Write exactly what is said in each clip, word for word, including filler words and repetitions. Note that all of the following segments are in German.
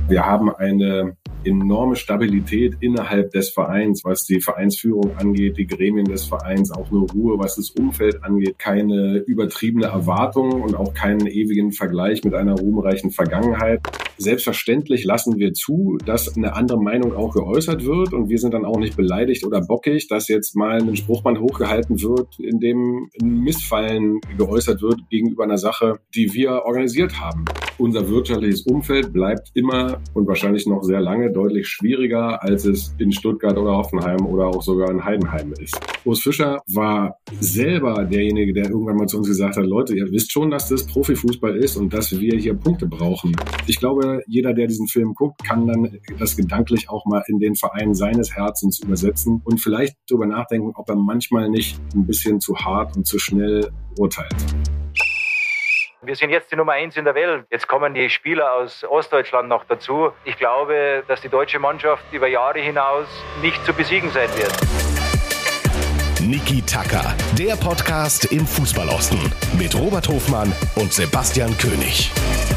Wir haben eine enorme Stabilität innerhalb des Vereins, was die Vereinsführung angeht, die Gremien des Vereins, auch eine Ruhe, was das Umfeld angeht, keine übertriebene Erwartung und auch keinen ewigen Vergleich mit einer ruhmreichen Vergangenheit. Selbstverständlich lassen wir zu, dass eine andere Meinung auch geäußert wird und wir sind dann auch nicht beleidigt oder bockig, dass jetzt mal ein Spruchband hochgehalten wird, in dem ein Missfallen geäußert wird gegenüber einer Sache, die wir organisiert haben. Unser wirtschaftliches Umfeld bleibt immer und wahrscheinlich noch sehr lange deutlich schwieriger, als es in Stuttgart oder Hoffenheim oder auch sogar in Heidenheim ist. Urs Fischer war selber derjenige, der irgendwann mal zu uns gesagt hat, Leute, ihr wisst schon, dass das Profifußball ist und dass wir hier Punkte brauchen. Ich glaube, jeder, der diesen Film guckt, kann dann das gedanklich auch mal in den Verein seines Herzens übersetzen und vielleicht darüber nachdenken, ob er manchmal nicht ein bisschen zu hart und zu schnell urteilt. Wir sind jetzt die Nummer eins in der Welt. Jetzt kommen die Spieler aus Ostdeutschland noch dazu. Ich glaube, dass die deutsche Mannschaft über Jahre hinaus nicht zu besiegen sein wird. Niki Tacker, der Podcast im Fußballosten mit Robert Hofmann und Sebastian König.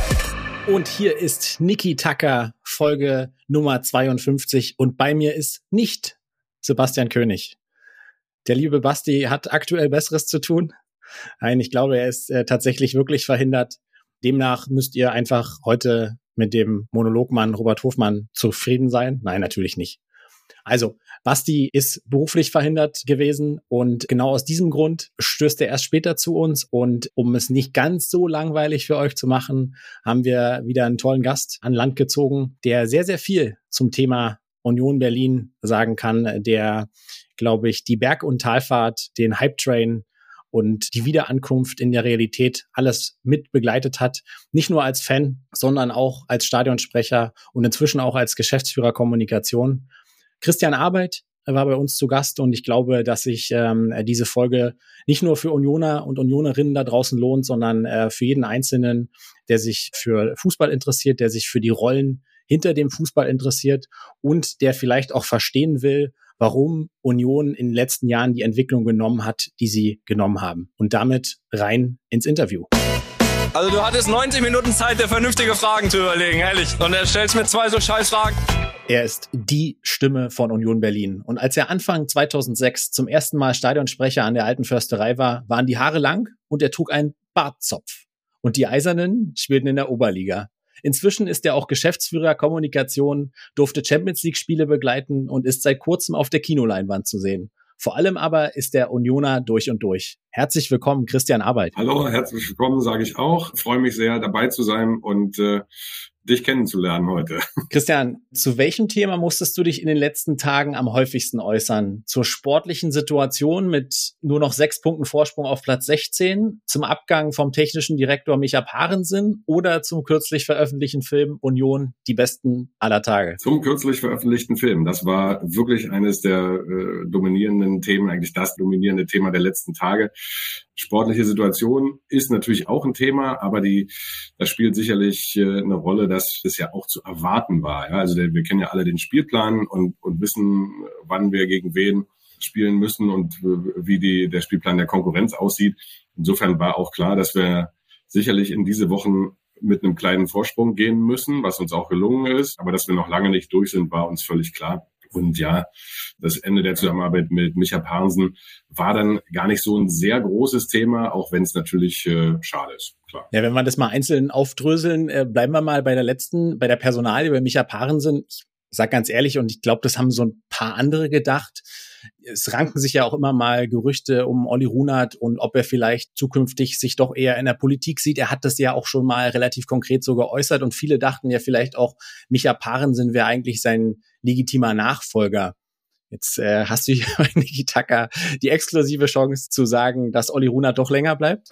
Und hier ist Niki Tacker, Folge Nummer zweiundfünfzig. Und bei mir ist nicht Sebastian König. Der liebe Basti hat aktuell Besseres zu tun. Nein, ich glaube, er ist äh, tatsächlich wirklich verhindert. Demnach müsst ihr einfach heute mit dem Monologmann Robert Hofmann zufrieden sein. Nein, natürlich nicht. Also, Basti ist beruflich verhindert gewesen und genau aus diesem Grund stößt er erst später zu uns. Und um es nicht ganz so langweilig für euch zu machen, haben wir wieder einen tollen Gast an Land gezogen, der sehr, sehr viel zum Thema Union Berlin sagen kann, der, glaube ich, die Berg- und Talfahrt, den Hype-Train und die Wiederankunft in der Realität alles mit begleitet hat. Nicht nur als Fan, sondern auch als Stadionsprecher und inzwischen auch als Geschäftsführer Kommunikation. Christian Arbeit war bei uns zu Gast und ich glaube, dass sich ähm, diese Folge nicht nur für Unioner und Unionerinnen da draußen lohnt, sondern äh, für jeden Einzelnen, der sich für Fußball interessiert, der sich für die Rollen hinter dem Fußball interessiert und der vielleicht auch verstehen will, warum Union in den letzten Jahren die Entwicklung genommen hat, die sie genommen haben. Und damit rein ins Interview. Also du hattest neunzig Minuten Zeit, dir vernünftige Fragen zu überlegen, ehrlich. Und er stellst mir zwei so scheiß Fragen. Er ist die Stimme von Union Berlin. Und als er Anfang zweitausendsechs zum ersten Mal Stadionsprecher an der Alten Försterei war, waren die Haare lang und er trug einen Bartzopf. Und die Eisernen spielten in der Oberliga. Inzwischen ist er auch Geschäftsführer Kommunikation, durfte Champions-League-Spiele begleiten und ist seit kurzem auf der Kinoleinwand zu sehen. Vor allem aber ist der Unioner durch und durch. Herzlich willkommen, Christian Arbeit. Hallo, herzlich willkommen, sage ich auch. Ich freue mich sehr, dabei zu sein und äh, dich kennenzulernen heute. Christian, zu welchem Thema musstest du dich in den letzten Tagen am häufigsten äußern? Zur sportlichen Situation mit nur noch sechs Punkten Vorsprung auf Platz sechzehn, zum Abgang vom technischen Direktor Micha Parensen oder zum kürzlich veröffentlichten Film Union, die besten aller Tage? Zum kürzlich veröffentlichten Film. Das war wirklich eines der äh, dominierenden Themen, eigentlich das dominierende Thema der letzten Tage. Sportliche Situation ist natürlich auch ein Thema, aber die, das spielt sicherlich äh, eine Rolle, dass es ja auch zu erwarten war. Ja? Also der, wir kennen ja alle den Spielplan und, und wissen, wann wir gegen wen spielen müssen und wie die, der Spielplan der Konkurrenz aussieht. Insofern war auch klar, dass wir sicherlich in diese Wochen mit einem kleinen Vorsprung gehen müssen, was uns auch gelungen ist. Aber dass wir noch lange nicht durch sind, war uns völlig klar. Und ja, das Ende der Zusammenarbeit mit Micha Parensen war dann gar nicht so ein sehr großes Thema, auch wenn es natürlich äh, schade ist, klar. Ja, wenn wir das mal einzeln aufdröseln, äh, bleiben wir mal bei der letzten, bei der Personalie, bei Micha Parensen. Ich sag ganz ehrlich, und ich glaube, das haben so ein paar andere gedacht. Es ranken sich ja auch immer mal Gerüchte um Olli Runert und ob er vielleicht zukünftig sich doch eher in der Politik sieht. Er hat das ja auch schon mal relativ konkret so geäußert und viele dachten ja vielleicht auch, Micha Parensen wäre eigentlich sein legitimer Nachfolger. Jetzt äh, hast du hier bei Niki Tacker die exklusive Chance zu sagen, dass Olli Runert doch länger bleibt?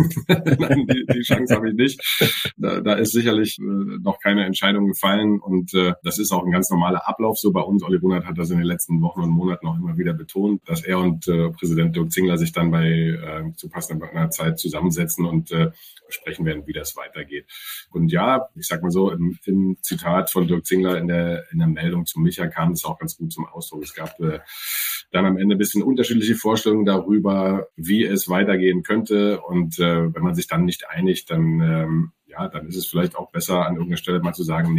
Nein, die, die Chance habe ich nicht. Da, da ist sicherlich äh, noch keine Entscheidung gefallen und äh, das ist auch ein ganz normaler Ablauf so bei uns. Olli Runert hat das in den letzten Wochen und Monaten auch immer wieder betont, dass er und äh, Präsident Dirk Zingler sich dann bei äh, zu passender Zeit zusammensetzen und äh, besprechen werden, wie das weitergeht. Und ja, ich sag mal so, im, im Zitat von Dirk Zingler in der in der Meldung zu Micha kam es auch ganz gut zum Ausdruck. Es gab äh, dann am Ende ein bisschen unterschiedliche Vorstellungen darüber, wie es weitergehen könnte. Und äh, wenn man sich dann nicht einigt, dann ähm, ja, dann ist es vielleicht auch besser, an irgendeiner Stelle mal zu sagen, nee,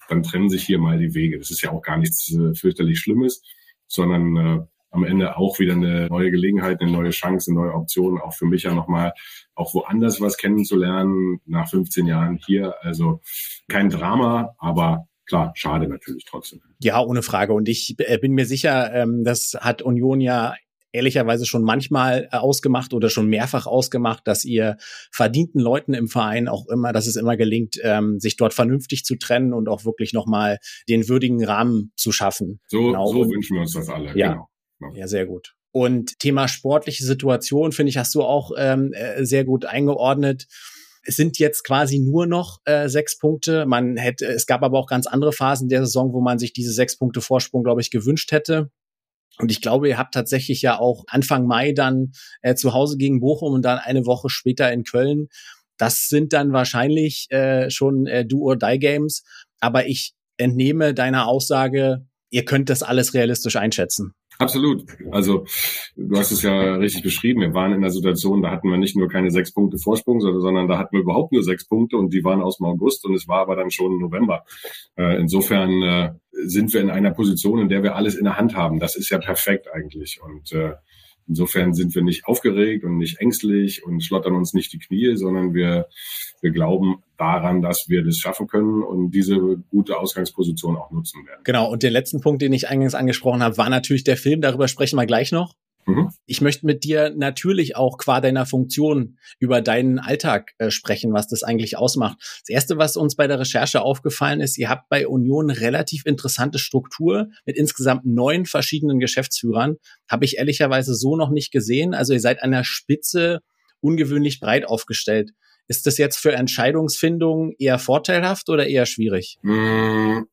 dann trennen sich hier mal die Wege. Das ist ja auch gar nichts äh, fürchterlich Schlimmes, sondern äh, am Ende auch wieder eine neue Gelegenheit, eine neue Chance, eine neue Option, auch für mich ja nochmal auch woanders was kennenzulernen, nach fünfzehn Jahren hier. Also kein Drama, aber klar, schade natürlich trotzdem. Ja, ohne Frage. Und ich äh, bin mir sicher, ähm, das hat Union ja ehrlicherweise schon manchmal äh, ausgemacht oder schon mehrfach ausgemacht, dass ihr verdienten Leuten im Verein auch immer, dass es immer gelingt, ähm, sich dort vernünftig zu trennen und auch wirklich nochmal den würdigen Rahmen zu schaffen. So, genau. so wünschen wir uns das alle. Ja. Genau. Ja, sehr gut. Und Thema sportliche Situation, finde ich, hast du auch ähm, sehr gut eingeordnet. Es sind jetzt quasi nur noch äh, sechs Punkte. Man hätte, es gab aber auch ganz andere Phasen der Saison, wo man sich diese sechs Punkte Vorsprung, glaube ich, gewünscht hätte. Und ich glaube, ihr habt tatsächlich ja auch Anfang Mai dann äh, zu Hause gegen Bochum und dann eine Woche später in Köln. Das sind dann wahrscheinlich äh, schon äh, Do-or-Die-Games. Aber ich entnehme deiner Aussage, ihr könnt das alles realistisch einschätzen. Absolut. Also du hast es ja richtig beschrieben. Wir waren in der Situation, da hatten wir nicht nur keine sechs Punkte Vorsprung, sondern da hatten wir überhaupt nur sechs Punkte und die waren aus dem August und es war aber dann schon November. Äh, insofern äh, sind wir in einer Position, in der wir alles in der Hand haben. Das ist ja perfekt eigentlich. Und äh, insofern sind wir nicht aufgeregt und nicht ängstlich und schlottern uns nicht die Knie, sondern wir, wir glauben daran, dass wir das schaffen können und diese gute Ausgangsposition auch nutzen werden. Genau, und der letzten Punkt, den ich eingangs angesprochen habe, war natürlich der Film. Darüber sprechen wir gleich noch. Mhm. Ich möchte mit dir natürlich auch qua deiner Funktion über deinen Alltag äh, sprechen, was das eigentlich ausmacht. Das Erste, was uns bei der Recherche aufgefallen ist, ihr habt bei Union eine relativ interessante Struktur mit insgesamt neun verschiedenen Geschäftsführern. Habe ich ehrlicherweise so noch nicht gesehen. Also ihr seid an der Spitze ungewöhnlich breit aufgestellt. Ist das jetzt für Entscheidungsfindung eher vorteilhaft oder eher schwierig? Mmh.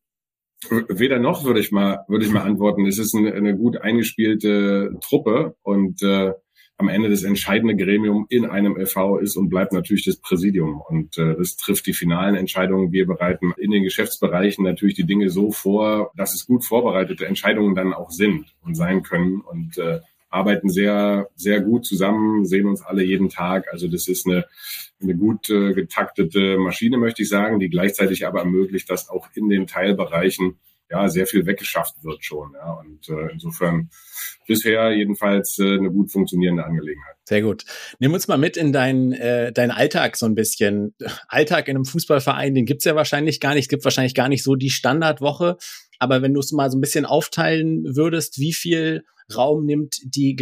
Weder noch, würde ich mal, würde ich mal antworten. Es ist eine, eine gut eingespielte Truppe und äh, am Ende das entscheidende Gremium in einem F V ist und bleibt natürlich das Präsidium. Und äh, das trifft die finalen Entscheidungen. Wir bereiten in den Geschäftsbereichen natürlich die Dinge so vor, dass es gut vorbereitete Entscheidungen dann auch sind und sein können und äh, arbeiten sehr, sehr gut zusammen, sehen uns alle jeden Tag. Also das ist eine, eine gut äh, getaktete Maschine, möchte ich sagen, die gleichzeitig aber ermöglicht, dass auch in den Teilbereichen ja sehr viel weggeschafft wird schon. Ja. Und äh, insofern bisher jedenfalls äh, eine gut funktionierende Angelegenheit. Sehr gut. Nimm uns mal mit in deinen äh, deinen Alltag so ein bisschen. Alltag in einem Fußballverein, den gibt's ja wahrscheinlich gar nicht. Es gibt wahrscheinlich gar nicht so die Standardwoche. Aber wenn du es mal so ein bisschen aufteilen würdest, wie viel Raum nimmt die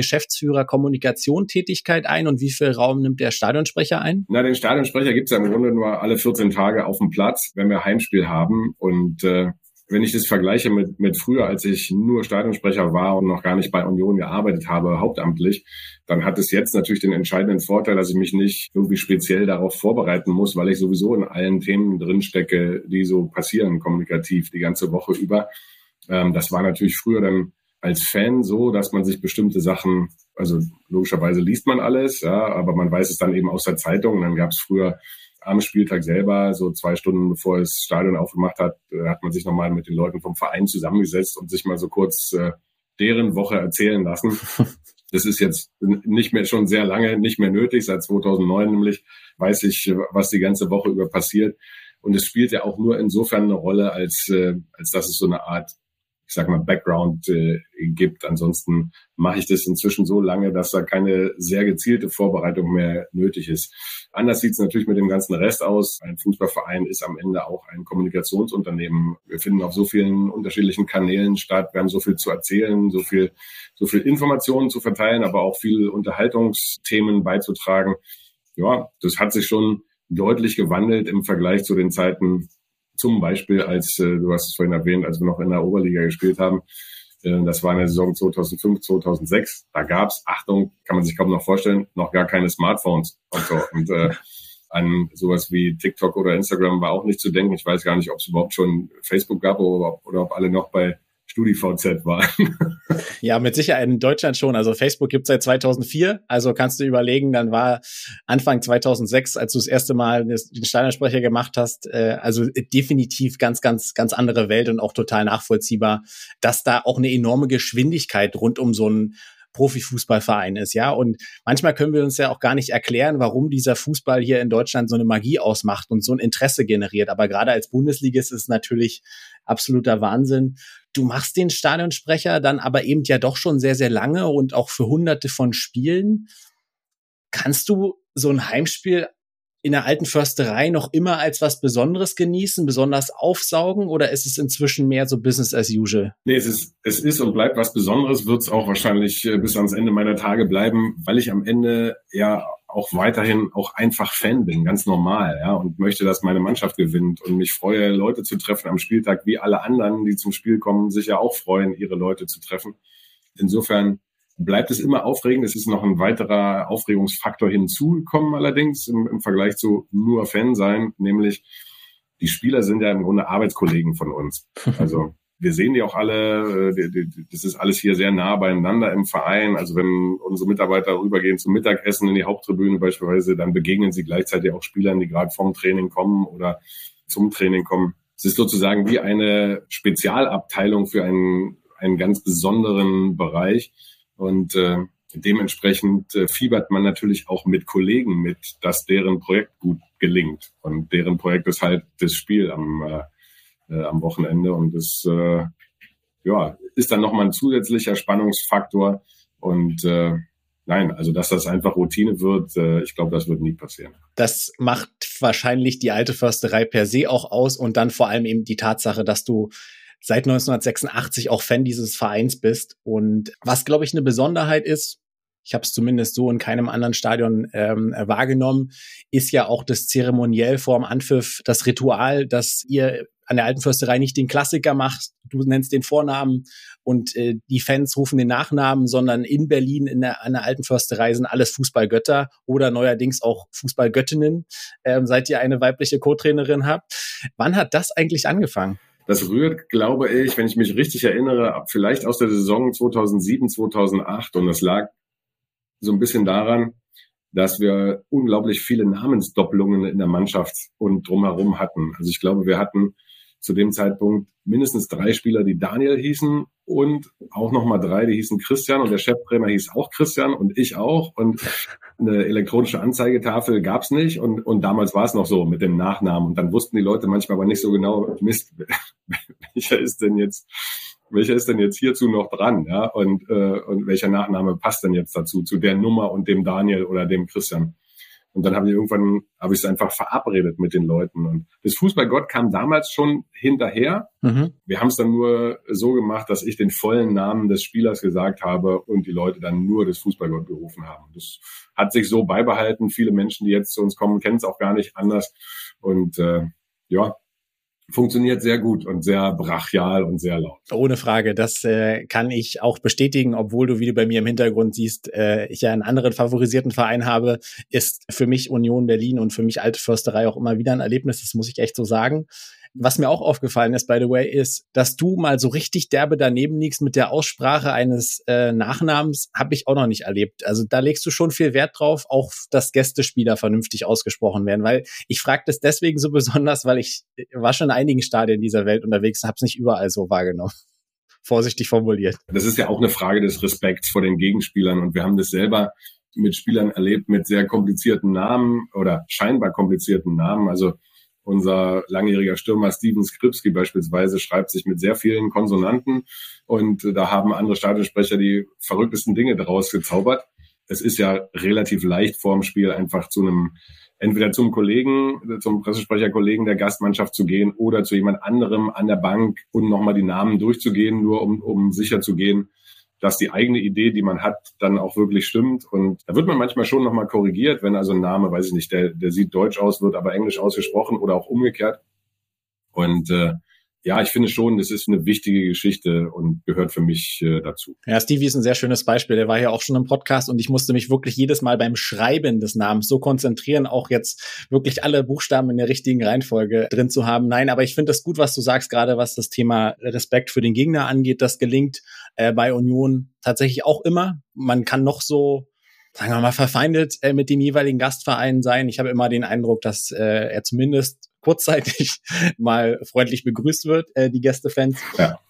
Geschäftsführer-Kommunikation-Tätigkeit ein und wie viel Raum nimmt der Stadionsprecher ein? Na, den Stadionsprecher gibt's ja im Grunde nur alle vierzehn Tage auf dem Platz, wenn wir Heimspiel haben. Und äh, wenn ich das vergleiche mit mit früher, als ich nur Stadionsprecher war und noch gar nicht bei Union gearbeitet habe, hauptamtlich, dann hat es jetzt natürlich den entscheidenden Vorteil, dass ich mich nicht irgendwie speziell darauf vorbereiten muss, weil ich sowieso in allen Themen drinstecke, die so passieren, kommunikativ, die ganze Woche über. Ähm, das war natürlich früher dann als Fan so, dass man sich bestimmte Sachen, also logischerweise liest man alles, ja, aber man weiß es dann eben aus der Zeitung. Und dann gab es früher am Spieltag selber, so zwei Stunden bevor das Stadion aufgemacht hat, hat man sich nochmal mit den Leuten vom Verein zusammengesetzt und sich mal so kurz äh, deren Woche erzählen lassen. Das ist jetzt nicht mehr, schon sehr lange nicht mehr nötig. Seit zweitausendneun nämlich weiß ich, was die ganze Woche über passiert. Und es spielt ja auch nur insofern eine Rolle, als, äh, als dass es so eine Art, ich sag mal, Background äh, gibt. Ansonsten mache ich das inzwischen so lange, dass da keine sehr gezielte Vorbereitung mehr nötig ist. Anders sieht es natürlich mit dem ganzen Rest aus. Ein Fußballverein ist am Ende auch ein Kommunikationsunternehmen. Wir finden auf so vielen unterschiedlichen Kanälen statt. Wir haben so viel zu erzählen, so viel, so viel Informationen zu verteilen, aber auch viel Unterhaltungsthemen beizutragen. Ja, das hat sich schon deutlich gewandelt im Vergleich zu den Zeiten, zum Beispiel, als, äh, du hast es vorhin erwähnt, als wir noch in der Oberliga gespielt haben, äh, das war in der Saison zweitausendfünf, zweitausendsechs, da gab's, Achtung, kann man sich kaum noch vorstellen, noch gar keine Smartphones und so. Und äh, an sowas wie TikTok oder Instagram war auch nicht zu denken. Ich weiß gar nicht, ob es überhaupt schon Facebook gab oder, oder ob alle noch bei StudiVZ waren. Ja, mit Sicherheit in Deutschland schon. Also Facebook gibt es seit zweitausendvier. Also kannst du überlegen, dann war Anfang zweitausendsechs, als du das erste Mal den Stadionsprecher gemacht hast, äh, also definitiv ganz, ganz, ganz andere Welt und auch total nachvollziehbar, dass da auch eine enorme Geschwindigkeit rund um so ein Profifußballverein ist, ja. Und manchmal können wir uns ja auch gar nicht erklären, warum dieser Fußball hier in Deutschland so eine Magie ausmacht und so ein Interesse generiert. Aber gerade als Bundesligist ist es natürlich absoluter Wahnsinn. Du machst den Stadionsprecher dann aber eben ja doch schon sehr, sehr lange und auch für hunderte von Spielen. Kannst du so ein Heimspiel in der Alten Försterei noch immer als was Besonderes genießen, besonders aufsaugen, oder ist es inzwischen mehr so Business as usual? Nee, es ist, es ist und bleibt was Besonderes, wird es auch wahrscheinlich bis ans Ende meiner Tage bleiben, weil ich am Ende ja auch weiterhin auch einfach Fan bin, ganz normal, ja, und möchte, dass meine Mannschaft gewinnt und mich freue, Leute zu treffen am Spieltag, wie alle anderen, die zum Spiel kommen, sich ja auch freuen, ihre Leute zu treffen. Insofern bleibt es immer aufregend. Es ist noch ein weiterer Aufregungsfaktor hinzugekommen, allerdings im, im Vergleich zu nur Fan sein, nämlich die Spieler sind ja im Grunde Arbeitskollegen von uns. Also wir sehen die auch alle, das ist alles hier sehr nah beieinander im Verein. Also wenn unsere Mitarbeiter rübergehen zum Mittagessen in die Haupttribüne beispielsweise, dann begegnen sie gleichzeitig auch Spielern, die gerade vom Training kommen oder zum Training kommen. Es ist sozusagen wie eine Spezialabteilung für einen, einen ganz besonderen Bereich. Und äh, dementsprechend äh, fiebert man natürlich auch mit Kollegen mit, dass deren Projekt gut gelingt. Und deren Projekt ist halt das Spiel am, äh, äh, am Wochenende. Und das äh, ja, ist dann nochmal ein zusätzlicher Spannungsfaktor. Und äh, nein, also dass das einfach Routine wird, äh, ich glaube, das wird nie passieren. Das macht wahrscheinlich die Alte Försterei per se auch aus und dann vor allem eben die Tatsache, dass du seit neunzehnhundertsechsundachtzig auch Fan dieses Vereins bist. Und was, glaube ich, eine Besonderheit ist, ich habe es zumindest so in keinem anderen Stadion ähm, wahrgenommen, ist ja auch das Zeremoniell vorm Anpfiff, das Ritual, dass ihr an der Alten Försterei nicht den Klassiker macht, du nennst den Vornamen und äh, die Fans rufen den Nachnamen, sondern in Berlin in der, an der Alten Försterei sind alles Fußballgötter oder neuerdings auch Fußballgöttinnen, ähm, seit ihr eine weibliche Co-Trainerin habt. Wann hat das eigentlich angefangen? Das rührt, glaube ich, wenn ich mich richtig erinnere, vielleicht aus der Saison zweitausendsieben, zweitausendacht. Und das lag so ein bisschen daran, dass wir unglaublich viele Namensdoppelungen in der Mannschaft und drumherum hatten. Also ich glaube, wir hatten zu dem Zeitpunkt mindestens drei Spieler, die Daniel hießen und auch nochmal drei, die hießen Christian und der Cheftrainer hieß auch Christian und ich auch und eine elektronische Anzeigetafel gab's nicht und und damals war es noch so mit dem Nachnamen und dann wussten die Leute manchmal aber nicht so genau, Mist, welcher ist denn jetzt welcher ist denn jetzt hierzu noch dran, ja, und äh, und welcher Nachname passt denn jetzt dazu, zu der Nummer und dem Daniel oder dem Christian. Und dann habe ich irgendwann, habe ich es einfach verabredet mit den Leuten. Und das Fußballgott kam damals schon hinterher. Mhm. Wir haben es dann nur so gemacht, dass ich den vollen Namen des Spielers gesagt habe und die Leute dann nur das Fußballgott gerufen haben. Das hat sich so beibehalten. Viele Menschen, die jetzt zu uns kommen, kennen es auch gar nicht anders. Und äh, ja, funktioniert sehr gut und sehr brachial und sehr laut. Ohne Frage, das äh, kann ich auch bestätigen, obwohl du, wie du bei mir im Hintergrund siehst, äh, ich ja einen anderen favorisierten Verein habe, ist für mich Union Berlin und für mich Alte Försterei auch immer wieder ein Erlebnis, das muss ich echt so sagen. Was mir auch aufgefallen ist, by the way, ist, dass du mal so richtig derbe daneben liegst mit der Aussprache eines äh, Nachnamens, habe ich auch noch nicht erlebt. Also da legst du schon viel Wert drauf, auch dass Gästespieler vernünftig ausgesprochen werden, weil ich frage das deswegen so besonders, weil ich war schon in einigen Stadien dieser Welt unterwegs und habe es nicht überall so wahrgenommen. Vorsichtig formuliert. Das ist ja auch eine Frage des Respekts vor den Gegenspielern und wir haben das selber mit Spielern erlebt mit sehr komplizierten Namen oder scheinbar komplizierten Namen, also unser langjähriger Stürmer Steven Skripski beispielsweise schreibt sich mit sehr vielen Konsonanten und da haben andere Stadionsprecher die verrücktesten Dinge daraus gezaubert. Es ist ja relativ leicht vorm Spiel einfach zu einem, entweder zum Kollegen, zum Pressesprecherkollegen der Gastmannschaft zu gehen oder zu jemand anderem an der Bank und nochmal die Namen durchzugehen, nur um, um sicher zu gehen, dass die eigene Idee, die man hat, dann auch wirklich stimmt. Und da wird man manchmal schon nochmal korrigiert, wenn also ein Name, weiß ich nicht, der, der sieht deutsch aus, wird aber englisch ausgesprochen oder auch umgekehrt. Und äh, ja, ich finde schon, das ist eine wichtige Geschichte und gehört für mich äh, dazu. Ja, Stevie ist ein sehr schönes Beispiel. Der war ja auch schon im Podcast und ich musste mich wirklich jedes Mal beim Schreiben des Namens so konzentrieren, auch jetzt wirklich alle Buchstaben in der richtigen Reihenfolge drin zu haben. Nein, aber ich finde das gut, was du sagst, gerade was das Thema Respekt für den Gegner angeht. Das gelingt äh, bei Union tatsächlich auch immer. Man kann noch so, sagen wir mal, verfeindet äh, mit dem jeweiligen Gastverein sein. Ich habe immer den Eindruck, dass äh, er zumindest kurzzeitig mal freundlich begrüßt wird, äh, die Gästefans. Ja.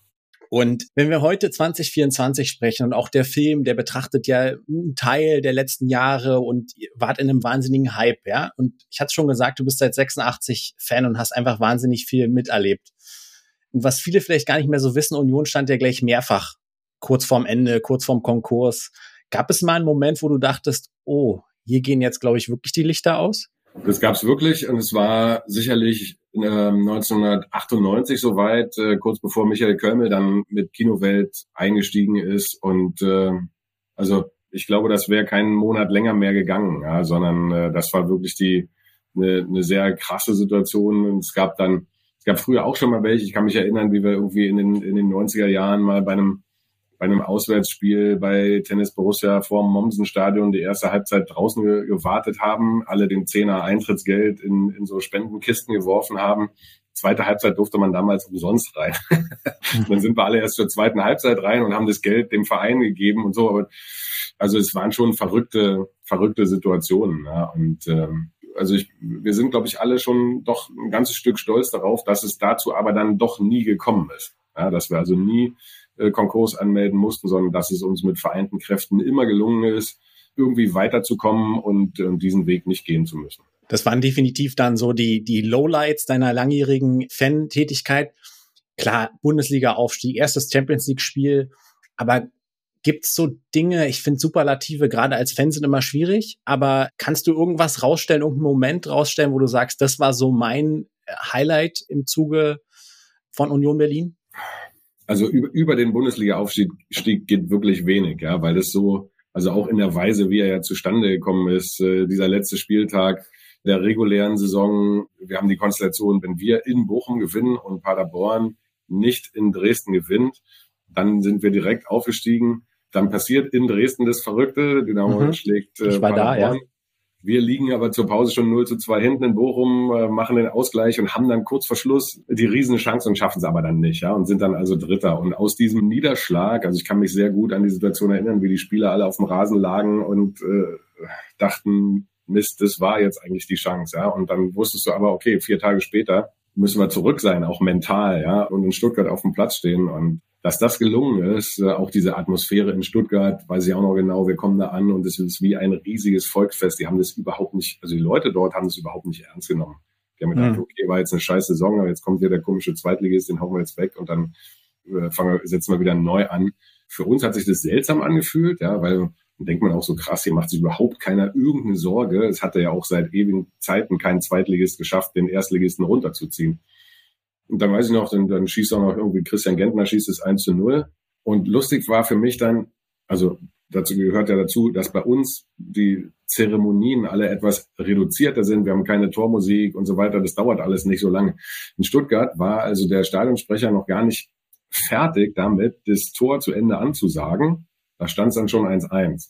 Und wenn wir heute zwanzig vierundzwanzig sprechen und auch der Film, der betrachtet ja einen Teil der letzten Jahre und wart in einem wahnsinnigen Hype, ja. Und ich hatte schon gesagt, du bist seit sechsundachtzig Fan und hast einfach wahnsinnig viel miterlebt. Und was viele vielleicht gar nicht mehr so wissen, Union stand ja gleich mehrfach kurz vorm Ende, kurz vorm Konkurs. Gab es mal einen Moment, wo du dachtest, oh, hier gehen jetzt, glaube ich, wirklich die Lichter aus? Das gab's wirklich und es war sicherlich äh, neunzehnhundertachtundneunzig soweit, äh, kurz bevor Michael Kölmel dann mit Kinowelt eingestiegen ist und äh, also ich glaube, das wäre keinen Monat länger mehr gegangen, ja, sondern äh, das war wirklich die eine, eine sehr krasse Situation und es gab dann, es gab früher auch schon mal welche, ich kann mich erinnern, wie wir irgendwie in den in den neunziger Jahren mal bei einem bei einem Auswärtsspiel bei Tennis Borussia vor dem Mommsen-Stadion die erste Halbzeit draußen ge- gewartet haben, alle den Zehner Eintrittsgeld in, in so Spendenkisten geworfen haben. Zweite Halbzeit durfte man damals umsonst rein. Dann sind wir alle erst zur zweiten Halbzeit rein und haben das Geld dem Verein gegeben und so. Also es waren schon verrückte, verrückte Situationen. Ja. Und ähm, also ich, wir sind, glaube ich, alle schon doch ein ganzes Stück stolz darauf, dass es dazu aber dann doch nie gekommen ist. Ja, dass wir also nie Konkurs anmelden mussten, sondern dass es uns mit vereinten Kräften immer gelungen ist, irgendwie weiterzukommen und, und diesen Weg nicht gehen zu müssen. Das waren definitiv dann so die, die Lowlights deiner langjährigen Fan-Tätigkeit. Klar, Bundesliga-Aufstieg, erstes Champions-League-Spiel, aber gibt's so Dinge, ich finde Superlative gerade als Fan sind immer schwierig, aber kannst du irgendwas rausstellen, irgendeinen Moment rausstellen, wo du sagst, das war so mein Highlight im Zuge von Union Berlin? Also über, über den Bundesliga-Aufstieg Stieg geht wirklich wenig, ja, weil das so, also auch in der Weise, wie er ja zustande gekommen ist, äh, dieser letzte Spieltag der regulären Saison, wir haben die Konstellation, wenn wir in Bochum gewinnen und Paderborn nicht in Dresden gewinnt, dann sind wir direkt aufgestiegen. Dann passiert in Dresden das Verrückte, Dynamo mhm. schlägt äh, ich war Paderborn. Da, ja. Wir liegen aber zur Pause schon null zu zwei hinten in Bochum, äh, machen den Ausgleich und haben dann kurz vor Schluss die Riesenchance und schaffen es aber dann nicht, ja, und sind dann also Dritter. Und aus diesem Niederschlag, also ich kann mich sehr gut an die Situation erinnern, wie die Spieler alle auf dem Rasen lagen und äh, dachten, Mist, das war jetzt eigentlich die Chance, ja. Und dann wusstest du aber, okay, vier Tage später müssen wir zurück sein, auch mental, ja, und in Stuttgart auf dem Platz stehen. Und dass das gelungen ist, auch diese Atmosphäre in Stuttgart, weiß ich auch noch genau, wir kommen da an und es ist wie ein riesiges Volksfest. Die haben das überhaupt nicht, also die Leute dort haben das überhaupt nicht ernst genommen. Die haben gedacht, okay, war jetzt eine scheiß Saison, aber jetzt kommt hier der komische Zweitligist, den hauen wir jetzt weg und dann äh, fangen wir, setzen wir wieder neu an. Für uns hat sich das seltsam angefühlt, ja, weil dann denkt man auch so krass, hier macht sich überhaupt keiner irgendeine Sorge. Es hatte ja auch seit ewigen Zeiten kein Zweitligist geschafft, den Erstligisten runterzuziehen. Und dann weiß ich noch, dann, dann schießt auch noch irgendwie Christian Gentner, schießt es eins zu null. Und lustig war für mich dann, also dazu gehört ja dazu, dass bei uns die Zeremonien alle etwas reduzierter sind. Wir haben keine Tormusik und so weiter. Das dauert alles nicht so lange. In Stuttgart war also der Stadionsprecher noch gar nicht fertig damit, das Tor zu Ende anzusagen. Da stand es dann schon eins eins.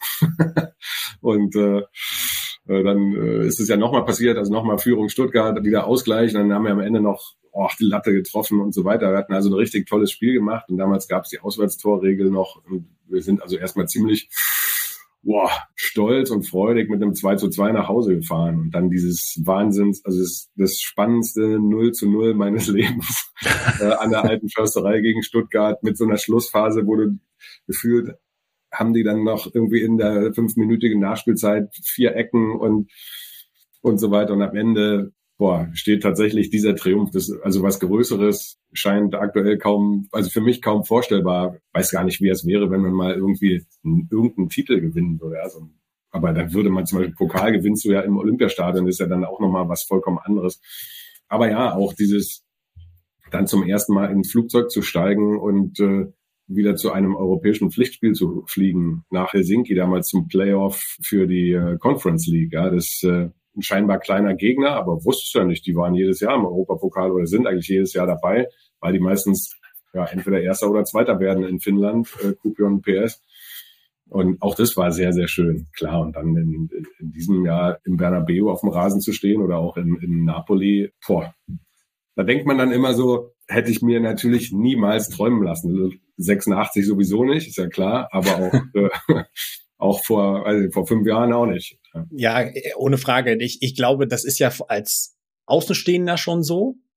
Und äh, dann äh, ist es ja nochmal passiert, also nochmal Führung Stuttgart, wieder Ausgleich. Und dann haben wir am Ende noch oh, die Latte getroffen und so weiter. Wir hatten also ein richtig tolles Spiel gemacht. Und damals gab es die Auswärtstorregel noch. Und wir sind also erstmal ziemlich boah, stolz und freudig mit einem zwei zu zwei nach Hause gefahren. Und dann dieses Wahnsinns, also das, das spannendste null zu null meines Lebens äh, an der alten Försterei gegen Stuttgart mit so einer Schlussphase, wo du gefühlt haben die dann noch irgendwie in der fünfminütigen Nachspielzeit vier Ecken und und so weiter. Und am Ende boah, steht tatsächlich dieser Triumph. Das, also was Größeres scheint aktuell kaum, also für mich kaum vorstellbar. Weiß gar nicht, wie es wäre, wenn man mal irgendwie irgendeinen Titel gewinnen würde. Also, aber dann würde man zum Beispiel Pokal gewinnst du ja im Olympiastadion, ist ja dann auch nochmal was vollkommen anderes. Aber ja, auch dieses dann zum ersten Mal ins Flugzeug zu steigen und äh, wieder zu einem europäischen Pflichtspiel zu fliegen, nach Helsinki, damals zum Playoff für die äh, Conference League. Ja, das äh, ein scheinbar kleiner Gegner, aber wusstest du ja nicht, die waren jedes Jahr im Europapokal oder sind eigentlich jedes Jahr dabei, weil die meistens ja entweder Erster oder Zweiter werden in Finnland, äh, Kupion und P S. Und auch das war sehr, sehr schön, klar. Und dann in, in diesem Jahr im Bernabeu auf dem Rasen zu stehen oder auch in, in Napoli, boah, da denkt man dann immer so, hätte ich mir natürlich niemals träumen lassen. sechsundachtzig sowieso nicht, ist ja klar, aber auch äh, auch vor also vor fünf Jahren auch nicht. Ja, ohne Frage. Ich, ich glaube, das ist ja als Außenstehender schon so.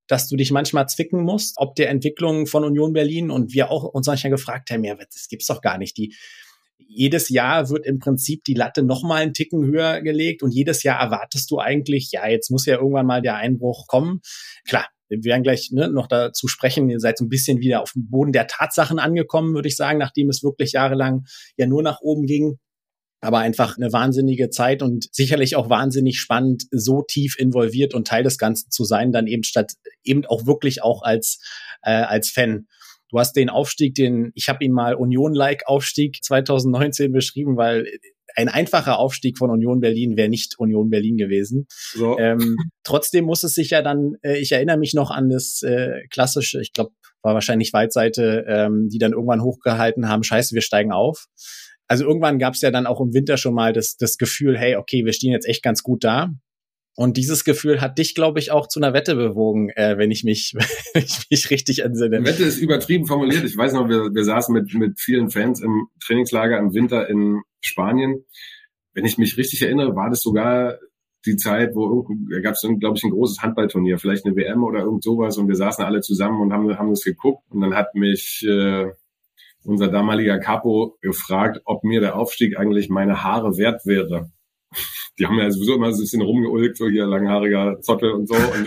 dass du dich manchmal zwicken musst, ob der Entwicklung von Union Berlin, und wir auch uns manchmal gefragt haben, ja, das gibt's doch gar nicht. Die, jedes Jahr wird im Prinzip die Latte noch mal einen Ticken höher gelegt und jedes Jahr erwartest du eigentlich, ja, jetzt muss ja irgendwann mal der Einbruch kommen. Klar, wir werden gleich ne, noch dazu sprechen, ihr seid so ein bisschen wieder auf dem Boden der Tatsachen angekommen, würde ich sagen, nachdem es wirklich jahrelang ja nur nach oben ging. Aber einfach eine wahnsinnige Zeit und sicherlich auch wahnsinnig spannend, so tief involviert und Teil des Ganzen zu sein, dann eben statt eben auch wirklich auch als äh, als Fan. Du hast den Aufstieg, den ich habe ihn mal Union-like Aufstieg zwanzig neunzehn beschrieben, weil ein einfacher Aufstieg von Union Berlin wäre nicht Union Berlin gewesen. So. Ähm, trotzdem muss es sich ja dann, äh, ich erinnere mich noch an das äh, klassische, ich glaube, war wahrscheinlich Waldseite, ähm, die dann irgendwann hochgehalten haben, scheiße, wir steigen auf. Also irgendwann gab es ja dann auch im Winter schon mal das, das Gefühl, hey, okay, wir stehen jetzt echt ganz gut da. Und dieses Gefühl hat dich, glaube ich, auch zu einer Wette bewogen, äh, wenn ich mich, wenn ich mich richtig entsinne. Die Wette ist übertrieben formuliert. Ich weiß noch, wir, wir saßen mit, mit vielen Fans im Trainingslager im Winter in Spanien. Wenn ich mich richtig erinnere, war das sogar die Zeit, wo da gab es, glaube ich, ein großes Handballturnier, vielleicht eine W M oder irgend sowas. Und wir saßen alle zusammen und haben, haben das geguckt. Und dann hat mich äh, unser damaliger Capo gefragt, ob mir der Aufstieg eigentlich meine Haare wert wäre. Die haben ja sowieso immer so ein bisschen rumgeulgt, so hier langhaariger Zottel und so. Und,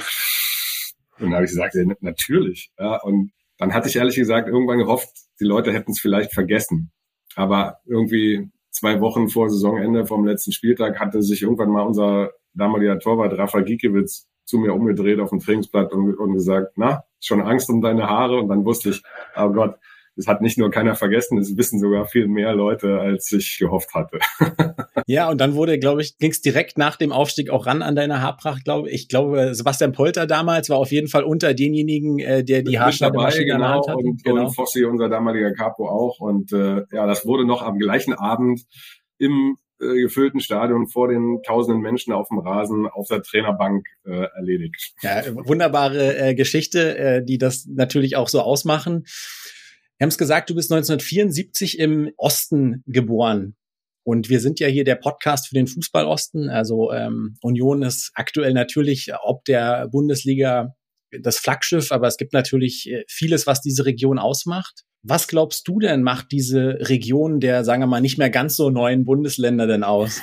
und dann habe ich gesagt, ja, natürlich. Ja, und dann hatte ich ehrlich gesagt irgendwann gehofft, die Leute hätten es vielleicht vergessen. Aber irgendwie zwei Wochen vor Saisonende, vom letzten Spieltag, hatte sich irgendwann mal unser damaliger Torwart Rafa Gikiewicz zu mir umgedreht auf dem Trainingsblatt und, und gesagt, na, schon Angst um deine Haare? Und dann wusste ich, oh Gott, das hat nicht nur keiner vergessen, es wissen sogar viel mehr Leute, als ich gehofft hatte. Ja, und dann wurde, glaube ich, ging es direkt nach dem Aufstieg auch ran an deine Haarpracht, glaube ich. Ich glaube, Sebastian Polter damals war auf jeden Fall unter denjenigen, äh, der die Haarschneidemaschine in der Hand hatte. Und, genau. und Fossi, unser damaliger Capo, auch. Und äh, ja, das wurde noch am gleichen Abend im äh, gefüllten Stadion vor den tausenden Menschen auf dem Rasen auf der Trainerbank äh, erledigt. Ja, wunderbare äh, Geschichte, äh, die das natürlich auch so ausmachen. Wir haben es gesagt, du bist neunzehnhundertvierundsiebzig im Osten geboren. Und wir sind ja hier der Podcast für den Fußball-Osten. Also ähm, Union ist aktuell natürlich ob der Bundesliga das Flaggschiff, aber es gibt natürlich vieles, was diese Region ausmacht. Was glaubst du denn, macht diese Region der, sagen wir mal, nicht mehr ganz so neuen Bundesländer denn aus?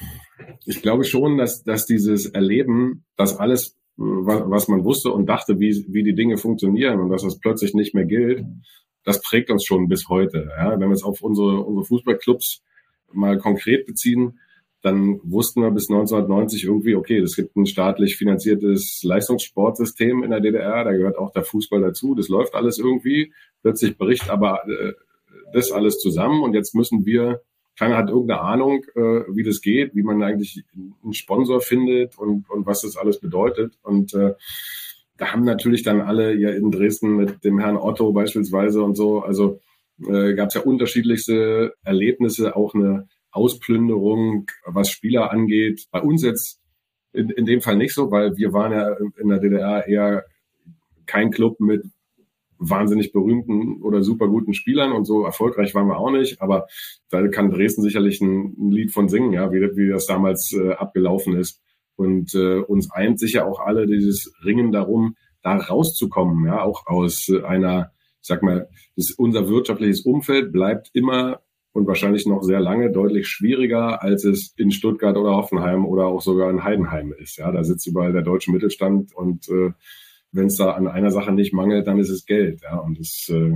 Ich glaube schon, dass, dass dieses Erleben, dass alles, was, was man wusste und dachte, wie, wie die Dinge funktionieren und dass das plötzlich nicht mehr gilt, das prägt uns schon bis heute. Ja, wenn wir es auf unsere, unsere Fußballclubs mal konkret beziehen, dann wussten wir bis neunzehnhundertneunzig irgendwie, okay, es gibt ein staatlich finanziertes Leistungssportsystem in der D D R, da gehört auch der Fußball dazu, das läuft alles irgendwie. Plötzlich bricht aber äh, das alles zusammen und jetzt müssen wir, keiner hat irgendeine Ahnung, äh, wie das geht, wie man eigentlich einen Sponsor findet und, und was das alles bedeutet. Und äh, da haben natürlich dann alle ja in Dresden mit dem Herrn Otto beispielsweise und so, also äh, gab es ja unterschiedlichste Erlebnisse, auch eine Ausplünderung, was Spieler angeht. Bei uns jetzt in, in dem Fall nicht so, weil wir waren ja in der D D R eher kein Club mit wahnsinnig berühmten oder super guten Spielern und so erfolgreich waren wir auch nicht, aber da kann Dresden sicherlich ein, ein Lied von singen, ja, wie, wie das damals äh, abgelaufen ist. Und äh, uns eint sicher auch alle dieses Ringen darum, da rauszukommen, ja, auch aus äh, einer, ich sag mal, das, unser wirtschaftliches Umfeld bleibt immer und wahrscheinlich noch sehr lange deutlich schwieriger, als es in Stuttgart oder Hoffenheim oder auch sogar in Heidenheim ist. Ja, da sitzt überall der deutsche Mittelstand und äh, wenn es da an einer Sache nicht mangelt, dann ist es Geld. Ja, und das, äh,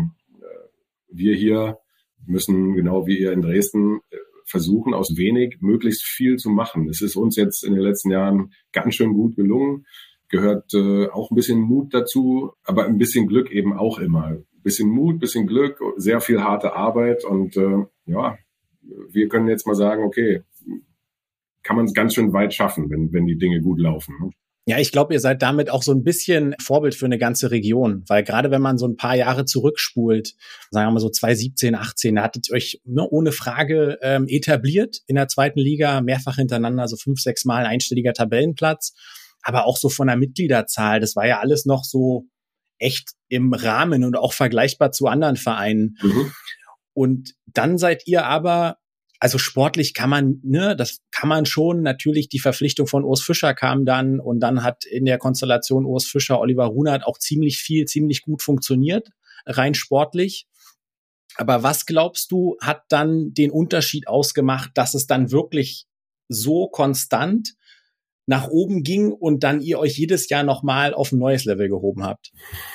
wir hier müssen genau wie ihr in Dresden äh, versuchen, aus wenig möglichst viel zu machen. Es ist uns jetzt in den letzten Jahren ganz schön gut gelungen. Gehört äh, auch ein bisschen Mut dazu, aber ein bisschen Glück eben auch immer. Ein bisschen Mut, ein bisschen Glück, sehr viel harte Arbeit und äh, ja, wir können jetzt mal sagen, okay, kann man es ganz schön weit schaffen, wenn, wenn die Dinge gut laufen. Ne? Ja, ich glaube, ihr seid damit auch so ein bisschen Vorbild für eine ganze Region, weil gerade wenn man so ein paar Jahre zurückspult, sagen wir mal so zwanzig siebzehn, achtzehn, da hattet ihr euch ne, ohne Frage ähm, etabliert in der zweiten Liga, mehrfach hintereinander, so fünf, sechs Mal einstelliger Tabellenplatz, aber auch so von der Mitgliederzahl, das war ja alles noch so echt im Rahmen und auch vergleichbar zu anderen Vereinen. Mhm. Und dann seid ihr aber also sportlich kann man, ne, das kann man schon. Natürlich, die Verpflichtung von Urs Fischer kam dann und dann hat in der Konstellation Urs Fischer, Oliver Runert auch ziemlich viel, ziemlich gut funktioniert, rein sportlich. Aber was glaubst du, hat dann den Unterschied ausgemacht, dass es dann wirklich so konstant nach oben ging und dann ihr euch jedes Jahr nochmal auf ein neues Level gehoben habt?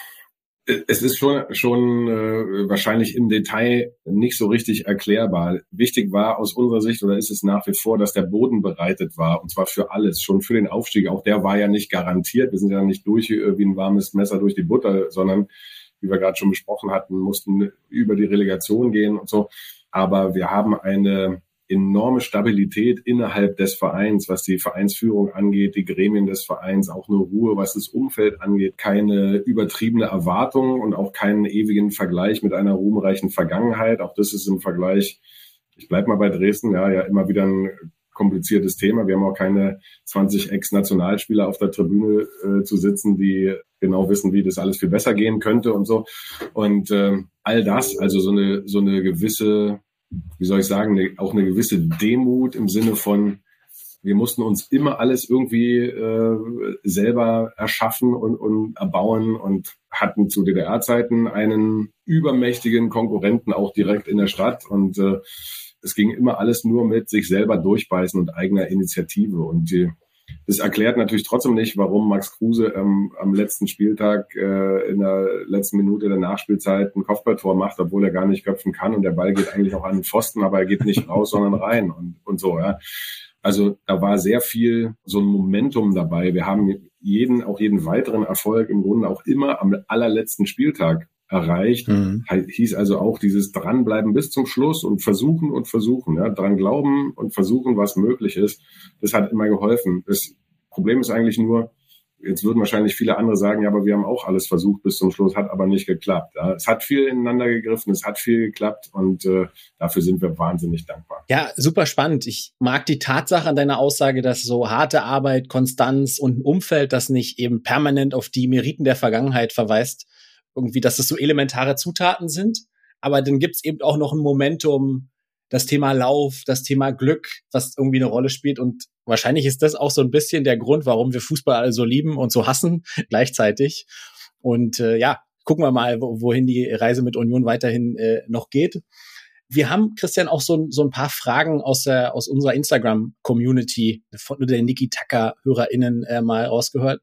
Es ist schon schon äh, wahrscheinlich im Detail nicht so richtig erklärbar. Wichtig war aus unserer Sicht, oder ist es nach wie vor, dass der Boden bereitet war, und zwar für alles, schon für den Aufstieg. Auch der war ja nicht garantiert. Wir sind ja nicht durch wie ein warmes Messer durch die Butter, sondern, wie wir gerade schon besprochen hatten, mussten über die Relegation gehen und so. Aber wir haben eine enorme Stabilität innerhalb des Vereins, was die Vereinsführung angeht, die Gremien des Vereins, auch eine Ruhe, was das Umfeld angeht, keine übertriebene Erwartung und auch keinen ewigen Vergleich mit einer ruhmreichen Vergangenheit. Auch das ist im Vergleich, ich bleib mal bei Dresden, ja, ja immer wieder ein kompliziertes Thema. Wir haben auch keine zwanzig Ex-Nationalspieler auf der Tribüne äh, zu sitzen, die genau wissen, wie das alles viel besser gehen könnte und so. Und äh, all das, also so eine so eine gewisse, wie soll ich sagen, eine, auch eine gewisse Demut im Sinne von, wir mussten uns immer alles irgendwie äh, selber erschaffen und, und erbauen und hatten zu D D R-Zeiten einen übermächtigen Konkurrenten auch direkt in der Stadt. Und äh, es ging immer alles nur mit sich selber durchbeißen und eigener Initiative. Und die, das erklärt natürlich trotzdem nicht, warum Max Kruse ähm, am letzten Spieltag äh, in der letzten Minute der Nachspielzeit ein Kopfballtor macht, obwohl er gar nicht köpfen kann. Und der Ball geht eigentlich auch an den Pfosten, aber er geht nicht raus, sondern rein und, und so. Ja. Also da war sehr viel so ein Momentum dabei. Wir haben jeden, auch jeden weiteren Erfolg im Grunde auch immer am allerletzten Spieltag erreicht. Mhm. Hieß also auch dieses Dranbleiben bis zum Schluss und versuchen und versuchen, ja, dran glauben und versuchen, was möglich ist. Das hat immer geholfen. Das Problem ist eigentlich nur, jetzt würden wahrscheinlich viele andere sagen, ja, aber wir haben auch alles versucht bis zum Schluss, hat aber nicht geklappt. Ja. Es hat viel ineinander gegriffen, es hat viel geklappt und äh, dafür sind wir wahnsinnig dankbar. Ja, super spannend. Ich mag die Tatsache an deiner Aussage, dass so harte Arbeit, Konstanz und ein Umfeld, das nicht eben permanent auf die Meriten der Vergangenheit verweist, irgendwie, dass das so elementare Zutaten sind. Aber dann gibt's eben auch noch ein Momentum, das Thema Lauf, das Thema Glück, was irgendwie eine Rolle spielt. Und wahrscheinlich ist das auch so ein bisschen der Grund, warum wir Fußball alle so lieben und so hassen gleichzeitig. Und äh, ja, gucken wir mal, wohin die Reise mit Union weiterhin äh, noch geht. Wir haben, Christian, auch so, so ein paar Fragen aus, der, aus unserer Instagram-Community von der Niki Tacker-HörerInnen äh, mal rausgehört.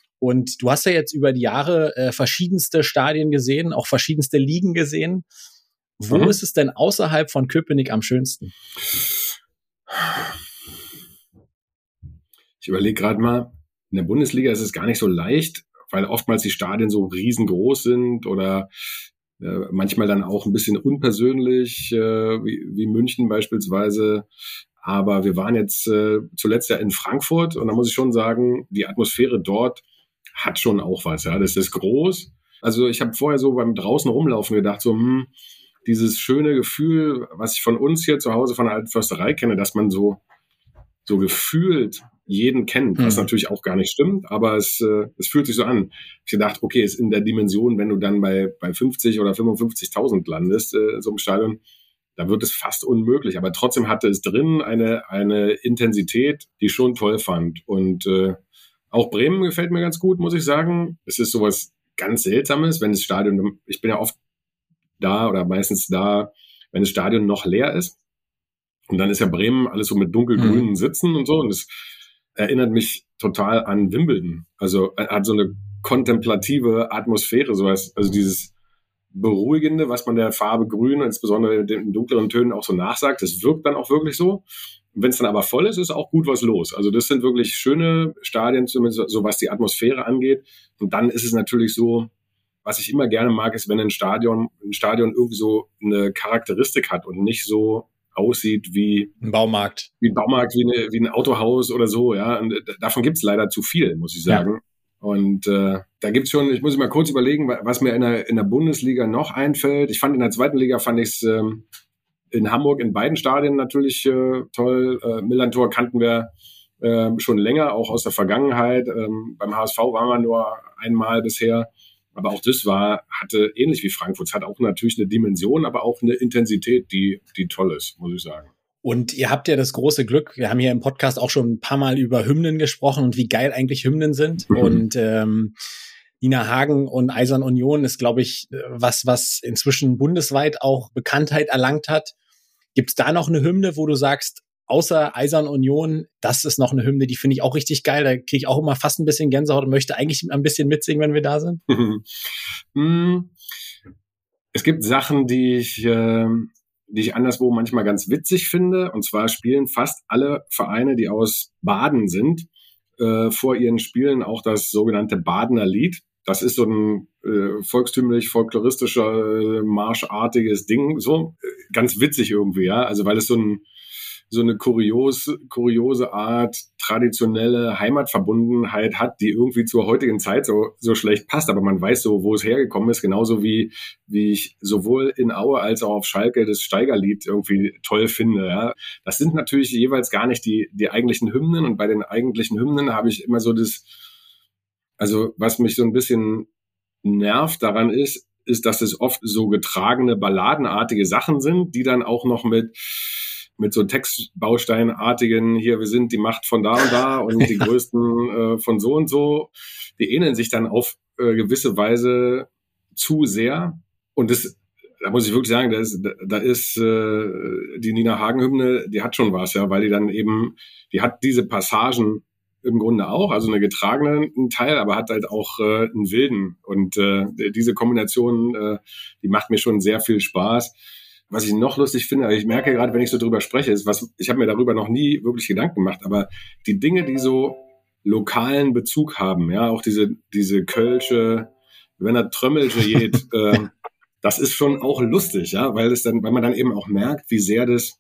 Und du hast ja jetzt über die Jahre äh, verschiedenste Stadien gesehen, auch verschiedenste Ligen gesehen. Wo mhm. ist es denn außerhalb von Köpenick am schönsten? Ich überlege gerade mal, in der Bundesliga ist es gar nicht so leicht, weil oftmals die Stadien so riesengroß sind oder äh, manchmal dann auch ein bisschen unpersönlich, äh, wie, wie München beispielsweise. Aber wir waren jetzt äh, zuletzt ja in Frankfurt und da muss ich schon sagen, die Atmosphäre dort hat schon auch was. Ja, das ist groß. Also ich habe vorher so beim draußen rumlaufen gedacht, so hm, dieses schöne Gefühl, was ich von uns hier zu Hause von der Alten Försterei kenne, dass man so so gefühlt jeden kennt, was mhm. natürlich auch gar nicht stimmt, aber es äh, es fühlt sich so an. Ich gedacht, okay, ist in der Dimension, wenn du dann bei bei fünfzig oder fünfundfünfzigtausend landest äh, in so einem Stadion, da wird es fast unmöglich. Aber trotzdem hatte es drin eine eine Intensität, die ich schon toll fand. Und äh, auch Bremen gefällt mir ganz gut, muss ich sagen. Es ist sowas ganz Seltsames, wenn das Stadion, ich bin ja oft da oder meistens da, wenn das Stadion noch leer ist. Und dann ist ja Bremen alles so mit dunkelgrünen mhm. Sitzen und so. Und es erinnert mich total an Wimbledon. Also hat so eine kontemplative Atmosphäre, sowas, also dieses Beruhigende, was man der Farbe Grün, insbesondere den dunkleren Tönen auch so nachsagt. Das wirkt dann auch wirklich so. Wenn es dann aber voll ist, ist auch gut was los. Also das sind wirklich schöne Stadien, zumindest so was die Atmosphäre angeht. Und dann ist es natürlich so, was ich immer gerne mag, ist, wenn ein Stadion, ein Stadion irgendwie so eine Charakteristik hat und nicht so aussieht wie ein Baumarkt. Wie ein Baumarkt, wie, eine, wie ein Autohaus oder so. Ja, und davon gibt es leider zu viel, muss ich sagen. Ja. Und äh, da gibt's schon, ich muss mal kurz überlegen, was mir in der, in der Bundesliga noch einfällt. Ich fand in der zweiten Liga, fand ich es ähm, in Hamburg in beiden Stadien natürlich äh, toll. Äh, Millerntor kannten wir äh, schon länger, auch aus der Vergangenheit. Ähm, beim H S V waren wir nur einmal bisher. Aber auch das war, hatte ähnlich wie Frankfurt, es hat auch natürlich eine Dimension, aber auch eine Intensität, die, die toll ist, muss ich sagen. Und ihr habt ja das große Glück, wir haben hier im Podcast auch schon ein paar Mal über Hymnen gesprochen und wie geil eigentlich Hymnen sind. Mhm. Und ähm, Nina Hagen und Eisern Union ist, glaube ich, was, was inzwischen bundesweit auch Bekanntheit erlangt hat. Gibt es da noch eine Hymne, wo du sagst, außer Eisern Union, das ist noch eine Hymne, die finde ich auch richtig geil. Da kriege ich auch immer fast ein bisschen Gänsehaut und möchte eigentlich ein bisschen mitsingen, wenn wir da sind. Es gibt Sachen, die ich, äh, die ich anderswo manchmal ganz witzig finde. Und zwar spielen fast alle Vereine, die aus Baden sind, äh, vor ihren Spielen auch das sogenannte Badener Lied. Das ist so ein äh, volkstümlich, folkloristischer, äh, marschartiges Ding. So äh, ganz witzig irgendwie, ja. Also weil es so ein so eine kurios, kuriose Art, traditionelle Heimatverbundenheit hat, die irgendwie zur heutigen Zeit so, so schlecht passt. Aber man weiß so, wo es hergekommen ist. Genauso wie, wie ich sowohl in Aue als auch auf Schalke das Steigerlied irgendwie toll finde, ja. Das sind natürlich jeweils gar nicht die, die eigentlichen Hymnen. Und bei den eigentlichen Hymnen habe ich immer so das, also was mich so ein bisschen nervt daran ist, ist, dass es oft so getragene, balladenartige Sachen sind, die dann auch noch mit mit so Textbausteinartigen, hier, wir sind die Macht von da und da und die größten äh, von so und so, die ähneln sich dann auf äh, gewisse Weise zu sehr. Und das, da muss ich wirklich sagen, da ist, da ist äh, die Nina Hagen-Hymne, die hat schon was, ja, weil die dann eben, die hat diese Passagen im Grunde auch, also eine getragene Teil, aber hat halt auch äh, einen wilden. Und äh, diese Kombination, äh, die macht mir schon sehr viel Spaß. Was ich noch lustig finde, ich merke gerade, wenn ich so drüber spreche, ist, was, ich habe mir darüber noch nie wirklich Gedanken gemacht, aber die Dinge, die so lokalen Bezug haben, ja, auch diese, diese Kölsche, wenn er Trömmelche geht, äh, das ist schon auch lustig, ja, weil es dann, weil man dann eben auch merkt, wie sehr das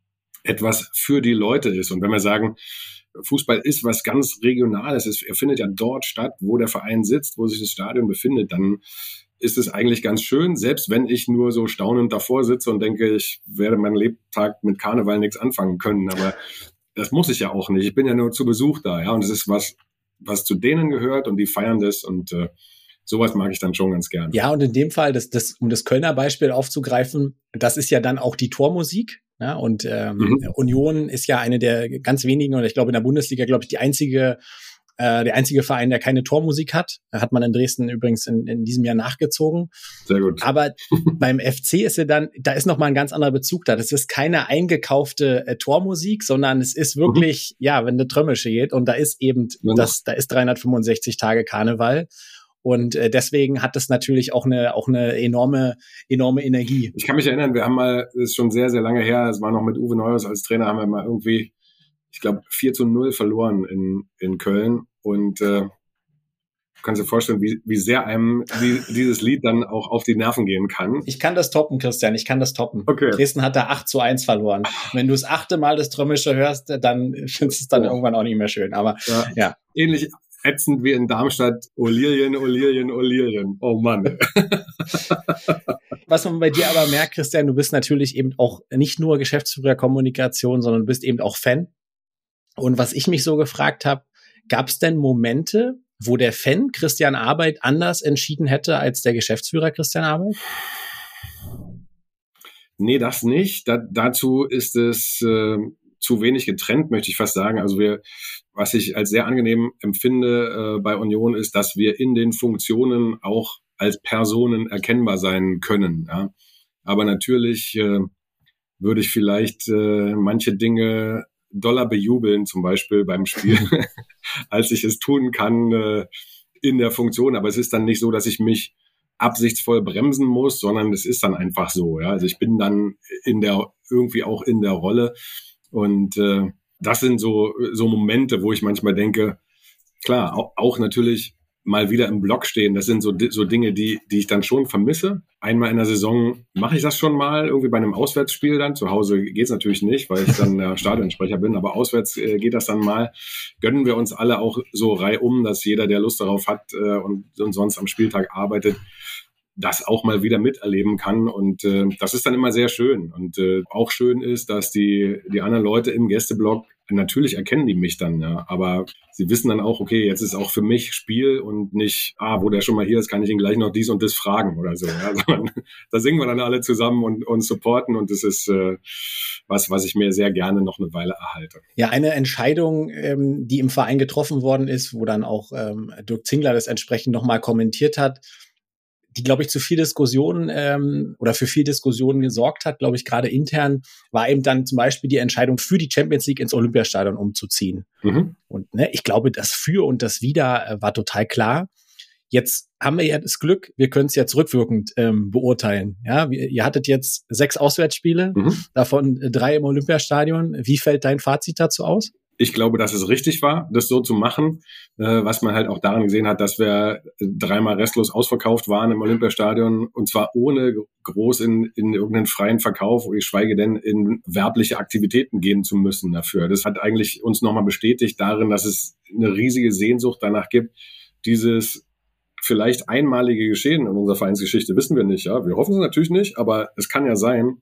etwas für die Leute ist. Und wenn wir sagen, Fußball ist was ganz Regionales, es, er findet ja dort statt, wo der Verein sitzt, wo sich das Stadion befindet, dann ist es eigentlich ganz schön, selbst wenn ich nur so staunend davor sitze und denke, ich werde meinen Lebtag mit Karneval nichts anfangen können, aber das muss ich ja auch nicht. Ich bin ja nur zu Besuch da, ja, und es ist was, was zu denen gehört und die feiern das und äh, sowas mag ich dann schon ganz gerne. Ja, und in dem Fall, das, das, um das Kölner Beispiel aufzugreifen, das ist ja dann auch die Tormusik. Ja, und ähm, mhm. Union ist ja eine der ganz wenigen, oder ich glaube in der Bundesliga, glaube ich, die einzige Äh, der einzige Verein, der keine Tormusik hat. Hat man in Dresden übrigens in, in diesem Jahr nachgezogen. Sehr gut. Aber beim F C ist ja dann, da ist nochmal ein ganz anderer Bezug da. Das ist keine eingekaufte äh, Tormusik, sondern es ist wirklich, mhm. ja, wenn eine Trömmische geht und da ist eben, ja, das, da ist dreihundertfünfundsechzig Tage Karneval. Und äh, deswegen hat das natürlich auch eine auch eine enorme enorme Energie. Ich kann mich erinnern, wir haben mal, das ist schon sehr, sehr lange her, es war noch mit Uwe Neuhaus als Trainer, haben wir mal irgendwie, ich glaube, vier zu null verloren in, in Köln. Und äh, du kannst dir vorstellen, wie, wie sehr einem wie, dieses Lied dann auch auf die Nerven gehen kann. Ich kann das toppen, Christian, ich kann das toppen. Okay. Dresden hat da acht zu eins verloren. Wenn du das achte Mal das Trömmische hörst, dann findest du es dann ja. irgendwann auch nicht mehr schön. Aber ja. ja. Ähnlich ätzend wie in Darmstadt, Olilien, Olilien, Olilien. Oh Mann. Was man bei dir aber merkt, Christian, du bist natürlich eben auch nicht nur Geschäftsführer Kommunikation, sondern du bist eben auch Fan. Und was ich mich so gefragt habe, gab es denn Momente, wo der Fan Christian Arbeit anders entschieden hätte als der Geschäftsführer Christian Arbeit? Nee, das nicht. Da, dazu ist es äh, zu wenig getrennt, möchte ich fast sagen. Also wir, was ich als sehr angenehm empfinde äh, bei Union ist, dass wir in den Funktionen auch als Personen erkennbar sein können. Ja? Aber natürlich äh, würde ich vielleicht äh, manche Dinge Dollar bejubeln, zum Beispiel beim Spiel, als ich es tun kann äh, in der Funktion. Aber es ist dann nicht so, dass ich mich absichtsvoll bremsen muss, sondern es ist dann einfach so. Ja, also ich bin dann in der irgendwie auch in der Rolle und äh, das sind so so Momente, wo ich manchmal denke, klar, auch, auch natürlich mal wieder im Block stehen. Das sind so so Dinge, die die ich dann schon vermisse. Einmal in der Saison mache ich das schon mal, irgendwie bei einem Auswärtsspiel dann. Zu Hause geht's natürlich nicht, weil ich dann der Stadionsprecher bin, aber auswärts äh, geht das dann mal. Gönnen wir uns alle auch so reihum, dass jeder, der Lust darauf hat äh, und, und sonst am Spieltag arbeitet, das auch mal wieder miterleben kann. Und äh, das ist dann immer sehr schön. Und äh, auch schön ist, dass die die anderen Leute im Gästeblock natürlich erkennen die mich dann, ja, aber sie wissen dann auch, okay, jetzt ist auch für mich Spiel und nicht, ah, wo der schon mal hier ist, kann ich ihn gleich noch dies und das fragen oder so, ja, sondern da singen wir dann alle zusammen und, und supporten und das ist äh, was, was ich mir sehr gerne noch eine Weile erhalte. Ja, eine Entscheidung, ähm, die im Verein getroffen worden ist, wo dann auch ähm, Dirk Zingler das entsprechend nochmal kommentiert hat, die, glaube ich, zu viel Diskussionen ähm, oder für viel Diskussionen gesorgt hat, glaube ich, gerade intern, war eben dann zum Beispiel die Entscheidung, für die Champions League ins Olympiastadion umzuziehen. Mhm. Und ne, ich glaube, das Für und das Wider äh, war total klar. Jetzt haben wir ja das Glück, wir können es jetzt rückwirkend ähm, beurteilen. Ja, wir, ihr hattet jetzt sechs Auswärtsspiele, mhm. davon äh, drei im Olympiastadion. Wie fällt dein Fazit dazu aus? Ich glaube, dass es richtig war, das so zu machen, äh, was man halt auch daran gesehen hat, dass wir dreimal restlos ausverkauft waren im Olympiastadion und zwar ohne groß in, in irgendeinen freien Verkauf, geschweige denn in werbliche Aktivitäten gehen zu müssen dafür. Das hat eigentlich uns nochmal bestätigt darin, dass es eine riesige Sehnsucht danach gibt, dieses vielleicht einmalige Geschehen in unserer Vereinsgeschichte, wissen wir nicht, ja. Wir hoffen es natürlich nicht, aber es kann ja sein,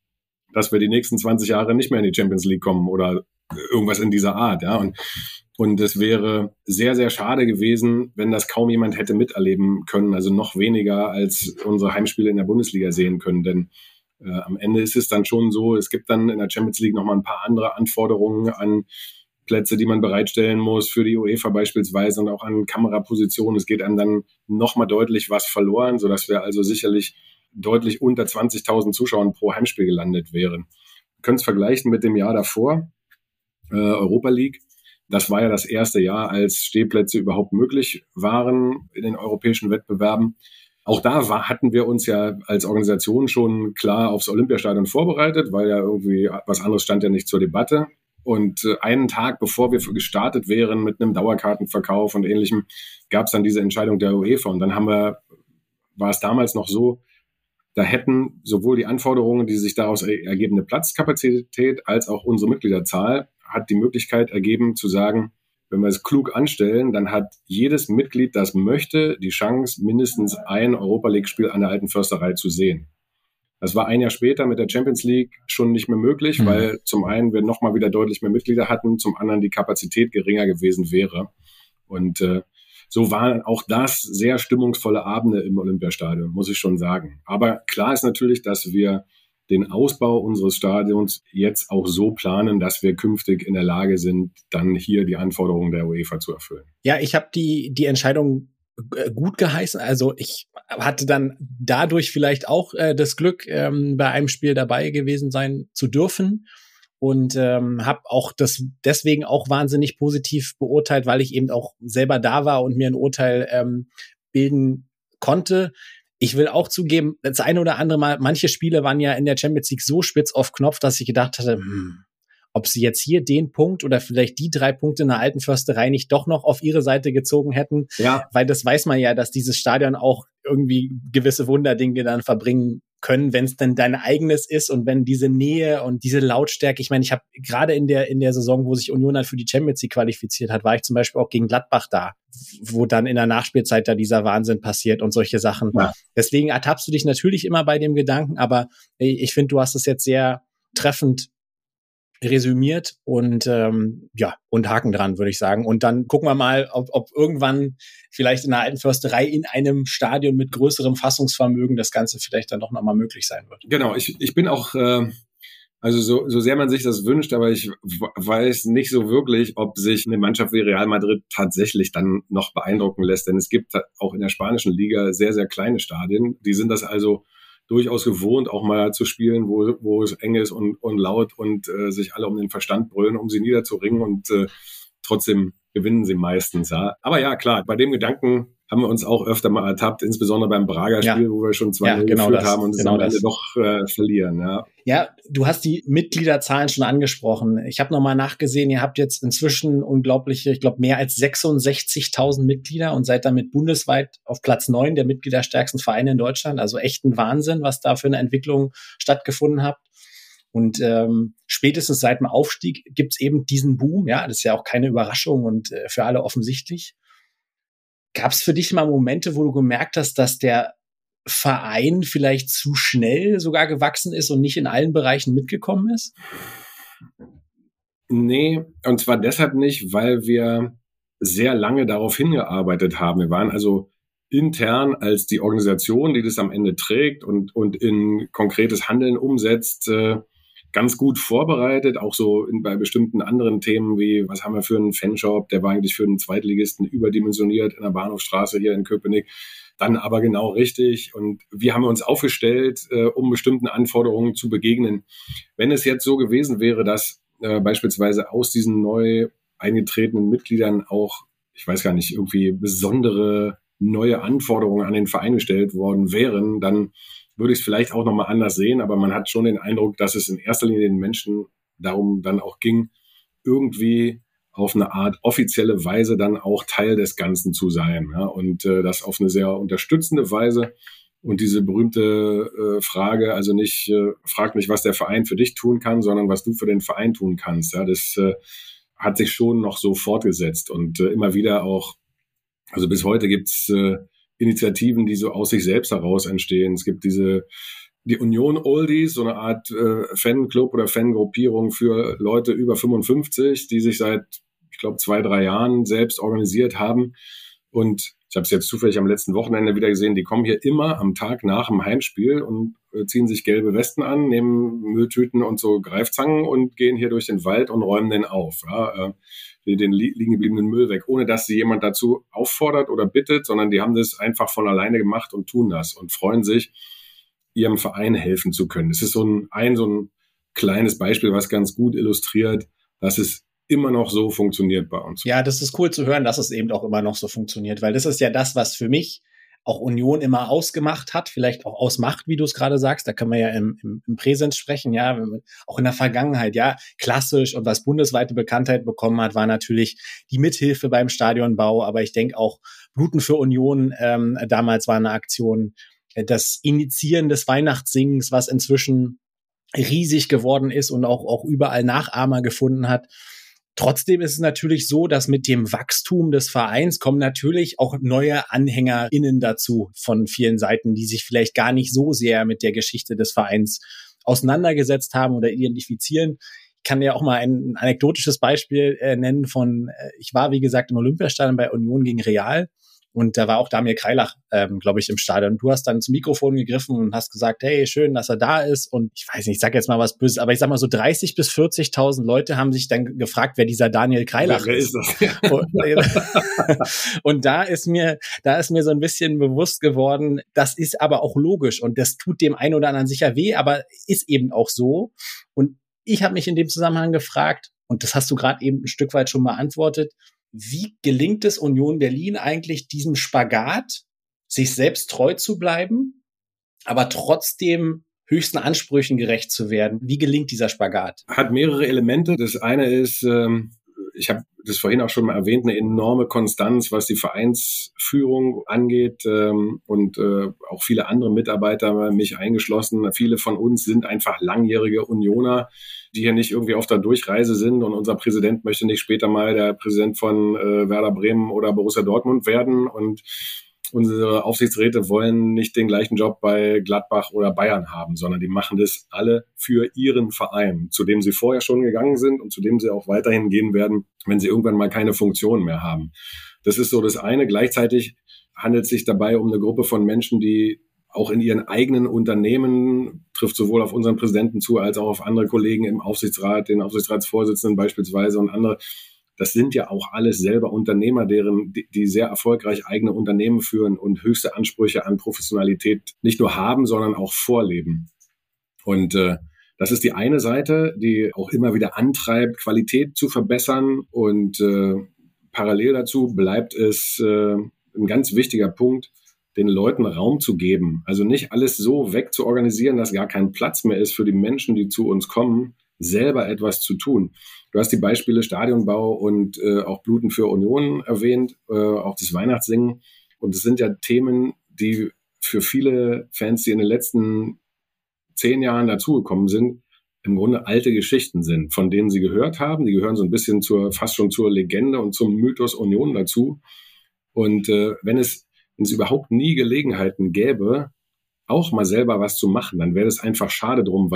dass wir die nächsten zwanzig Jahre nicht mehr in die Champions League kommen oder irgendwas in dieser Art, ja. Und, und es wäre sehr, sehr schade gewesen, wenn das kaum jemand hätte miterleben können, also noch weniger als unsere Heimspiele in der Bundesliga sehen können, denn äh, am Ende ist es dann schon so, es gibt dann in der Champions League nochmal ein paar andere Anforderungen an Plätze, die man bereitstellen muss für die UEFA beispielsweise und auch an Kamerapositionen. Es geht einem dann nochmal deutlich was verloren, sodass wir also sicherlich deutlich unter zwanzigtausend Zuschauern pro Heimspiel gelandet wären. Wir können es vergleichen mit dem Jahr davor, äh, Europa League. Das war ja das erste Jahr, als Stehplätze überhaupt möglich waren in den europäischen Wettbewerben. Auch da war, hatten wir uns ja als Organisation schon klar aufs Olympiastadion vorbereitet, weil ja irgendwie was anderes stand ja nicht zur Debatte. Und äh, einen Tag, bevor wir gestartet wären mit einem Dauerkartenverkauf und Ähnlichem, gab es dann diese Entscheidung der UEFA. Und dann haben wir, war es damals noch so, da hätten sowohl die Anforderungen, die sich daraus ergebende Platzkapazität, als auch unsere Mitgliederzahl, hat die Möglichkeit ergeben zu sagen, wenn wir es klug anstellen, dann hat jedes Mitglied, das möchte, die Chance, mindestens ein Europa-League-Spiel an der Alten Försterei zu sehen. Das war ein Jahr später mit der Champions League schon nicht mehr möglich, mhm. weil zum einen wir nochmal wieder deutlich mehr Mitglieder hatten, zum anderen die Kapazität geringer gewesen wäre. Und äh, so waren auch das sehr stimmungsvolle Abende im Olympiastadion, muss ich schon sagen. Aber klar ist natürlich, dass wir den Ausbau unseres Stadions jetzt auch so planen, dass wir künftig in der Lage sind, dann hier die Anforderungen der UEFA zu erfüllen. Ja, ich habe die die Entscheidung gut geheißen. Also ich hatte dann dadurch vielleicht auch äh, das Glück, ähm, bei einem Spiel dabei gewesen sein zu dürfen und ähm, habe auch das deswegen auch wahnsinnig positiv beurteilt, weil ich eben auch selber da war und mir ein Urteil ähm, bilden konnte. Ich will auch zugeben, das eine oder andere Mal, manche Spiele waren ja in der Champions League so spitz auf Knopf, dass ich gedacht hatte, hm, ob sie jetzt hier den Punkt oder vielleicht die drei Punkte in der Alten Försterei nicht doch noch auf ihre Seite gezogen hätten. Ja. Weil das weiß man ja, dass dieses Stadion auch irgendwie gewisse Wunderdinge dann verbringen können, wenn es denn dein eigenes ist und wenn diese Nähe und diese Lautstärke, ich meine, ich habe gerade in der in der Saison, wo sich Union halt für die Champions League qualifiziert hat, war ich zum Beispiel auch gegen Gladbach da, wo dann in der Nachspielzeit da dieser Wahnsinn passiert und solche Sachen. Ja. Deswegen ertappst du dich natürlich immer bei dem Gedanken, aber ich finde, du hast es jetzt sehr treffend resümiert und ähm, ja, und Haken dran, würde ich sagen. Und dann gucken wir mal, ob, ob irgendwann vielleicht in der Alten Försterei in einem Stadion mit größerem Fassungsvermögen das Ganze vielleicht dann doch nochmal möglich sein wird. Genau, ich, ich bin auch, äh, also so, so sehr man sich das wünscht, aber ich w- weiß nicht so wirklich, ob sich eine Mannschaft wie Real Madrid tatsächlich dann noch beeindrucken lässt, denn es gibt auch in der spanischen Liga sehr, sehr kleine Stadien. Die sind das also durchaus gewohnt, auch mal zu spielen, wo, wo es eng ist und, und laut und äh, sich alle um den Verstand brüllen, um sie niederzuringen und äh, trotzdem gewinnen sie meistens. Ja. Aber ja, klar, bei dem Gedanken haben wir uns auch öfter mal ertappt, insbesondere beim Braga-Spiel, ja. wo wir schon zwei ja, genau geführt das, haben und es genau am Ende das. doch äh, verlieren. Ja. ja, du hast die Mitgliederzahlen schon angesprochen. Ich habe nochmal nachgesehen, ihr habt jetzt inzwischen unglaubliche, ich glaube, mehr als sechsundsechzigtausend Mitglieder und seid damit bundesweit auf Platz neun der mitgliederstärksten Vereine in Deutschland. Also echt ein Wahnsinn, was da für eine Entwicklung stattgefunden hat. Und ähm, spätestens seit dem Aufstieg gibt's eben diesen Boom. Ja, das ist ja auch keine Überraschung und äh, für alle offensichtlich. Gab es für dich mal Momente, wo du gemerkt hast, dass der Verein vielleicht zu schnell sogar gewachsen ist und nicht in allen Bereichen mitgekommen ist? Nee, und zwar deshalb nicht, weil wir sehr lange darauf hingearbeitet haben. Wir waren also intern als die Organisation, die das am Ende trägt und, und in konkretes Handeln umsetzt, äh, ganz gut vorbereitet, auch so in, bei bestimmten anderen Themen wie, was haben wir für einen Fanshop, der war eigentlich für einen Zweitligisten überdimensioniert in der Bahnhofstraße hier in Köpenick, dann aber genau richtig. Und wie haben wir uns aufgestellt, äh, um bestimmten Anforderungen zu begegnen. Wenn es jetzt so gewesen wäre, dass äh, beispielsweise aus diesen neu eingetretenen Mitgliedern auch, ich weiß gar nicht, irgendwie besondere neue Anforderungen an den Verein gestellt worden wären, dann würde ich es vielleicht auch nochmal anders sehen, aber man hat schon den Eindruck, dass es in erster Linie den Menschen darum dann auch ging, irgendwie auf eine Art offizielle Weise dann auch Teil des Ganzen zu sein. Ja? Und äh, das auf eine sehr unterstützende Weise. Und diese berühmte äh, Frage, also nicht, äh, frag nicht, was der Verein für dich tun kann, sondern was du für den Verein tun kannst. Ja? Das äh, hat sich schon noch so fortgesetzt und äh, immer wieder auch, also bis heute gibt's äh, Initiativen, die so aus sich selbst heraus entstehen. Es gibt diese, die Union Oldies, so eine Art äh, Fanclub oder Fangruppierung für Leute über fünfundfünfzig, die sich seit, ich glaube, zwei, drei Jahren selbst organisiert haben. Und ich habe es jetzt zufällig am letzten Wochenende wieder gesehen, die kommen hier immer am Tag nach dem Heimspiel und äh, ziehen sich gelbe Westen an, nehmen Mülltüten und so Greifzangen und gehen hier durch den Wald und räumen den auf. Ja, äh, den liegen gebliebenen Müll weg, ohne dass sie jemand dazu auffordert oder bittet, sondern die haben das einfach von alleine gemacht und tun das und freuen sich, ihrem Verein helfen zu können. Es ist so ein, ein, so ein kleines Beispiel, was ganz gut illustriert, dass es immer noch so funktioniert bei uns. Ja, das ist cool zu hören, dass es eben auch immer noch so funktioniert, weil das ist ja das, was für mich auch Union immer ausgemacht hat, vielleicht auch ausmacht, wie du es gerade sagst. Da können wir ja im, im, im Präsens sprechen, ja, auch in der Vergangenheit, ja, klassisch. Und was bundesweite Bekanntheit bekommen hat, war natürlich die Mithilfe beim Stadionbau. Aber ich denke auch Bluten für Union, ähm, damals war eine Aktion, das Initiieren des Weihnachtssingens, was inzwischen riesig geworden ist und auch, auch überall Nachahmer gefunden hat. Trotzdem ist es natürlich so, dass mit dem Wachstum des Vereins kommen natürlich auch neue AnhängerInnen dazu von vielen Seiten, die sich vielleicht gar nicht so sehr mit der Geschichte des Vereins auseinandergesetzt haben oder identifizieren. Ich kann dir auch mal ein anekdotisches Beispiel äh, nennen von, äh, ich war wie gesagt im Olympiastadion bei Union gegen Real. Und da war auch Damir Kreilach, ähm, glaube ich, im Stadion. Du hast dann zum Mikrofon gegriffen und hast gesagt, hey, schön, dass er da ist. Und ich weiß nicht, ich sag jetzt mal was Böses, aber ich sag mal so dreißig bis vierzigtausend Leute haben sich dann gefragt, wer dieser Daniel Kreilach wer ist. ist das? Und, und da ist mir, da ist mir so ein bisschen bewusst geworden, das ist aber auch logisch und das tut dem einen oder anderen sicher weh, aber ist eben auch so. Und ich habe mich in dem Zusammenhang gefragt, und das hast du gerade eben ein Stück weit schon beantwortet, wie gelingt es Union Berlin eigentlich, diesem Spagat, sich selbst treu zu bleiben, aber trotzdem höchsten Ansprüchen gerecht zu werden? Wie gelingt dieser Spagat? Hat mehrere Elemente. Das eine ist, ähm, ich habe das vorhin auch schon mal erwähnt, eine enorme Konstanz, was die Vereinsführung angeht, ähm, und äh, auch viele andere Mitarbeiter, mich eingeschlossen. Viele von uns sind einfach langjährige Unioner, die hier nicht irgendwie auf der Durchreise sind und unser Präsident möchte nicht später mal der Präsident von äh, Werder Bremen oder Borussia Dortmund werden und unsere Aufsichtsräte wollen nicht den gleichen Job bei Gladbach oder Bayern haben, sondern die machen das alle für ihren Verein, zu dem sie vorher schon gegangen sind und zu dem sie auch weiterhin gehen werden, wenn sie irgendwann mal keine Funktion mehr haben. Das ist so das eine. Gleichzeitig handelt es sich dabei um eine Gruppe von Menschen, die auch in ihren eigenen Unternehmen, trifft sowohl auf unseren Präsidenten zu, als auch auf andere Kollegen im Aufsichtsrat, den Aufsichtsratsvorsitzenden beispielsweise und andere. Das sind ja auch alles selber Unternehmer, deren, die, die sehr erfolgreich eigene Unternehmen führen und höchste Ansprüche an Professionalität nicht nur haben, sondern auch vorleben. Und äh, das ist die eine Seite, die auch immer wieder antreibt, Qualität zu verbessern. Und äh, parallel dazu bleibt es äh, ein ganz wichtiger Punkt, den Leuten Raum zu geben. Also nicht alles so wegzuorganisieren, dass gar kein Platz mehr ist für die Menschen, die zu uns kommen, selber etwas zu tun. Du hast die Beispiele Stadionbau und äh, auch Bluten für Union erwähnt, äh, auch das Weihnachtssingen. Und das sind ja Themen, die für viele Fans, die in den letzten zehn Jahren dazugekommen sind, im Grunde alte Geschichten sind, von denen sie gehört haben. Die gehören so ein bisschen zur, fast schon zur Legende und zum Mythos Union dazu. Und äh, wenn es wenn es überhaupt nie Gelegenheiten gäbe, auch mal selber was zu machen, dann wäre das einfach schade drum, weil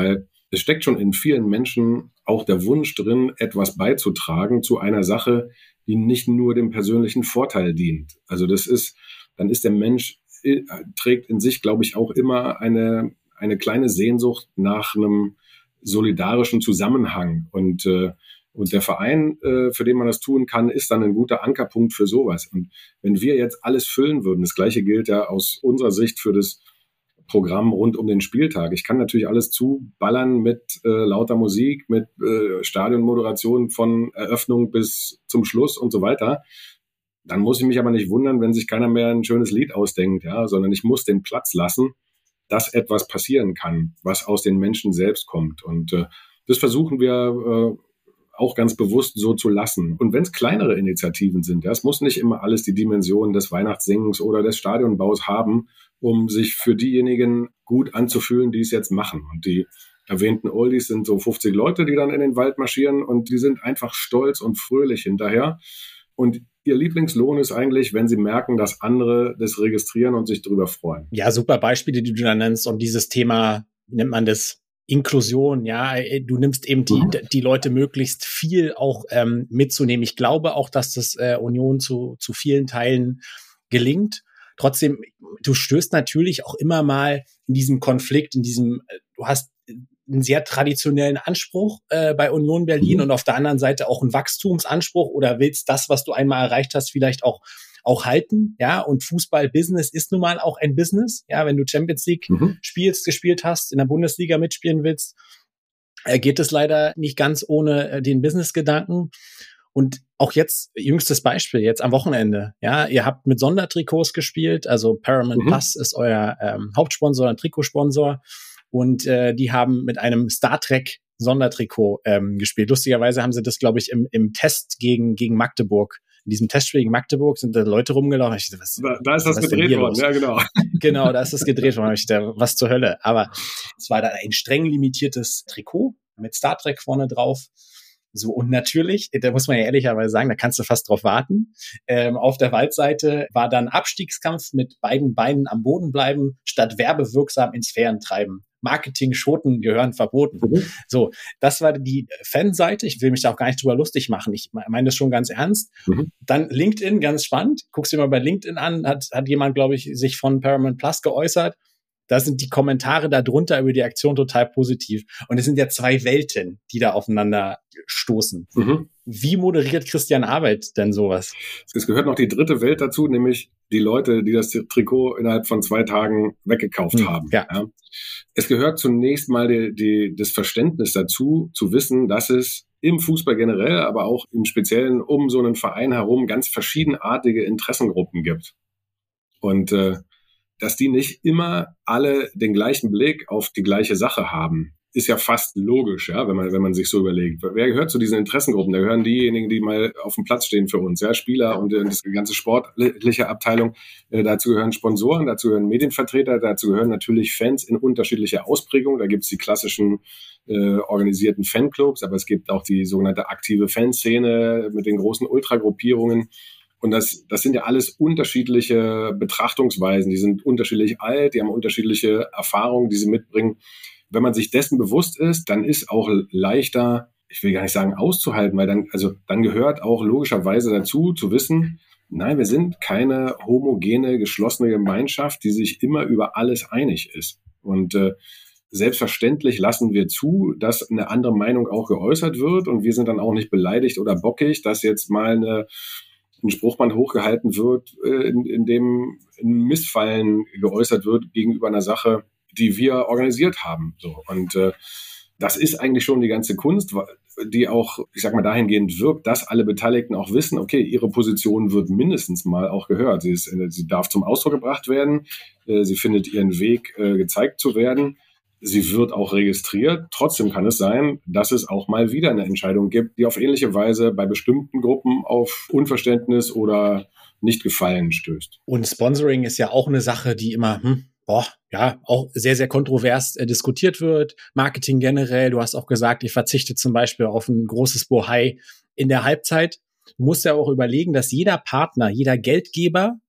es steckt schon in vielen Menschen auch der Wunsch drin, etwas beizutragen zu einer Sache, die nicht nur dem persönlichen Vorteil dient. Also das ist, dann ist der Mensch, trägt in sich, glaube ich, auch immer eine, eine kleine Sehnsucht nach einem solidarischen Zusammenhang. Und, äh, und der Verein, äh, für den man das tun kann, ist dann ein guter Ankerpunkt für sowas. Und wenn wir jetzt alles füllen würden, das Gleiche gilt ja aus unserer Sicht für das Programm rund um den Spieltag. Ich kann natürlich alles zuballern mit äh, lauter Musik, mit äh, Stadionmoderation von Eröffnung bis zum Schluss und so weiter. Dann muss ich mich aber nicht wundern, wenn sich keiner mehr ein schönes Lied ausdenkt, ja, sondern ich muss den Platz lassen, dass etwas passieren kann, was aus den Menschen selbst kommt. Und äh, das versuchen wir äh, auch ganz bewusst so zu lassen. Und wenn es kleinere Initiativen sind, ja, es muss nicht immer alles die Dimension des Weihnachtssingens oder des Stadionbaus haben, um sich für diejenigen gut anzufühlen, die es jetzt machen. Und die erwähnten Oldies sind so fünfzig Leute, die dann in den Wald marschieren und die sind einfach stolz und fröhlich hinterher. Und ihr Lieblingslohn ist eigentlich, wenn sie merken, dass andere das registrieren und sich darüber freuen. Ja, super Beispiele, die du da nennst. Und dieses Thema, wie nennt man das? Inklusion, ja, du nimmst eben die, mhm. die Leute möglichst viel auch ähm, mitzunehmen. Ich glaube auch, dass das äh, Union zu, zu vielen Teilen gelingt. Trotzdem, du stößt natürlich auch immer mal in diesem Konflikt, in diesem, du hast einen sehr traditionellen Anspruch äh, bei Union Berlin mhm. und auf der anderen Seite auch einen Wachstumsanspruch oder willst das, was du einmal erreicht hast, vielleicht auch auch halten, ja, und Fußball-Business ist nun mal auch ein Business, ja, wenn du Champions League mhm. spielst, gespielt hast, in der Bundesliga mitspielen willst, äh, geht es leider nicht ganz ohne äh, den Business-Gedanken. Und auch jetzt, jüngstes Beispiel, jetzt am Wochenende, ja, ihr habt mit Sondertrikots gespielt, also Paramount mhm. Plus ist euer ähm, Hauptsponsor, ein Trikotsponsor, und äh, die haben mit einem Star Trek Sondertrikot ähm, gespielt. Lustigerweise haben sie das, glaube ich, im, im Test gegen, gegen Magdeburg, in diesem Testspiel gegen Magdeburg sind da Leute rumgelaufen. Ich dachte, was, da, da ist das gedreht worden, ja genau. Genau, da ist das gedreht worden. Ich dachte, was zur Hölle. Aber es war da ein streng limitiertes Trikot mit Star Trek vorne drauf. So, und natürlich, da muss man ja ehrlicherweise sagen, da kannst du fast drauf warten. Ähm, auf der Waldseite war dann Abstiegskampf mit beiden Beinen am Boden bleiben, statt werbewirksam ins Sphären treiben. Marketing-Schoten gehören verboten. Mhm. So, das war die Fanseite. Ich will mich da auch gar nicht drüber lustig machen. Ich meine das schon ganz ernst. Mhm. Dann LinkedIn, ganz spannend. Guckst du dir mal bei LinkedIn an, hat, hat jemand, glaube ich, sich von Paramount Plus geäußert. Da sind die Kommentare darunter über die Aktion total positiv. Und es sind ja zwei Welten, die da aufeinander stoßen. Mhm. Wie moderiert Christian Arbeit denn sowas? Es gehört noch die dritte Welt dazu, nämlich die Leute, die das Trikot innerhalb von zwei Tagen weggekauft mhm. haben. Ja. Ja. Es gehört zunächst mal die, die, das Verständnis dazu, zu wissen, dass es im Fußball generell, aber auch im Speziellen um so einen Verein herum ganz verschiedenartige Interessengruppen gibt. Und äh, dass die nicht immer alle den gleichen Blick auf die gleiche Sache haben, ist ja fast logisch, ja, wenn man wenn man sich so überlegt. Wer gehört zu diesen Interessengruppen? Da gehören diejenigen, die mal auf dem Platz stehen für uns, ja, Spieler und äh, das ganze sportliche Abteilung. Äh, dazu gehören Sponsoren, dazu gehören Medienvertreter, dazu gehören natürlich Fans in unterschiedlicher Ausprägung. Da gibt's die klassischen äh, organisierten Fanclubs, aber es gibt auch die sogenannte aktive Fanszene mit den großen Ultragruppierungen. Und das, das sind ja alles unterschiedliche Betrachtungsweisen. Die sind unterschiedlich alt, die haben unterschiedliche Erfahrungen, die sie mitbringen. Wenn man sich dessen bewusst ist, dann ist auch leichter, ich will gar nicht sagen auszuhalten, weil dann, also dann gehört auch logischerweise dazu, zu wissen, nein, wir sind keine homogene, geschlossene Gemeinschaft, die sich immer über alles einig ist. Und äh, selbstverständlich lassen wir zu, dass eine andere Meinung auch geäußert wird. Und wir sind dann auch nicht beleidigt oder bockig, dass jetzt mal eine ein Spruchband hochgehalten wird, in, in dem ein Missfallen geäußert wird gegenüber einer Sache, die wir organisiert haben. So. Und äh, das ist eigentlich schon die ganze Kunst, die auch, ich sag mal, dahingehend wirkt, dass alle Beteiligten auch wissen, okay, ihre Position wird mindestens mal auch gehört. Sie, ist, sie darf zum Ausdruck gebracht werden, äh, sie findet ihren Weg, äh, gezeigt zu werden. Sie wird auch registriert. Trotzdem kann es sein, dass es auch mal wieder eine Entscheidung gibt, die auf ähnliche Weise bei bestimmten Gruppen auf Unverständnis oder Nicht-Gefallen stößt. Und Sponsoring ist ja auch eine Sache, die immer, hm, boah, ja, auch sehr, sehr kontrovers äh, diskutiert wird. Marketing generell. Du hast auch gesagt, ich verzichte zum Beispiel auf ein großes Bohai in der Halbzeit. Du musst ja auch überlegen, dass jeder Partner, jeder Geldgeber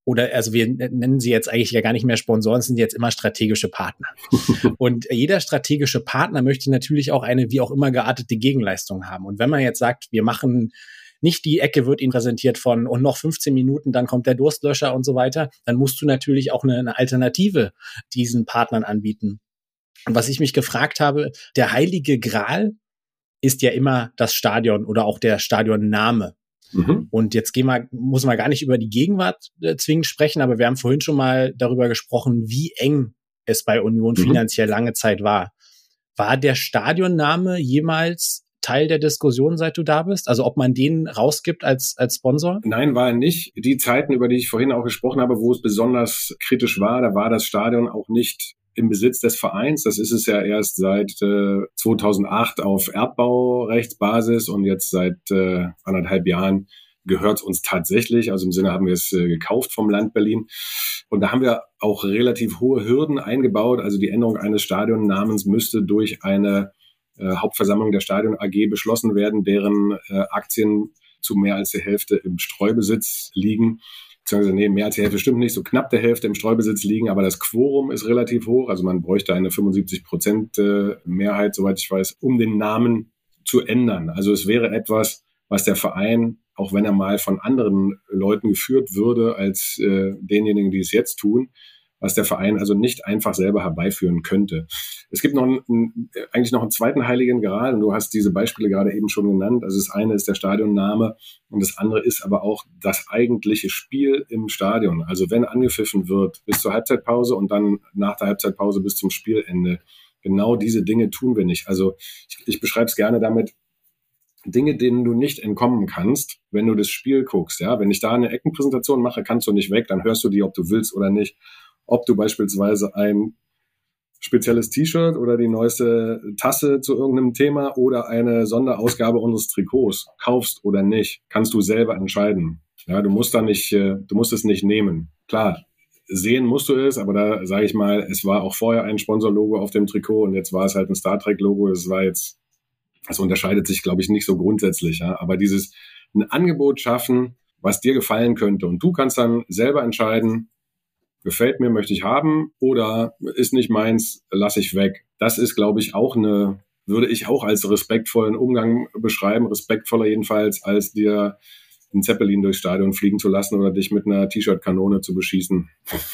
oder also wir nennen sie jetzt eigentlich ja gar nicht mehr Sponsoren, sind jetzt immer strategische Partner. Und jeder strategische Partner möchte natürlich auch eine wie auch immer geartete Gegenleistung haben. Und wenn man jetzt sagt, wir machen nicht die Ecke wird Ihnen präsentiert von und noch fünfzehn Minuten, dann kommt der Durstlöscher und so weiter, dann musst du natürlich auch eine, eine Alternative diesen Partnern anbieten. Und was ich mich gefragt habe, der heilige Gral ist ja immer das Stadion oder auch der Stadionname. Mhm. Und jetzt gehen wir, muss man gar nicht über die Gegenwart äh, zwingend sprechen, aber wir haben vorhin schon mal darüber gesprochen, wie eng es bei Union mhm. finanziell lange Zeit war. War der Stadionname jemals Teil der Diskussion, seit du da bist? Also ob man den rausgibt als als Sponsor? Nein, war er nicht. Die Zeiten, über die ich vorhin auch gesprochen habe, wo es besonders kritisch war, da war das Stadion auch nicht im Besitz des Vereins. Das ist es ja erst seit äh, zweitausendacht auf Erbbaurechtsbasis und jetzt seit äh, anderthalb Jahren gehört es uns tatsächlich. Also im Sinne haben wir es äh, gekauft vom Land Berlin. Und da haben wir auch relativ hohe Hürden eingebaut. Also die Änderung eines Stadionnamens müsste durch eine äh, Hauptversammlung der Stadion A G beschlossen werden, deren äh, Aktien zu mehr als der Hälfte im Streubesitz liegen. Beziehungsweise, nee, mehr als die Hälfte stimmt nicht, so knapp der Hälfte im Streubesitz liegen, aber das Quorum ist relativ hoch. Also man bräuchte eine fünfundsiebzig Prozent äh, Mehrheit, soweit ich weiß, um den Namen zu ändern. Also es wäre etwas, was der Verein, auch wenn er mal von anderen Leuten geführt würde als äh, denjenigen, die es jetzt tun, was der Verein also nicht einfach selber herbeiführen könnte. Es gibt noch einen, eigentlich noch einen zweiten heiligen Gral und du hast diese Beispiele gerade eben schon genannt. Also das eine ist der Stadionname und das andere ist aber auch das eigentliche Spiel im Stadion. Also wenn angepfiffen wird bis zur Halbzeitpause und dann nach der Halbzeitpause bis zum Spielende, genau diese Dinge tun wir nicht. Also ich, ich beschreibe es gerne damit, Dinge, denen du nicht entkommen kannst, wenn du das Spiel guckst. Ja, wenn ich da eine Eckenpräsentation mache, kannst du nicht weg, dann hörst du die, ob du willst oder nicht. Ob du beispielsweise ein spezielles T-Shirt oder die neueste Tasse zu irgendeinem Thema oder eine Sonderausgabe unseres Trikots kaufst oder nicht, kannst du selber entscheiden. Ja, du musst da nicht, du musst es nicht nehmen. Klar, sehen musst du es, aber da sage ich mal, es war auch vorher ein Sponsorlogo auf dem Trikot und jetzt war es halt ein Star Trek Logo. Es war jetzt, das unterscheidet sich, glaube ich, nicht so grundsätzlich. Ja, aber dieses ein Angebot schaffen, was dir gefallen könnte und du kannst dann selber entscheiden, gefällt mir, möchte ich haben oder ist nicht meins, lasse ich weg. Das ist, glaube ich, auch eine, würde ich auch als respektvollen Umgang beschreiben, respektvoller jedenfalls, als dir einen Zeppelin durchs Stadion fliegen zu lassen oder dich mit einer T-Shirt-Kanone zu beschießen.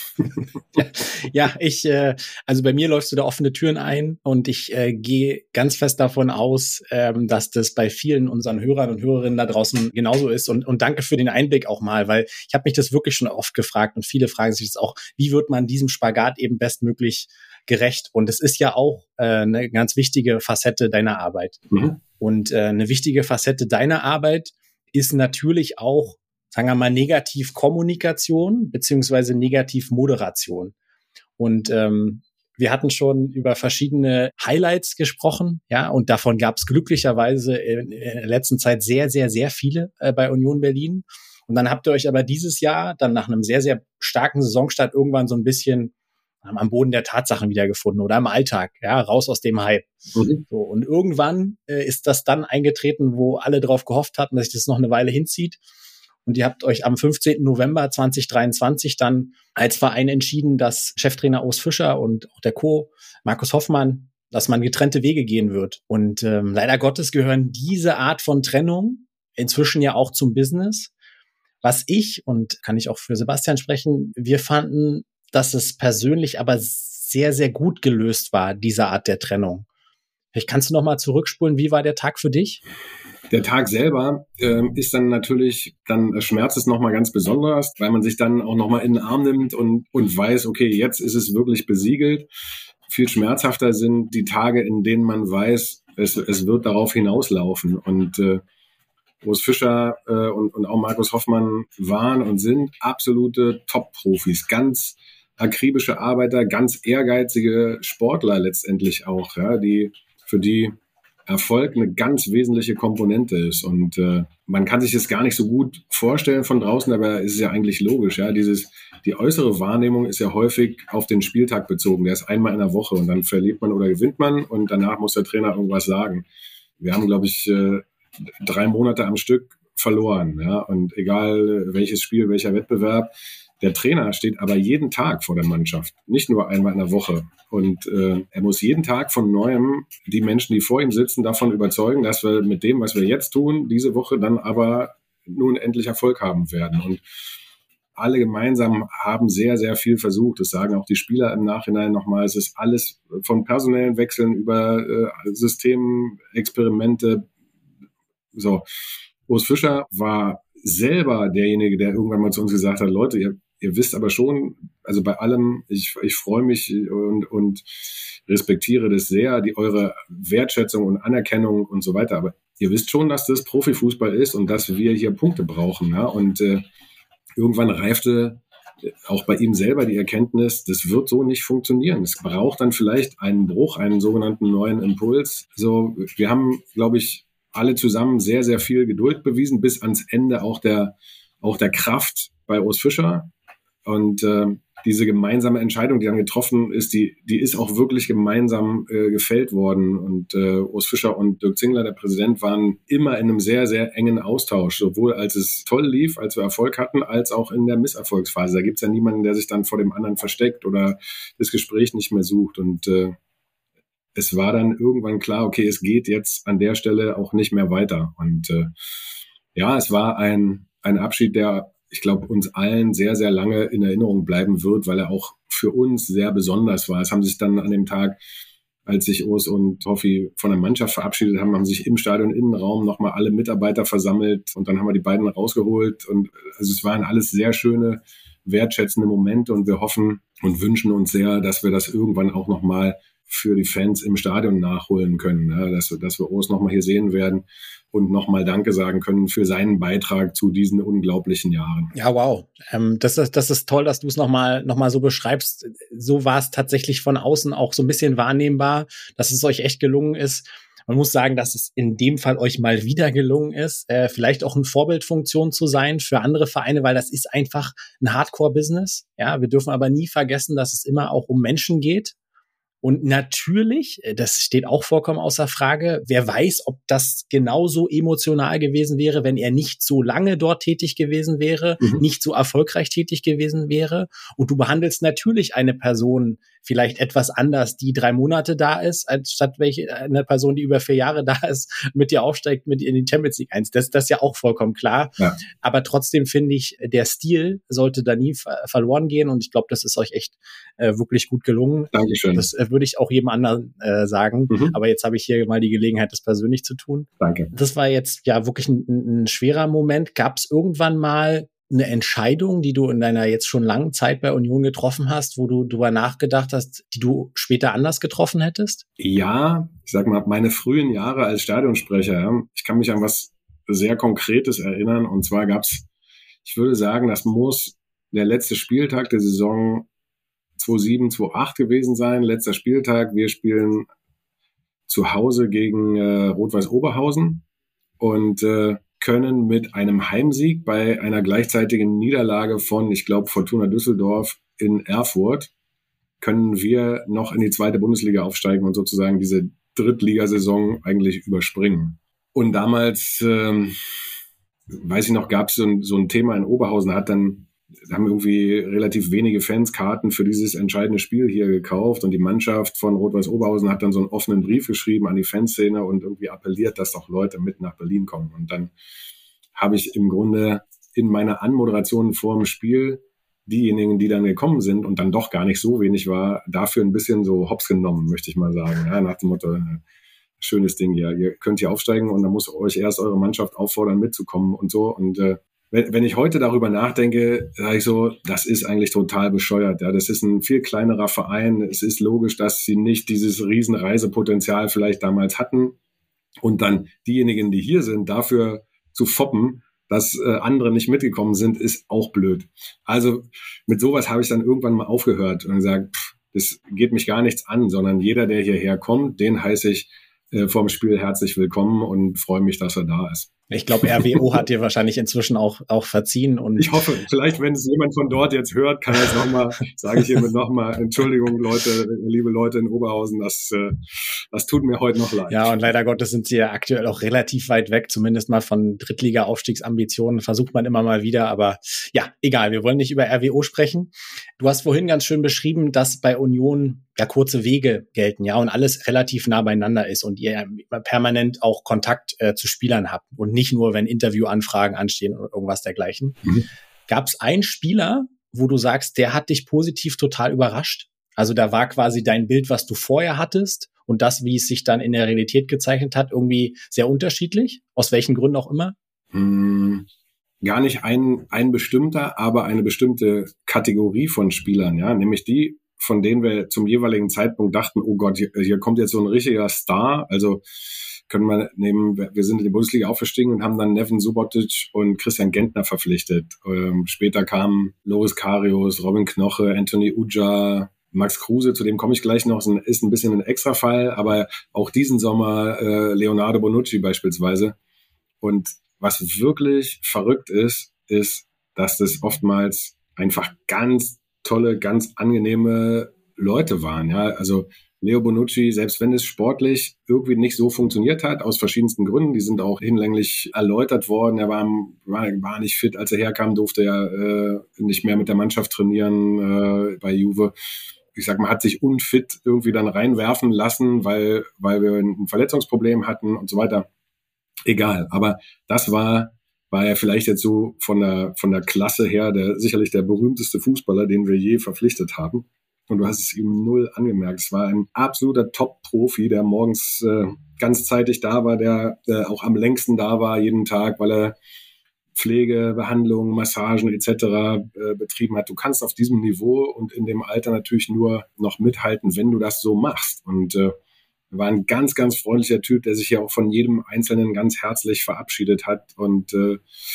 Ja, ja, ich, äh, also bei mir läufst du da offene Türen ein und ich äh, gehe ganz fest davon aus, ähm, dass das bei vielen unseren Hörern und Hörerinnen da draußen genauso ist und, und danke für den Einblick auch mal, weil ich habe mich das wirklich schon oft gefragt und viele fragen sich jetzt auch, wie wird man diesem Spagat eben bestmöglich gerecht? Und es ist ja auch äh, eine ganz wichtige Facette deiner Arbeit. Mhm. Und äh, eine wichtige Facette deiner Arbeit ist natürlich auch, sagen wir mal, Negativkommunikation beziehungsweise Negativmoderation. Und ähm, wir hatten schon über verschiedene Highlights gesprochen, ja, und davon gab es glücklicherweise in, in der letzten Zeit sehr, sehr, sehr viele äh, bei Union Berlin. Und dann habt ihr euch aber dieses Jahr dann nach einem sehr, sehr starken Saisonstart irgendwann so ein bisschen am Boden der Tatsachen wiedergefunden oder im Alltag, ja, raus aus dem Hype. Mhm. So, und irgendwann äh, ist das dann eingetreten, wo alle drauf gehofft hatten, dass sich das noch eine Weile hinzieht. Und ihr habt euch am fünfzehnten November zweitausenddreiundzwanzig dann als Verein entschieden, dass Cheftrainer Urs Fischer und auch der Co. Markus Hoffmann, dass man getrennte Wege gehen wird. Und ähm, leider Gottes gehören diese Art von Trennung inzwischen ja auch zum Business. Was ich, und kann ich auch für Sebastian sprechen, wir fanden, dass es persönlich aber sehr, sehr gut gelöst war, diese Art der Trennung. Vielleicht kannst du noch mal zurückspulen, wie war der Tag für dich? Der Tag selber ähm, ist dann natürlich, dann schmerzt es noch mal ganz besonders, weil man sich dann auch noch mal in den Arm nimmt und, und weiß, okay, jetzt ist es wirklich besiegelt. Viel schmerzhafter sind die Tage, in denen man weiß, es, es wird darauf hinauslaufen. Und äh, Urs Fischer äh, und, und auch Markus Hoffmann waren und sind absolute Top-Profis, ganz akribische Arbeiter, ganz ehrgeizige Sportler letztendlich auch, ja, die für die Erfolg eine ganz wesentliche Komponente ist. Und äh, man kann sich das gar nicht so gut vorstellen von draußen, aber es ist ja eigentlich logisch. Ja, dieses die äußere Wahrnehmung ist ja häufig auf den Spieltag bezogen. Der ist einmal in der Woche und dann verliert man oder gewinnt man und danach muss der Trainer irgendwas sagen. Wir haben, glaube ich, äh, drei Monate am Stück verloren. Ja, und egal welches Spiel, welcher Wettbewerb, Der Trainer steht aber jeden Tag vor der Mannschaft, nicht nur einmal in der Woche. Und äh, er muss jeden Tag von Neuem die Menschen, die vor ihm sitzen, davon überzeugen, dass wir mit dem, was wir jetzt tun, diese Woche dann aber nun endlich Erfolg haben werden. Und alle gemeinsam haben sehr, sehr viel versucht. Das sagen auch die Spieler im Nachhinein nochmal. Es ist alles von personellen Wechseln über äh, Systemexperimente. So, Urs Fischer war selber derjenige, der irgendwann mal zu uns gesagt hat, Leute, ihr, ihr wisst aber schon, also bei allem, ich, ich freue mich und, und respektiere das sehr, die eure Wertschätzung und Anerkennung und so weiter. Aber ihr wisst schon, dass das Profifußball ist und dass wir hier Punkte brauchen. Ja? Und äh, irgendwann reifte auch bei ihm selber die Erkenntnis, das wird so nicht funktionieren. Es braucht dann vielleicht einen Bruch, einen sogenannten neuen Impuls. So, wir haben, glaube ich, alle zusammen sehr, sehr viel Geduld bewiesen, bis ans Ende auch der, auch der Kraft bei Urs Fischer. Und äh, diese gemeinsame Entscheidung, die dann getroffen ist, die, die ist auch wirklich gemeinsam äh, gefällt worden. Und äh, Urs Fischer und Dirk Zingler, der Präsident, waren immer in einem sehr, sehr engen Austausch, sowohl als es toll lief, als wir Erfolg hatten, als auch in der Misserfolgsphase. Da gibt es ja niemanden, der sich dann vor dem anderen versteckt oder das Gespräch nicht mehr sucht. Und äh, es war dann irgendwann klar, okay, es geht jetzt an der Stelle auch nicht mehr weiter. Und äh, ja, es war ein, ein Abschied, der, ich glaube, uns allen sehr, sehr lange in Erinnerung bleiben wird, weil er auch für uns sehr besonders war. Es haben sich dann an dem Tag, als sich Urs und Hoffi von der Mannschaft verabschiedet haben, haben sich im Stadion-Innenraum nochmal alle Mitarbeiter versammelt und dann haben wir die beiden rausgeholt. Und also es waren alles sehr schöne, wertschätzende Momente und wir hoffen und wünschen uns sehr, dass wir das irgendwann auch nochmal für die Fans im Stadion nachholen können, ja, dass wir, dass wir Urs nochmal hier sehen werden und nochmal Danke sagen können für seinen Beitrag zu diesen unglaublichen Jahren. Ja, wow. Ähm, das ist, das ist toll, dass du es nochmal, noch mal so beschreibst. So war es tatsächlich von außen auch so ein bisschen wahrnehmbar, dass es euch echt gelungen ist. Man muss sagen, dass es in dem Fall euch mal wieder gelungen ist, äh, vielleicht auch eine Vorbildfunktion zu sein für andere Vereine, weil das ist einfach ein Hardcore-Business. Ja, wir dürfen aber nie vergessen, dass es immer auch um Menschen geht. Und natürlich, das steht auch vollkommen außer Frage, wer weiß, ob das genauso emotional gewesen wäre, wenn er nicht so lange dort tätig gewesen wäre, mhm. nicht so erfolgreich tätig gewesen wäre. Und du behandelst natürlich eine Person vielleicht etwas anders, die drei Monate da ist, als statt welche eine Person, die über vier Jahre da ist, mit dir aufsteigt, mit in die Champions League eins. Das, das ist ja auch vollkommen klar. Ja. Aber trotzdem finde ich, der Stil sollte da nie ver- verloren gehen. Und ich glaube, das ist euch echt äh, wirklich gut gelungen. Dankeschön. Das äh, würde ich auch jedem anderen äh, sagen. Mhm. Aber jetzt habe ich hier mal die Gelegenheit, das persönlich zu tun. Danke. Das war jetzt ja wirklich ein, ein schwerer Moment. Gab es irgendwann mal eine Entscheidung, die du in deiner jetzt schon langen Zeit bei Union getroffen hast, wo du darüber nachgedacht hast, die du später anders getroffen hättest? Ja, ich sag mal, meine frühen Jahre als Stadionsprecher, ich kann mich an was sehr Konkretes erinnern. Und zwar gab's, ich würde sagen, das muss der letzte Spieltag der Saison zweitausendsieben, zweitausendacht gewesen sein. Letzter Spieltag, wir spielen zu Hause gegen äh, Rot-Weiß Oberhausen und äh, können mit einem Heimsieg bei einer gleichzeitigen Niederlage von, ich glaube, Fortuna Düsseldorf in Erfurt, können wir noch in die zweite Bundesliga aufsteigen und sozusagen diese Drittligasaison eigentlich überspringen. Und damals, ähm, weiß ich noch, gab es so ein, so ein Thema in Oberhausen, da hat dann Da haben irgendwie relativ wenige Fans Karten für dieses entscheidende Spiel hier gekauft und die Mannschaft von Rot-Weiß Oberhausen hat dann so einen offenen Brief geschrieben an die Fanszene und irgendwie appelliert, dass doch Leute mit nach Berlin kommen. Und dann habe ich im Grunde in meiner Anmoderation vor dem Spiel diejenigen, die dann gekommen sind und dann doch gar nicht so wenig war, dafür ein bisschen so hops genommen, möchte ich mal sagen. Ja, nach dem Motto, schönes Ding hier, ihr könnt hier aufsteigen und dann muss euch erst eure Mannschaft auffordern, mitzukommen und so. Und äh, Wenn, wenn ich heute darüber nachdenke, sage ich so, das ist eigentlich total bescheuert. Ja, das ist ein viel kleinerer Verein. Es ist logisch, dass sie nicht dieses riesen Reisepotenzial vielleicht damals hatten. Und dann diejenigen, die hier sind, dafür zu foppen, dass äh, andere nicht mitgekommen sind, ist auch blöd. Also mit sowas habe ich dann irgendwann mal aufgehört und gesagt, pff, das geht mich gar nichts an, sondern jeder, der hierher kommt, den heiße ich äh, vorm Spiel herzlich willkommen und freue mich, dass er da ist. Ich glaube, R W O hat dir wahrscheinlich inzwischen auch, auch verziehen. Und ich hoffe, vielleicht, wenn es jemand von dort jetzt hört, kann er es nochmal, sage ich hiermit nochmal, Entschuldigung, Leute, liebe Leute in Oberhausen, das, das tut mir heute noch leid. Ja, und leider Gottes sind sie ja aktuell auch relativ weit weg, zumindest mal von Drittliga-Aufstiegsambitionen, versucht man immer mal wieder. Aber ja, egal, wir wollen nicht über R W O sprechen. Du hast vorhin ganz schön beschrieben, dass bei Union ja kurze Wege gelten, ja, und alles relativ nah beieinander ist und ihr permanent auch Kontakt äh, zu Spielern habt und nicht nur, wenn Interviewanfragen anstehen oder irgendwas dergleichen. Mhm. Gab es einen Spieler, wo du sagst, der hat dich positiv total überrascht? Also da war quasi dein Bild, was du vorher hattest und das, wie es sich dann in der Realität gezeichnet hat, irgendwie sehr unterschiedlich? Aus welchen Gründen auch immer? Hm, gar nicht ein, ein bestimmter, aber eine bestimmte Kategorie von Spielern, ja, nämlich die, von denen wir zum jeweiligen Zeitpunkt dachten, oh Gott, hier, hier kommt jetzt so ein richtiger Star. Also können wir nehmen, wir sind in die Bundesliga aufgestiegen und haben dann Neven Subotic und Christian Gentner verpflichtet. Ähm, später kamen Loris Karius, Robin Knoche, Anthony Uja, Max Kruse, zu dem komme ich gleich noch, ist ein bisschen ein Extrafall, aber auch diesen Sommer äh, Leonardo Bonucci beispielsweise. Und was wirklich verrückt ist, ist, dass das oftmals einfach ganz tolle, ganz angenehme Leute waren, ja, also Leo Bonucci, selbst wenn es sportlich irgendwie nicht so funktioniert hat, aus verschiedensten Gründen, die sind auch hinlänglich erläutert worden, er war, war, war nicht fit, als er herkam, durfte er äh, nicht mehr mit der Mannschaft trainieren äh, bei Juve. Ich sag mal, hat sich unfit irgendwie dann reinwerfen lassen, weil, weil wir ein Verletzungsproblem hatten und so weiter. Egal, aber das war war er vielleicht jetzt so von der, von der Klasse her der, sicherlich der berühmteste Fußballer, den wir je verpflichtet haben. Und du hast es ihm null angemerkt. Es war ein absoluter Top-Profi, der morgens äh, ganzzeitig da war, der, der auch am längsten da war jeden Tag, weil er Pflege, Behandlung, Massagen et cetera äh, betrieben hat. Du kannst auf diesem Niveau und in dem Alter natürlich nur noch mithalten, wenn du das so machst. Und äh, er war ein ganz, ganz freundlicher Typ, der sich ja auch von jedem Einzelnen ganz herzlich verabschiedet hat. Und äh,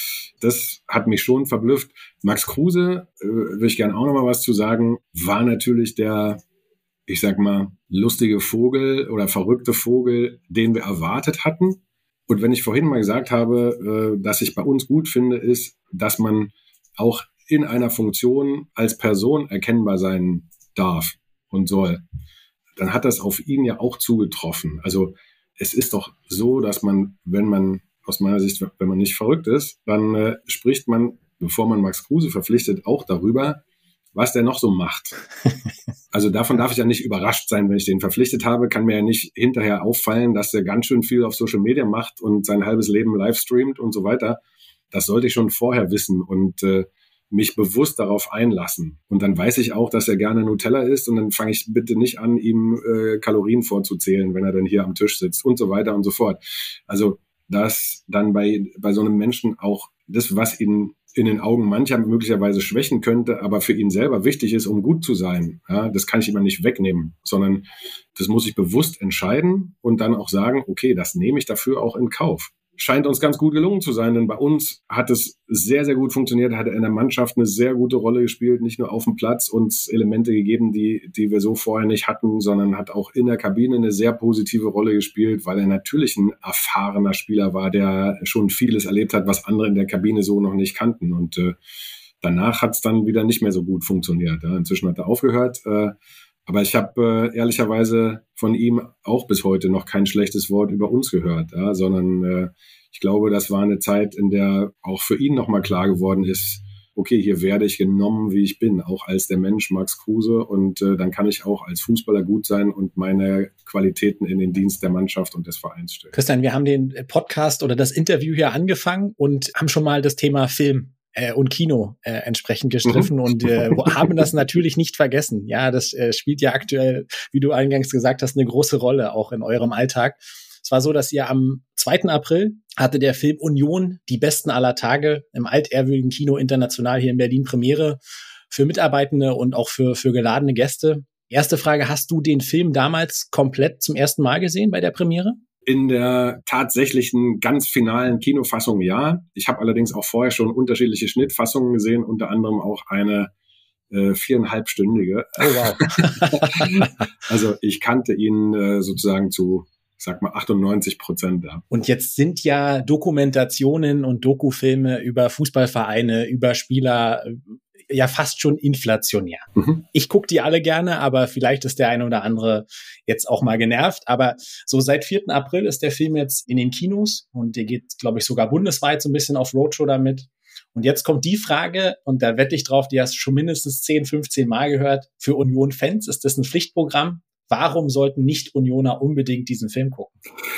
das hat mich schon verblüfft. Max Kruse, äh, will ich gerne auch noch mal was zu sagen, war natürlich der, ich sag mal, lustige Vogel oder verrückte Vogel, den wir erwartet hatten. Und wenn ich vorhin mal gesagt habe, äh, dass ich bei uns gut finde, ist, dass man auch in einer Funktion als Person erkennbar sein darf und soll. Dann hat das auf ihn ja auch zugetroffen. Also es ist doch so, dass man, wenn man, aus meiner Sicht, wenn man nicht verrückt ist, dann äh, spricht man, bevor man Max Kruse verpflichtet, auch darüber, was der noch so macht. Also davon darf ich ja nicht überrascht sein, wenn ich den verpflichtet habe, kann mir ja nicht hinterher auffallen, dass der ganz schön viel auf Social Media macht und sein halbes Leben live streamt und so weiter. Das sollte ich schon vorher wissen und äh, mich bewusst darauf einlassen. Und dann weiß ich auch, dass er gerne Nutella isst und dann fange ich bitte nicht an, ihm äh, Kalorien vorzuzählen, wenn er dann hier am Tisch sitzt und so weiter und so fort. Also dass dann bei bei so einem Menschen auch das, was ihn in den Augen mancher möglicherweise schwächen könnte, aber für ihn selber wichtig ist, um gut zu sein, ja, das kann ich ihm nicht wegnehmen, sondern das muss ich bewusst entscheiden und dann auch sagen, okay, das nehme ich dafür auch in Kauf. Scheint uns ganz gut gelungen zu sein, denn bei uns hat es sehr, sehr gut funktioniert, hat er in der Mannschaft eine sehr gute Rolle gespielt, nicht nur auf dem Platz, uns Elemente gegeben, die die wir so vorher nicht hatten, sondern hat auch in der Kabine eine sehr positive Rolle gespielt, weil er natürlich ein erfahrener Spieler war, der schon vieles erlebt hat, was andere in der Kabine so noch nicht kannten. Und äh, danach hat es dann wieder nicht mehr so gut funktioniert. Ja. Inzwischen hat er aufgehört, äh, aber ich habe äh, ehrlicherweise von ihm auch bis heute noch kein schlechtes Wort über uns gehört, ja, sondern äh, ich glaube, das war eine Zeit, in der auch für ihn nochmal klar geworden ist, okay, hier werde ich genommen, wie ich bin, auch als der Mensch Max Kruse und äh, dann kann ich auch als Fußballer gut sein und meine Qualitäten in den Dienst der Mannschaft und des Vereins stellen. Christian, wir haben den Podcast oder das Interview hier angefangen und haben schon mal das Thema Film Äh, und Kino äh, entsprechend gestriffen mhm. und äh, haben das natürlich nicht vergessen. Ja, das äh, spielt ja aktuell, wie du eingangs gesagt hast, eine große Rolle auch in eurem Alltag. Es war so, dass ihr am zweiten April hatte der Film Union, die Besten aller Tage, im altehrwürdigen Kino International hier in Berlin Premiere für Mitarbeitende und auch für für geladene Gäste. Erste Frage, hast du den Film damals komplett zum ersten Mal gesehen bei der Premiere? In der tatsächlichen ganz finalen Kinofassung ja. Ich habe allerdings auch vorher schon unterschiedliche Schnittfassungen gesehen, unter anderem auch eine äh, viereinhalbstündige. Oh wow. Also ich kannte ihn äh, sozusagen zu ich sag mal achtundneunzig Prozent da. Und jetzt sind ja Dokumentationen und Dokufilme über Fußballvereine, über Spieler ja fast schon inflationär. Mhm. Ich gucke die alle gerne, aber vielleicht ist der eine oder andere jetzt auch mal genervt. Aber so seit vierten April ist der Film jetzt in den Kinos und der geht, glaube ich, sogar bundesweit so ein bisschen auf Roadshow damit. Und jetzt kommt die Frage, und da wette ich drauf, die hast du schon mindestens zehn, fünfzehn Mal gehört. Für Union-Fans ist das ein Pflichtprogramm. Warum sollten Nicht-Unioner unbedingt diesen Film gucken?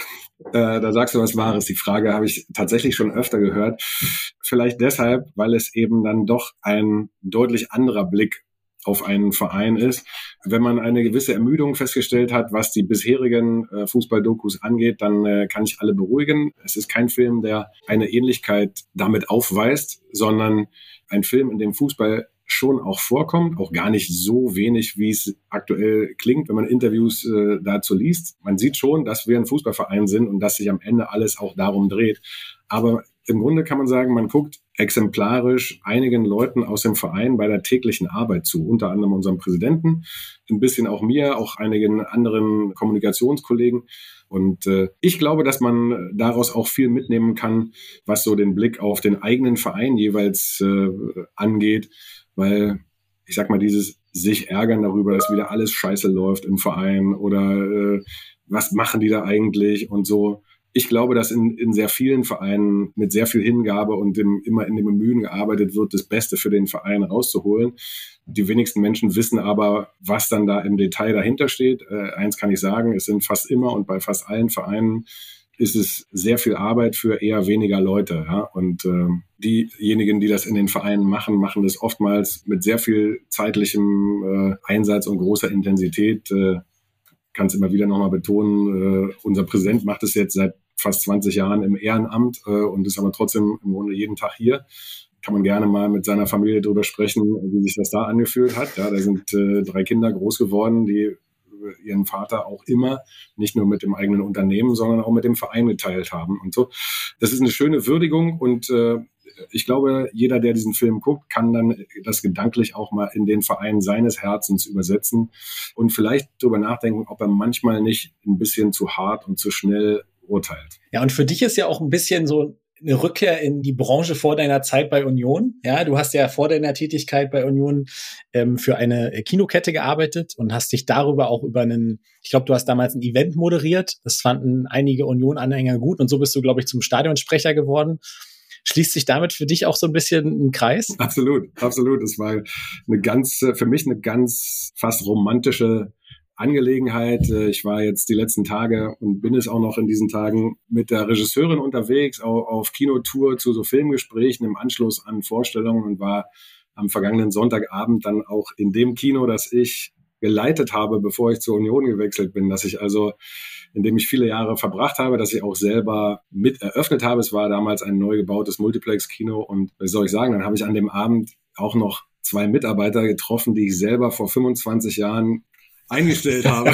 Äh, da sagst du was Wahres. Die Frage habe ich tatsächlich schon öfter gehört. Vielleicht deshalb, weil es eben dann doch ein deutlich anderer Blick auf einen Verein ist. Wenn man eine gewisse Ermüdung festgestellt hat, was die bisherigen äh, Fußball-Dokus angeht, dann äh, kann ich alle beruhigen. Es ist kein Film, der eine Ähnlichkeit damit aufweist, sondern ein Film, in dem Fußball schon auch vorkommt, auch gar nicht so wenig, wie es aktuell klingt, wenn man Interviews äh, dazu liest. Man sieht schon, dass wir ein Fußballverein sind und dass sich am Ende alles auch darum dreht. Aber im Grunde kann man sagen, man guckt exemplarisch einigen Leuten aus dem Verein bei der täglichen Arbeit zu, unter anderem unserem Präsidenten, ein bisschen auch mir, auch einigen anderen Kommunikationskollegen. Und äh, ich glaube, dass man daraus auch viel mitnehmen kann, was so den Blick auf den eigenen Verein jeweils äh, angeht, weil ich sag mal, dieses sich ärgern darüber, dass wieder alles scheiße läuft im Verein oder äh, was machen die da eigentlich und so. Ich glaube, dass in, in sehr vielen Vereinen mit sehr viel Hingabe und dem, immer in dem Bemühen gearbeitet wird, das Beste für den Verein rauszuholen. Die wenigsten Menschen wissen aber, was dann da im Detail dahinter steht. Äh, eins kann ich sagen, es sind fast immer und bei fast allen Vereinen ist es sehr viel Arbeit für eher weniger Leute. Ja? Und äh, diejenigen, die das in den Vereinen machen, machen das oftmals mit sehr viel zeitlichem äh, Einsatz und großer Intensität. Äh, kann es immer wieder nochmal betonen, äh, unser Präsident macht es jetzt seit fast zwanzig Jahren im Ehrenamt äh, und ist aber trotzdem im Grunde jeden Tag hier. Kann man gerne mal mit seiner Familie drüber sprechen, wie sich das da angefühlt hat. Ja, da sind äh, drei Kinder groß geworden, die ihren Vater auch immer nicht nur mit dem eigenen Unternehmen, sondern auch mit dem Verein geteilt haben und so. Das ist eine schöne Würdigung und äh, ich glaube, jeder, der diesen Film guckt, kann dann das gedanklich auch mal in den Verein seines Herzens übersetzen und vielleicht darüber nachdenken, ob er manchmal nicht ein bisschen zu hart und zu schnell urteilt. Ja, und für dich ist ja auch ein bisschen so eine Rückkehr in die Branche vor deiner Zeit bei Union. Ja, du hast ja vor deiner Tätigkeit bei Union ähm, für eine Kinokette gearbeitet und hast dich darüber auch über einen, ich glaube, du hast damals ein Event moderiert. Das fanden einige Union-Anhänger gut und so bist du, glaube ich, zum Stadionsprecher geworden. Schließt sich damit für dich auch so ein bisschen ein Kreis? Absolut, absolut. Es war eine ganz, für mich eine ganz fast romantische Angelegenheit. Ich war jetzt die letzten Tage und bin es auch noch in diesen Tagen mit der Regisseurin unterwegs auf, auf Kinotour zu so Filmgesprächen im Anschluss an Vorstellungen und war am vergangenen Sonntagabend dann auch in dem Kino, das ich geleitet habe, bevor ich zur Union gewechselt bin, dass ich also, in dem ich viele Jahre verbracht habe, dass ich auch selber mit eröffnet habe. Es war damals ein neu gebautes Multiplex-Kino und was soll ich sagen, dann habe ich an dem Abend auch noch zwei Mitarbeiter getroffen, die ich selber vor fünfundzwanzig Jahren eingestellt habe.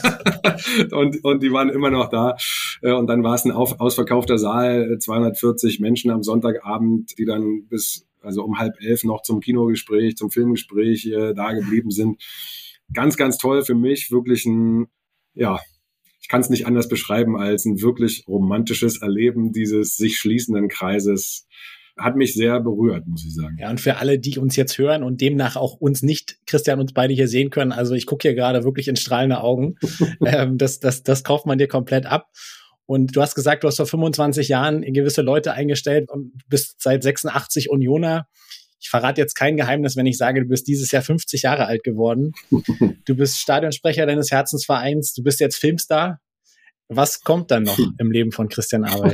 und, und die waren immer noch da. Und dann war es ein auf, ausverkaufter Saal, zweihundertvierzig Menschen am Sonntagabend, die dann bis also um halb elf noch zum Kinogespräch, zum Filmgespräch äh, da geblieben sind. Ganz, ganz toll für mich. Wirklich ein, ja, ich kann es nicht anders beschreiben als ein wirklich romantisches Erleben dieses sich schließenden Kreises. Hat mich sehr berührt, muss ich sagen. Ja, und für alle, die uns jetzt hören und demnach auch uns nicht, Christian, uns beide hier sehen können, also ich gucke hier gerade wirklich in strahlende Augen, ähm, das, das, das kauft man dir komplett ab. Und du hast gesagt, du hast vor fünfundzwanzig Jahren gewisse Leute eingestellt und bist seit sechsundachtzig Unioner. Ich verrate jetzt kein Geheimnis, wenn ich sage, du bist dieses Jahr fünfzig Jahre alt geworden. Du bist Stadionsprecher deines Herzensvereins, du bist jetzt Filmstar. Was kommt dann noch im Leben von Christian Arbeit?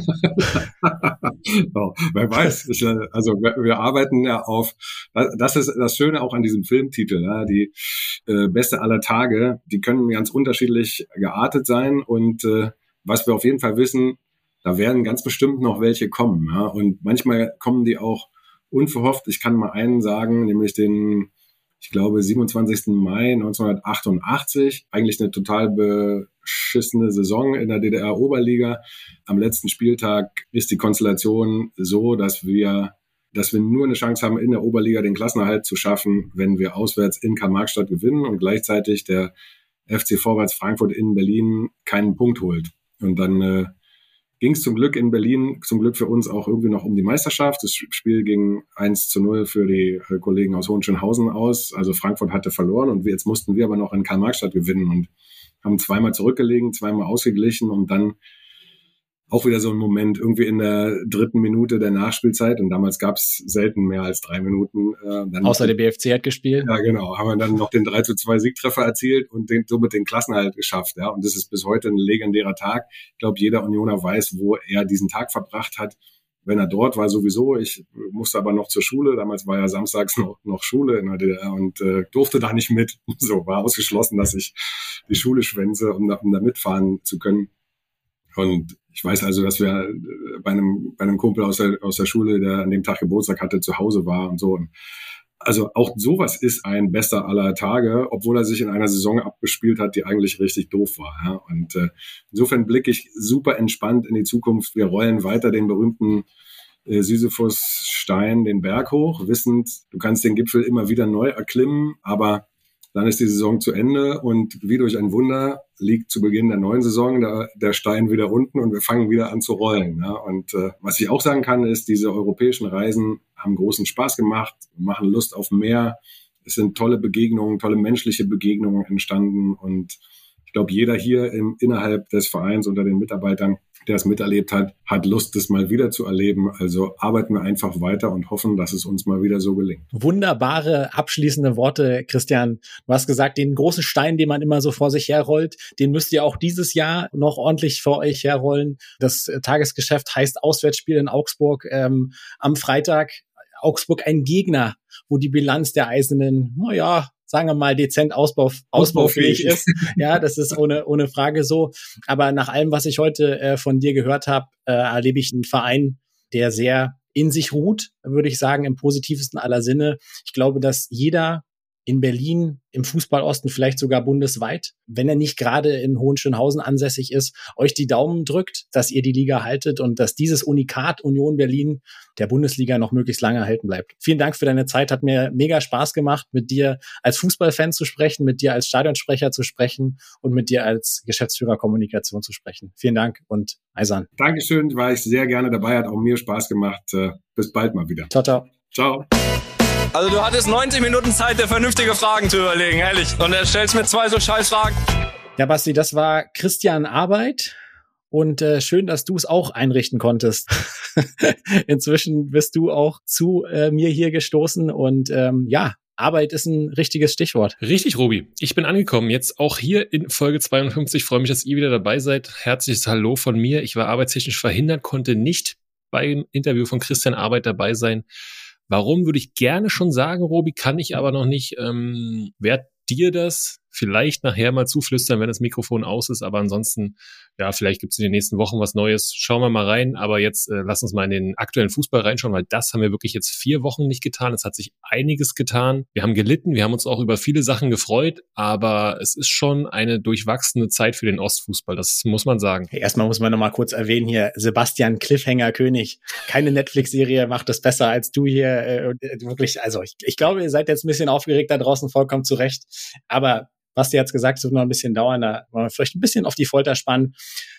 Oh, wer weiß. Ich, also wir, wir arbeiten ja auf, das ist das Schöne auch an diesem Filmtitel, ja, die äh, Beste aller Tage, die können ganz unterschiedlich geartet sein und äh, was wir auf jeden Fall wissen, da werden ganz bestimmt noch welche kommen. Ja, und manchmal kommen die auch unverhofft. Ich kann mal einen sagen, nämlich den, ich glaube, siebenundzwanzigsten Mai neunzehnhundertachtundachtzig. Eigentlich eine total beschissene Saison in der D D R-Oberliga. Am letzten Spieltag ist die Konstellation so, dass wir, dass wir nur eine Chance haben, in der Oberliga den Klassenerhalt zu schaffen, wenn wir auswärts in Karl-Marx-Stadt gewinnen und gleichzeitig der F C Vorwärts Frankfurt in Berlin keinen Punkt holt. Und dann äh, ging es zum Glück in Berlin, zum Glück für uns auch irgendwie noch um die Meisterschaft. Das Spiel ging eins zu null für die äh, Kollegen aus Hohenschönhausen aus. Also Frankfurt hatte verloren und wir, jetzt mussten wir aber noch in Karl-Marx-Stadt gewinnen und haben zweimal zurückgelegen, zweimal ausgeglichen und dann auch wieder so ein Moment irgendwie in der dritten Minute der Nachspielzeit. Und damals gab es selten mehr als drei Minuten. Äh, dann Außer der B F C hat gespielt. Ja, genau. Haben wir dann noch den drei zu zwei Siegtreffer erzielt und den, somit den Klassenerhalt geschafft. Ja, und das ist bis heute ein legendärer Tag. Ich glaube, jeder Unioner weiß, wo er diesen Tag verbracht hat. Wenn er dort war, sowieso. Ich musste aber noch zur Schule. Damals war ja samstags noch, noch Schule in der D D R und äh, durfte da nicht mit. So war ausgeschlossen, dass ich die Schule schwänze, um da, um da mitfahren zu können. Und ich weiß also, dass wir bei einem, bei einem Kumpel aus der, aus der Schule, der an dem Tag Geburtstag hatte, zu Hause war und so. Also auch sowas ist ein bester aller Tage, obwohl er sich in einer Saison abgespielt hat, die eigentlich richtig doof war. Ja. Und äh, insofern blicke ich super entspannt in die Zukunft. Wir rollen weiter den berühmten äh, Sisyphus-Stein den Berg hoch, wissend, du kannst den Gipfel immer wieder neu erklimmen, aber dann ist die Saison zu Ende und wie durch ein Wunder liegt zu Beginn der neuen Saison der, der Stein wieder unten und wir fangen wieder an zu rollen. Ja. Und äh, was ich auch sagen kann, ist, diese europäischen Reisen haben großen Spaß gemacht, machen Lust auf mehr. Es sind tolle Begegnungen, tolle menschliche Begegnungen entstanden und ich glaube, jeder hier im, innerhalb des Vereins unter den Mitarbeitern, der es miterlebt hat, hat Lust, das mal wieder zu erleben. Also arbeiten wir einfach weiter und hoffen, dass es uns mal wieder so gelingt. Wunderbare abschließende Worte, Christian. Du hast gesagt, den großen Stein, den man immer so vor sich herrollt, den müsst ihr auch dieses Jahr noch ordentlich vor euch herrollen. Das Tagesgeschäft heißt Auswärtsspiel in Augsburg ähm, am Freitag. Augsburg ein Gegner, wo die Bilanz der Eisernen, naja, sagen wir mal, dezent ausbau, ausbaufähig ist. Ja, das ist ohne ohne Frage so. Aber nach allem, was ich heute äh, von dir gehört habe, äh, erlebe ich einen Verein, der sehr in sich ruht, würde ich sagen, im positivsten aller Sinne. Ich glaube, dass jeder in Berlin, im Fußballosten, vielleicht sogar bundesweit, wenn er nicht gerade in Hohenschönhausen ansässig ist, euch die Daumen drückt, dass ihr die Liga haltet und dass dieses Unikat Union Berlin der Bundesliga noch möglichst lange erhalten bleibt. Vielen Dank für deine Zeit. Hat mir mega Spaß gemacht, mit dir als Fußballfan zu sprechen, mit dir als Stadionsprecher zu sprechen und mit dir als Geschäftsführer Kommunikation zu sprechen. Vielen Dank und Eisern. Dankeschön, war ich sehr gerne dabei, hat auch mir Spaß gemacht. Bis bald mal wieder. Ciao, ciao. Ciao. Also du hattest neunzig Minuten Zeit, dir vernünftige Fragen zu überlegen, ehrlich. Und er stellst mir zwei so scheiß Fragen. Ja, Basti, das war Christian Arbeit. Und äh, schön, dass du es auch einrichten konntest. Inzwischen bist du auch zu äh, mir hier gestoßen. Und ähm, ja, Arbeit ist ein richtiges Stichwort. Richtig, Robi. Ich bin angekommen. Jetzt auch hier in Folge zweiundfünfzig. Ich freue mich, dass ihr wieder dabei seid. Herzliches Hallo von mir. Ich war arbeitstechnisch verhindert, konnte nicht beim Interview von Christian Arbeit dabei sein. Warum, würde ich gerne schon sagen, Robi, kann ich aber noch nicht. Ähm, werd dir das vielleicht nachher mal zuflüstern, wenn das Mikrofon aus ist, aber ansonsten, ja, vielleicht gibt es in den nächsten Wochen was Neues. Schauen wir mal rein, aber jetzt äh, lass uns mal in den aktuellen Fußball reinschauen, weil das haben wir wirklich jetzt vier Wochen nicht getan. Es hat sich einiges getan. Wir haben gelitten, wir haben uns auch über viele Sachen gefreut, aber es ist schon eine durchwachsene Zeit für den Ostfußball, das muss man sagen. Hey, erstmal muss man noch mal kurz erwähnen hier, Sebastian Cliffhanger König. Keine Netflix-Serie macht das besser als du hier. Äh, wirklich, also ich, ich glaube, ihr seid jetzt ein bisschen aufgeregt da draußen, vollkommen zu Recht, aber was du jetzt gesagt hast, wird noch ein bisschen dauern, da wollen wir vielleicht ein bisschen auf die Folter spannen.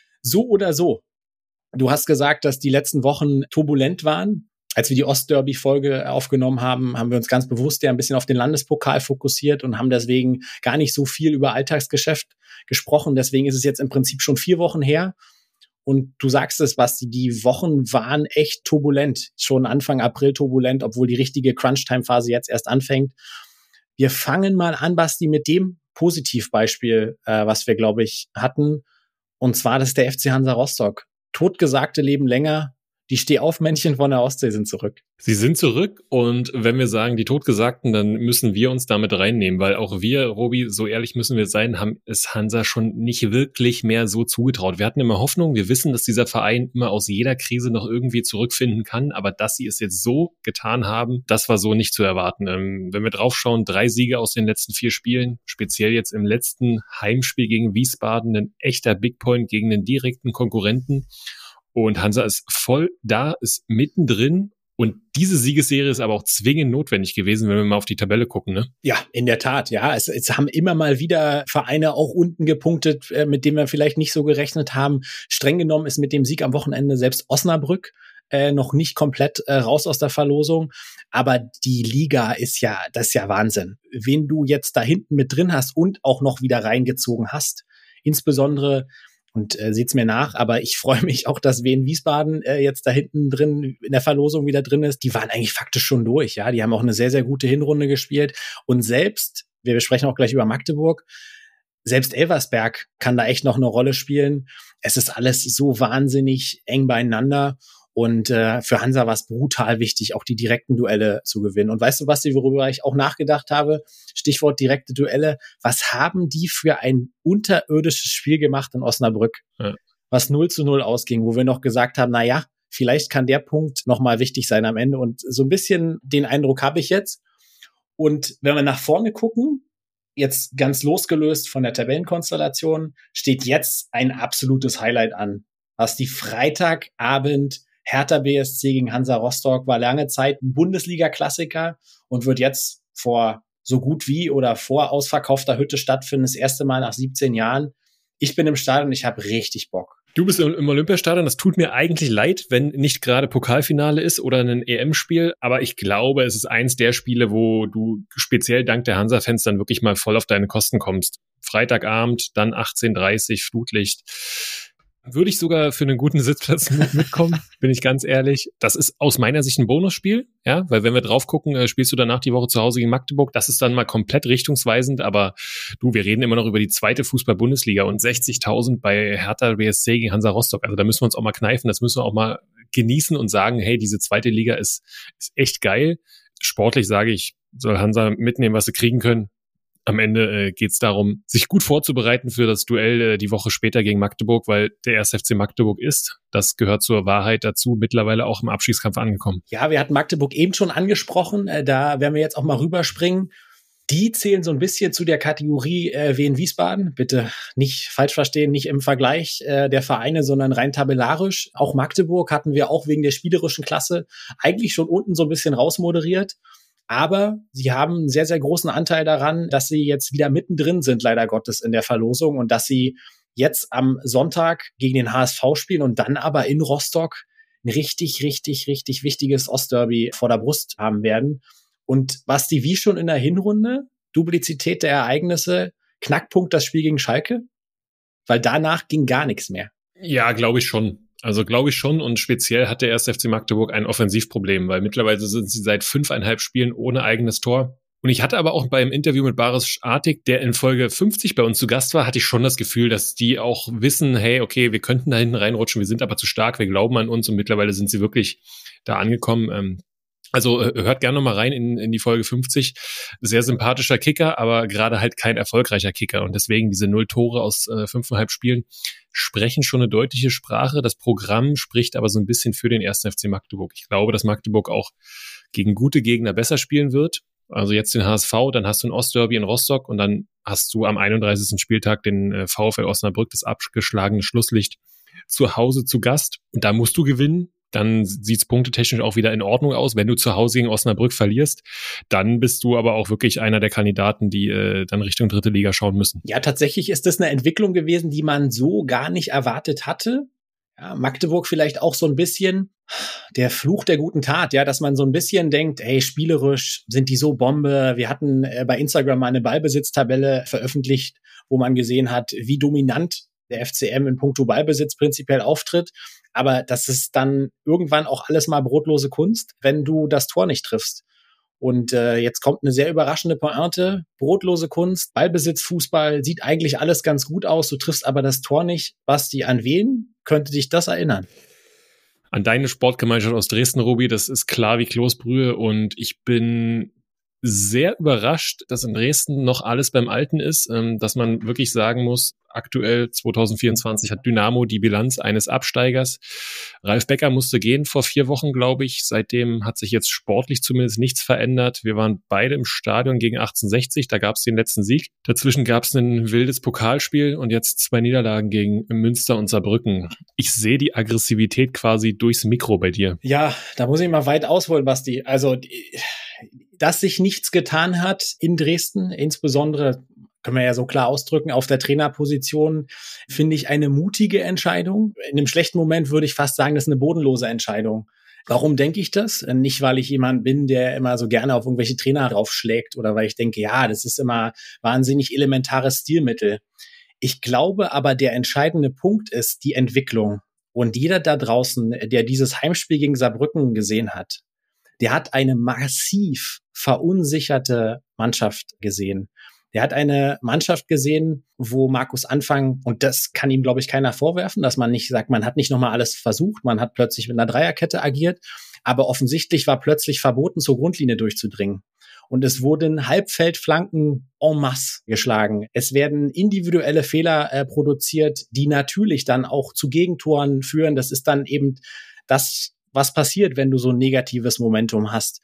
So oder so. Du hast gesagt, dass die letzten Wochen turbulent waren. Als wir die Ostderby-Folge aufgenommen haben, haben wir uns ganz bewusst ja ein bisschen auf den Landespokal fokussiert und haben deswegen gar nicht so viel über Alltagsgeschäft gesprochen. Deswegen ist es jetzt im Prinzip schon vier Wochen her. Und du sagst es, Basti, die Wochen waren echt turbulent. Schon Anfang April turbulent, obwohl die richtige Crunch-Time-Phase jetzt erst anfängt. Wir fangen mal an, Basti, mit dem Positivbeispiel, äh, was wir, glaube ich, hatten. Und zwar, das ist der F C Hansa Rostock. Totgesagte leben länger. Die Stehaufmännchen von der Ostsee sind zurück. Sie sind zurück und wenn wir sagen, die Totgesagten, dann müssen wir uns damit reinnehmen, weil auch wir, Robi, so ehrlich müssen wir sein, haben es Hansa schon nicht wirklich mehr so zugetraut. Wir hatten immer Hoffnung, wir wissen, dass dieser Verein immer aus jeder Krise noch irgendwie zurückfinden kann, aber dass sie es jetzt so getan haben, das war so nicht zu erwarten. Ähm, wenn wir draufschauen, drei Siege aus den letzten vier Spielen, speziell jetzt im letzten Heimspiel gegen Wiesbaden, ein echter Big Point gegen den direkten Konkurrenten. Und Hansa ist voll da, ist mittendrin Und diese Siegesserie ist aber auch zwingend notwendig gewesen, wenn wir mal auf die Tabelle gucken, ne? Ja, in der Tat, ja. Es, es haben immer mal wieder Vereine auch unten gepunktet, äh, mit denen wir vielleicht nicht so gerechnet haben. Streng genommen ist mit dem Sieg am Wochenende selbst Osnabrück äh, noch nicht komplett äh, raus aus der Verlosung. Aber die Liga ist ja, das ist ja Wahnsinn. Wen du jetzt da hinten mit drin hast und auch noch wieder reingezogen hast, insbesondere, und äh, seht's mir nach, aber ich freue mich auch, dass Wien Wiesbaden äh, jetzt da hinten drin in der Verlosung wieder drin ist. Die waren eigentlich faktisch schon durch, ja. Die haben auch eine sehr, sehr gute Hinrunde gespielt. Und selbst, wir besprechen auch gleich über Magdeburg, selbst Elversberg kann da echt noch eine Rolle spielen. Es ist alles so wahnsinnig eng beieinander. Und äh, für Hansa war es brutal wichtig, auch die direkten Duelle zu gewinnen. Und weißt du, Basti, worüber ich auch nachgedacht habe? Stichwort direkte Duelle. Was haben die für ein unterirdisches Spiel gemacht in Osnabrück? Ja. Was null zu null ausging, wo wir noch gesagt haben, na ja, vielleicht kann der Punkt nochmal wichtig sein am Ende. Und so ein bisschen den Eindruck habe ich jetzt. Und wenn wir nach vorne gucken, jetzt ganz losgelöst von der Tabellenkonstellation, steht jetzt ein absolutes Highlight an. Was die Freitagabend Hertha B S C gegen Hansa Rostock war lange Zeit ein Bundesliga-Klassiker und wird jetzt vor so gut wie oder vor ausverkaufter Hütte stattfinden, das erste Mal nach siebzehn Jahren. Ich bin im Stadion, ich habe richtig Bock. Du bist im Olympiastadion, das tut mir eigentlich leid, wenn nicht gerade Pokalfinale ist oder ein E M-Spiel, aber ich glaube, es ist eins der Spiele, wo du speziell dank der Hansa-Fans dann wirklich mal voll auf deine Kosten kommst. Freitagabend, dann achtzehn Uhr dreißig, Flutlicht. Würde ich sogar für einen guten Sitzplatz mitkommen, bin ich ganz ehrlich. Das ist aus meiner Sicht ein Bonusspiel, ja, weil wenn wir drauf gucken, spielst du danach die Woche zu Hause gegen Magdeburg. Das ist dann mal komplett richtungsweisend, aber du, wir reden immer noch über die zweite Fußball-Bundesliga und sechzigtausend bei Hertha B S C gegen Hansa Rostock. Also da müssen wir uns auch mal kneifen, das müssen wir auch mal genießen und sagen, hey, diese zweite Liga ist, ist echt geil. Sportlich sage ich, soll Hansa mitnehmen, was sie kriegen können. Am Ende äh, geht es darum, sich gut vorzubereiten für das Duell äh, die Woche später gegen Magdeburg, weil der erste F C Magdeburg ist. Das gehört zur Wahrheit dazu, mittlerweile auch im Abstiegskampf angekommen. Ja, wir hatten Magdeburg eben schon angesprochen. Äh, da werden wir jetzt auch mal rüberspringen. Die zählen so ein bisschen zu der Kategorie äh, Wien Wiesbaden. Bitte nicht falsch verstehen, nicht im Vergleich äh, der Vereine, sondern rein tabellarisch. Auch Magdeburg hatten wir auch wegen der spielerischen Klasse eigentlich schon unten so ein bisschen rausmoderiert. Aber sie haben einen sehr, sehr großen Anteil daran, dass sie jetzt wieder mittendrin sind, leider Gottes, in der Verlosung und dass sie jetzt am Sonntag gegen den H S V spielen und dann aber in Rostock ein richtig, richtig, richtig wichtiges Ostderby vor der Brust haben werden. Und Basti, wie schon in der Hinrunde, Duplizität der Ereignisse, Knackpunkt das Spiel gegen Schalke? Weil danach ging gar nichts mehr. Ja, glaube ich schon. Also glaube ich schon und speziell hat der erste F C Magdeburg ein Offensivproblem, weil mittlerweile sind sie seit fünfeinhalb Spielen ohne eigenes Tor. Und ich hatte aber auch beim Interview mit Baris Artig, der in Folge fünfzig bei uns zu Gast war, hatte ich schon das Gefühl, dass die auch wissen, hey, okay, wir könnten da hinten reinrutschen, wir sind aber zu stark, wir glauben an uns und mittlerweile sind sie wirklich da angekommen. Also hört gerne nochmal rein in, in die Folge fünfzig. Sehr sympathischer Kicker, aber gerade halt kein erfolgreicher Kicker. Und deswegen diese null Tore aus äh, fünfeinhalb Spielen sprechen schon eine deutliche Sprache. Das Programm spricht aber so ein bisschen für den ersten F C Magdeburg. Ich glaube, dass Magdeburg auch gegen gute Gegner besser spielen wird. Also jetzt den H S V, dann hast du ein Ostderby in Rostock und dann hast du am einunddreißigsten Spieltag den äh, VfL Osnabrück, das abgeschlagene Schlusslicht, zu Hause zu Gast. Und da musst du gewinnen. Dann sieht's punktetechnisch auch wieder in Ordnung aus. Wenn du zu Hause gegen Osnabrück verlierst, dann bist du aber auch wirklich einer der Kandidaten, die äh, dann Richtung dritte Liga schauen müssen. Ja, tatsächlich ist das eine Entwicklung gewesen, die man so gar nicht erwartet hatte. Ja, Magdeburg vielleicht auch so ein bisschen der Fluch der guten Tat, ja, dass man so ein bisschen denkt, hey, spielerisch sind die so Bombe. Wir hatten äh, bei Instagram mal eine Ballbesitztabelle veröffentlicht, wo man gesehen hat, wie dominant der F C M in puncto Ballbesitz prinzipiell auftritt. Aber das ist dann irgendwann auch alles mal brotlose Kunst, wenn du das Tor nicht triffst. Und äh, jetzt kommt eine sehr überraschende Pointe. Brotlose Kunst, Ballbesitz, Fußball, sieht eigentlich alles ganz gut aus. Du triffst aber das Tor nicht. Basti, an wen könnte dich das erinnern? An deine Sportgemeinschaft aus Dresden, Robi. Das ist klar wie Kloßbrühe. Und ich bin sehr überrascht, dass in Dresden noch alles beim Alten ist, ähm, dass man wirklich sagen muss, aktuell zwanzig vierundzwanzig hat Dynamo die Bilanz eines Absteigers. Ralf Becker musste gehen vor vier Wochen, glaube ich. Seitdem hat sich jetzt sportlich zumindest nichts verändert. Wir waren beide im Stadion gegen achtzehnhundertsechzig, da gab es den letzten Sieg. Dazwischen gab es ein wildes Pokalspiel und jetzt zwei Niederlagen gegen Münster und Saarbrücken. Ich sehe die Aggressivität quasi durchs Mikro bei dir. Ja, da muss ich mal weit ausholen, Basti. Also, dass sich nichts getan hat in Dresden, insbesondere, können wir ja so klar ausdrücken, auf der Trainerposition, finde ich eine mutige Entscheidung. In einem schlechten Moment würde ich fast sagen, das ist eine bodenlose Entscheidung. Warum denke ich das? Nicht, weil ich jemand bin, der immer so gerne auf irgendwelche Trainer raufschlägt oder weil ich denke, ja, das ist immer wahnsinnig elementares Stilmittel. Ich glaube aber, der entscheidende Punkt ist die Entwicklung. Und jeder da draußen, der dieses Heimspiel gegen Saarbrücken gesehen hat, der hat eine massiv verunsicherte Mannschaft gesehen. Der hat eine Mannschaft gesehen, wo Markus Anfang, und das kann ihm, glaube ich, keiner vorwerfen, dass man nicht sagt, man hat nicht nochmal alles versucht, man hat plötzlich mit einer Dreierkette agiert, aber offensichtlich war plötzlich verboten, zur Grundlinie durchzudringen. Und es wurden Halbfeldflanken en masse geschlagen. Es werden individuelle Fehler äh, produziert, die natürlich dann auch zu Gegentoren führen. Das ist dann eben das, was passiert, wenn du so ein negatives Momentum hast.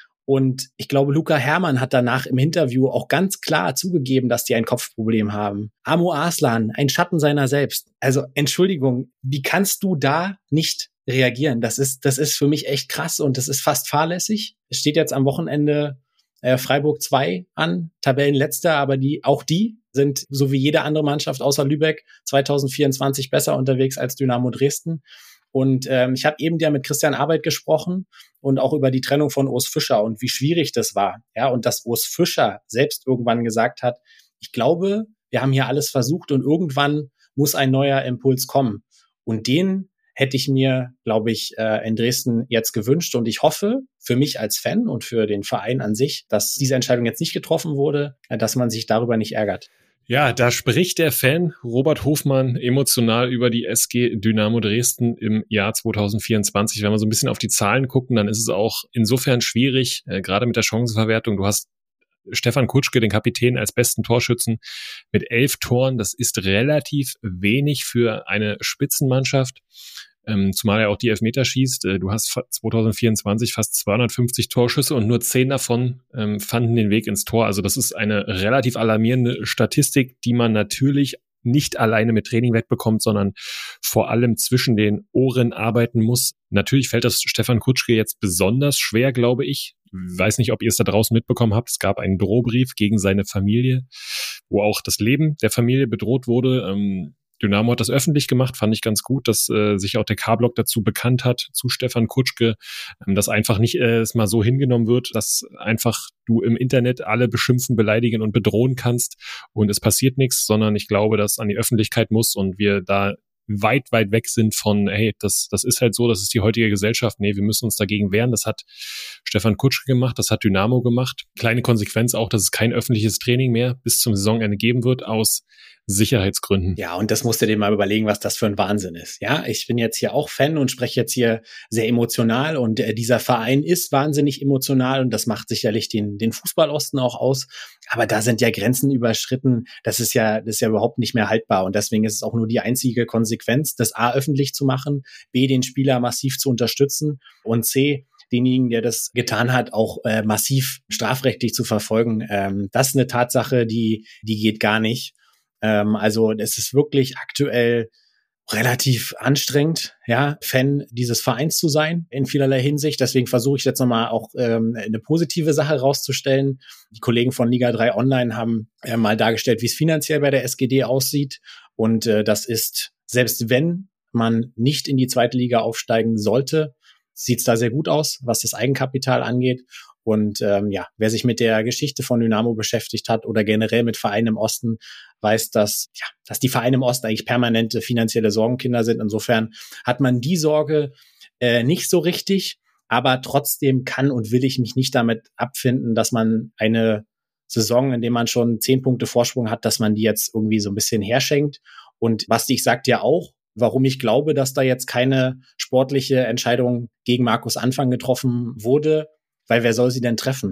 Und ich glaube, Luca Herrmann hat danach im Interview auch ganz klar zugegeben, dass die ein Kopfproblem haben. Amo Arslan, ein Schatten seiner selbst. Also Entschuldigung, wie kannst du da nicht reagieren? Das ist, das ist für mich echt krass und das ist fast fahrlässig. Es steht jetzt am Wochenende äh, Freiburg zwei an, Tabellenletzter, aber die, auch die sind, so wie jede andere Mannschaft außer Lübeck, zwanzig vierundzwanzig besser unterwegs als Dynamo Dresden. Und ähm, ich habe eben ja mit Christian Arbeit gesprochen und auch über die Trennung von Urs Fischer und wie schwierig das war. Ja, und dass Urs Fischer selbst irgendwann gesagt hat, ich glaube, wir haben hier alles versucht und irgendwann muss ein neuer Impuls kommen. Und den hätte ich mir, glaube ich, äh, in Dresden jetzt gewünscht. Und ich hoffe für mich als Fan und für den Verein an sich, dass diese Entscheidung jetzt nicht getroffen wurde, äh, dass man sich darüber nicht ärgert. Ja, da spricht der Fan Robert Hofmann emotional über die S G Dynamo Dresden im Jahr zwanzig vierundzwanzig. Wenn wir so ein bisschen auf die Zahlen gucken, dann ist es auch insofern schwierig, äh, gerade mit der Chancenverwertung. Du hast Stefan Kutschke, den Kapitän, als besten Torschützen mit elf Toren. Das ist relativ wenig für eine Spitzenmannschaft. Ähm, zumal er auch die Elfmeter schießt. Äh, du hast zwanzig vierundzwanzig fast zweihundertfünfzig Torschüsse und nur zehn davon ähm, fanden den Weg ins Tor. Also das ist eine relativ alarmierende Statistik, die man natürlich nicht alleine mit Training wegbekommt, sondern vor allem zwischen den Ohren arbeiten muss. Natürlich fällt das Stefan Kutschke jetzt besonders schwer, glaube ich. Ich weiß nicht, ob ihr es da draußen mitbekommen habt. Es gab einen Drohbrief gegen seine Familie, wo auch das Leben der Familie bedroht wurde. Ähm, Dynamo hat das öffentlich gemacht, fand ich ganz gut, dass äh, sich auch der K-Block dazu bekannt hat, zu Stefan Kutschke, ähm, dass einfach nicht äh, es mal so hingenommen wird, dass einfach du im Internet alle beschimpfen, beleidigen und bedrohen kannst und es passiert nichts, sondern ich glaube, dass an die Öffentlichkeit muss und wir da weit, weit weg sind von, hey, das, das ist halt so, das ist die heutige Gesellschaft. Nee, wir müssen uns dagegen wehren. Das hat Stefan Kutschke gemacht, das hat Dynamo gemacht. Kleine Konsequenz auch, dass es kein öffentliches Training mehr bis zum Saisonende geben wird, aus Sicherheitsgründen. Ja, und das musst du dir mal überlegen, was das für ein Wahnsinn ist. Ja, ich bin jetzt hier auch Fan und spreche jetzt hier sehr emotional und äh, dieser Verein ist wahnsinnig emotional und das macht sicherlich den, den Fußballosten auch aus. Aber da sind ja Grenzen überschritten. Das ist ja, das ist ja überhaupt nicht mehr haltbar und deswegen ist es auch nur die einzige Konsequenz, das A öffentlich zu machen, B den Spieler massiv zu unterstützen und C denjenigen, der das getan hat, auch äh, massiv strafrechtlich zu verfolgen. Ähm, das ist eine Tatsache, die, die geht gar nicht. Ähm, also es ist wirklich aktuell relativ anstrengend, ja, Fan dieses Vereins zu sein in vielerlei Hinsicht. Deswegen versuche ich jetzt nochmal auch ähm, eine positive Sache rauszustellen. Die Kollegen von Liga drei Online haben äh, mal dargestellt, wie es finanziell bei der S G D aussieht. Und äh, das ist, selbst wenn man nicht in die zweite Liga aufsteigen sollte, sieht es da sehr gut aus, was das Eigenkapital angeht. Und ähm, ja, wer sich mit der Geschichte von Dynamo beschäftigt hat oder generell mit Vereinen im Osten, weiß, dass ja, dass die Vereine im Osten eigentlich permanente finanzielle Sorgenkinder sind. Insofern hat man die Sorge äh, nicht so richtig, aber trotzdem kann und will ich mich nicht damit abfinden, dass man eine Saison, in der man schon zehn Punkte Vorsprung hat, dass man die jetzt irgendwie so ein bisschen herschenkt. Und Basti, ich sagte ja auch, warum ich glaube, dass da jetzt keine sportliche Entscheidung gegen Markus Anfang getroffen wurde, weil wer soll sie denn treffen?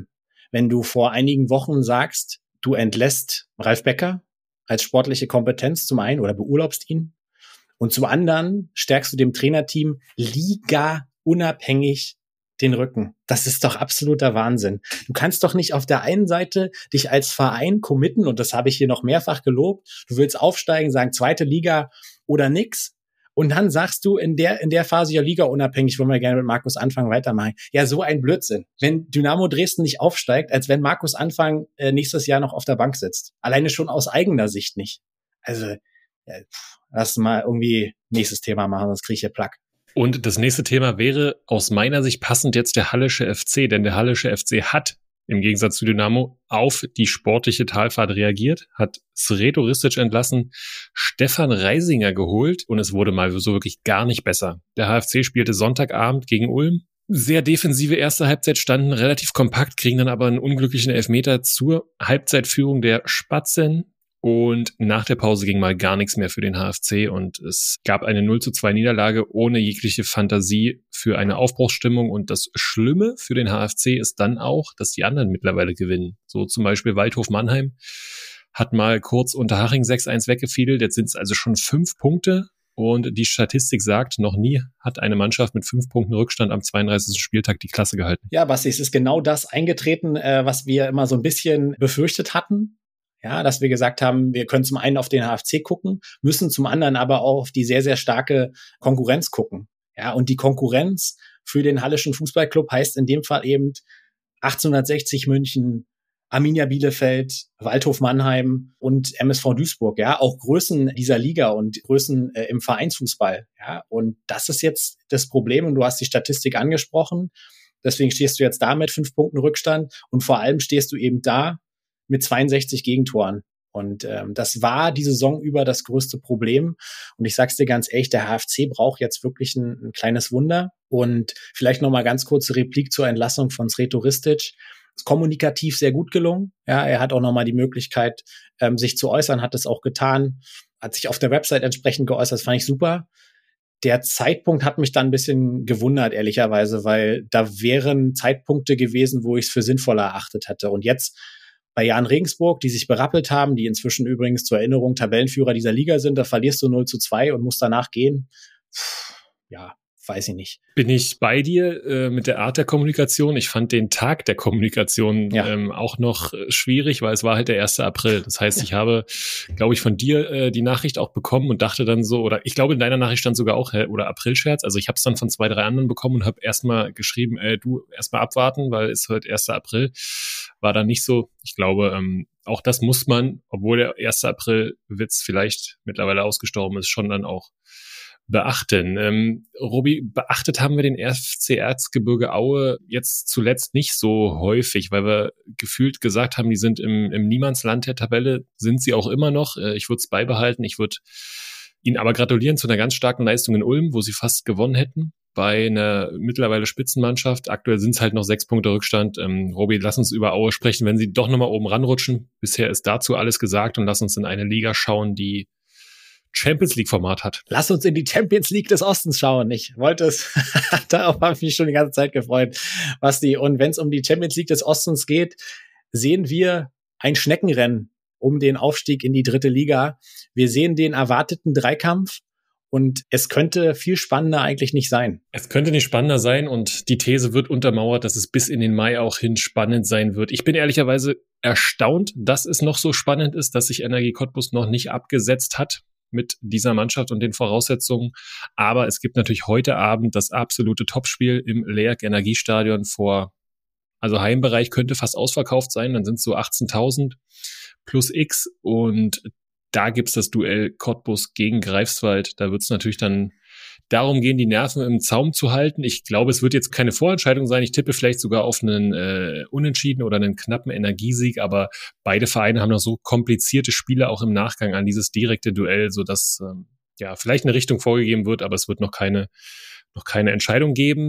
wenn du vor einigen Wochen sagst, du entlässt Ralf Becker als sportliche Kompetenz zum einen oder beurlaubst ihn und zum anderen stärkst du dem Trainerteam liga-unabhängig den Rücken. Das ist doch absoluter Wahnsinn. Du kannst doch nicht auf der einen Seite dich als Verein committen, und das habe ich hier noch mehrfach gelobt, du willst aufsteigen, sagen zweite Liga oder nix, und dann sagst du in der in der Phase ja Liga unabhängig, wollen wir gerne mit Markus Anfang weitermachen. Ja, so ein Blödsinn. Wenn Dynamo Dresden nicht aufsteigt, als wenn Markus Anfang äh, nächstes Jahr noch auf der Bank sitzt. Alleine schon aus eigener Sicht nicht. Also, ja, pff, lass mal irgendwie nächstes Thema machen, sonst kriege ich hier Plack. Und das nächste Thema wäre aus meiner Sicht passend jetzt der Hallische F C, denn der Hallische F C hat im Gegensatz zu Dynamo auf die sportliche Talfahrt reagiert, hat Sreto Ristic entlassen, Stefan Reisinger geholt und es wurde mal so wirklich gar nicht besser. Der H F C spielte Sonntagabend gegen Ulm. Sehr defensive erste Halbzeit, standen relativ kompakt, kriegen dann aber einen unglücklichen Elfmeter zur Halbzeitführung der Spatzen. Und nach der Pause ging mal gar nichts mehr für den H F C und es gab eine null zu zwei Niederlage ohne jegliche Fantasie für eine Aufbruchsstimmung. Und das Schlimme für den H F C ist dann auch, dass die anderen mittlerweile gewinnen. So zum Beispiel Waldhof Mannheim hat mal kurz Unterhaching sechs eins weggefiedelt. Jetzt sind es also schon fünf Punkte und die Statistik sagt, noch nie hat eine Mannschaft mit fünf Punkten Rückstand am zweiunddreißigsten Spieltag die Klasse gehalten. Ja, Basti, es ist genau das eingetreten, äh, was wir immer so ein bisschen befürchtet hatten. Ja, dass wir gesagt haben, wir können zum einen auf den H F C gucken, müssen zum anderen aber auch auf die sehr, sehr starke Konkurrenz gucken. Ja, und die Konkurrenz für den Hallischen Fußballclub heißt in dem Fall eben achtzehnhundertsechzig München, Arminia Bielefeld, Waldhof Mannheim und M S V Duisburg. Ja, auch Größen dieser Liga und Größen äh, im Vereinsfußball. Ja, und das ist jetzt das Problem und du hast die Statistik angesprochen. Deswegen stehst du jetzt da mit fünf Punkten Rückstand und vor allem stehst du eben da mit zweiundsechzig Gegentoren. Und ähm, das war die Saison über das größte Problem. Und ich sag's dir ganz ehrlich, der H F C braucht jetzt wirklich ein, ein kleines Wunder. Und vielleicht noch mal ganz kurze Replik zur Entlassung von Sreto Ristic. Ist kommunikativ sehr gut gelungen. Ja, er hat auch noch mal die Möglichkeit, ähm, sich zu äußern, hat es auch getan, hat sich auf der Website entsprechend geäußert. Das fand ich super. Der Zeitpunkt hat mich dann ein bisschen gewundert, ehrlicherweise, weil da wären Zeitpunkte gewesen, wo ich es für sinnvoller erachtet hätte. Und jetzt bei Jan Regensburg, die sich berappelt haben, die inzwischen übrigens zur Erinnerung Tabellenführer dieser Liga sind, da verlierst du null zu zwei und musst danach gehen. Puh, ja, weiß ich nicht. Bin ich bei dir äh, mit der Art der Kommunikation. Ich fand den Tag der Kommunikation ja. ähm, auch noch äh, schwierig, weil es war halt der erste April. Das heißt, ja. ich habe, glaube ich, von dir äh, die Nachricht auch bekommen und dachte dann so, oder ich glaube, in deiner Nachricht stand sogar auch, äh, oder Aprilscherz. Also ich habe es dann von zwei, drei anderen bekommen und habe erstmal geschrieben, äh, du erstmal abwarten, weil es heute erster April. War dann nicht so. Ich glaube, ähm, auch das muss man, obwohl der erste April-Witz vielleicht mittlerweile ausgestorben ist, schon dann auch beachten. Ähm, Robi, beachtet haben wir den F C Erzgebirge Aue jetzt zuletzt nicht so häufig, weil wir gefühlt gesagt haben, die sind im, im Niemandsland der Tabelle, sind sie auch immer noch. Äh, ich würde es beibehalten. Ich würde ihnen aber gratulieren zu einer ganz starken Leistung in Ulm, wo sie fast gewonnen hätten. Bei einer mittlerweile Spitzenmannschaft. Aktuell sind es halt noch sechs Punkte Rückstand. Ähm, Robi, lass uns über Aue sprechen, wenn sie doch nochmal oben ranrutschen. Bisher ist dazu alles gesagt und lass uns in eine Liga schauen, die Champions League Format hat. Lass uns in die Champions League des Ostens schauen. Ich wollte es, darauf habe ich mich schon die ganze Zeit gefreut, Basti. Und wenn es um die Champions League des Ostens geht, sehen wir ein Schneckenrennen um den Aufstieg in die dritte Liga. Wir sehen den erwarteten Dreikampf. Und es könnte viel spannender eigentlich nicht sein. Es könnte nicht spannender sein und die These wird untermauert, dass es bis in den Mai auch hin spannend sein wird. Ich bin ehrlicherweise erstaunt, dass es noch so spannend ist, dass sich Energie Cottbus noch nicht abgesetzt hat mit dieser Mannschaft und den Voraussetzungen. Aber es gibt natürlich heute Abend das absolute Topspiel im L E A G Energiestadion vor, also Heimbereich könnte fast ausverkauft sein, dann sind es so achtzehntausend plus X und da gibt's das Duell Cottbus gegen Greifswald. Da wird's natürlich dann darum gehen, die Nerven im Zaum zu halten. Ich glaube, es wird jetzt keine Vorentscheidung sein. Ich tippe vielleicht sogar auf einen äh, Unentschieden oder einen knappen Energiesieg. Aber beide Vereine haben noch so komplizierte Spiele auch im Nachgang an dieses direkte Duell, sodass ähm, ja vielleicht eine Richtung vorgegeben wird, aber es wird noch keine noch keine Entscheidung geben.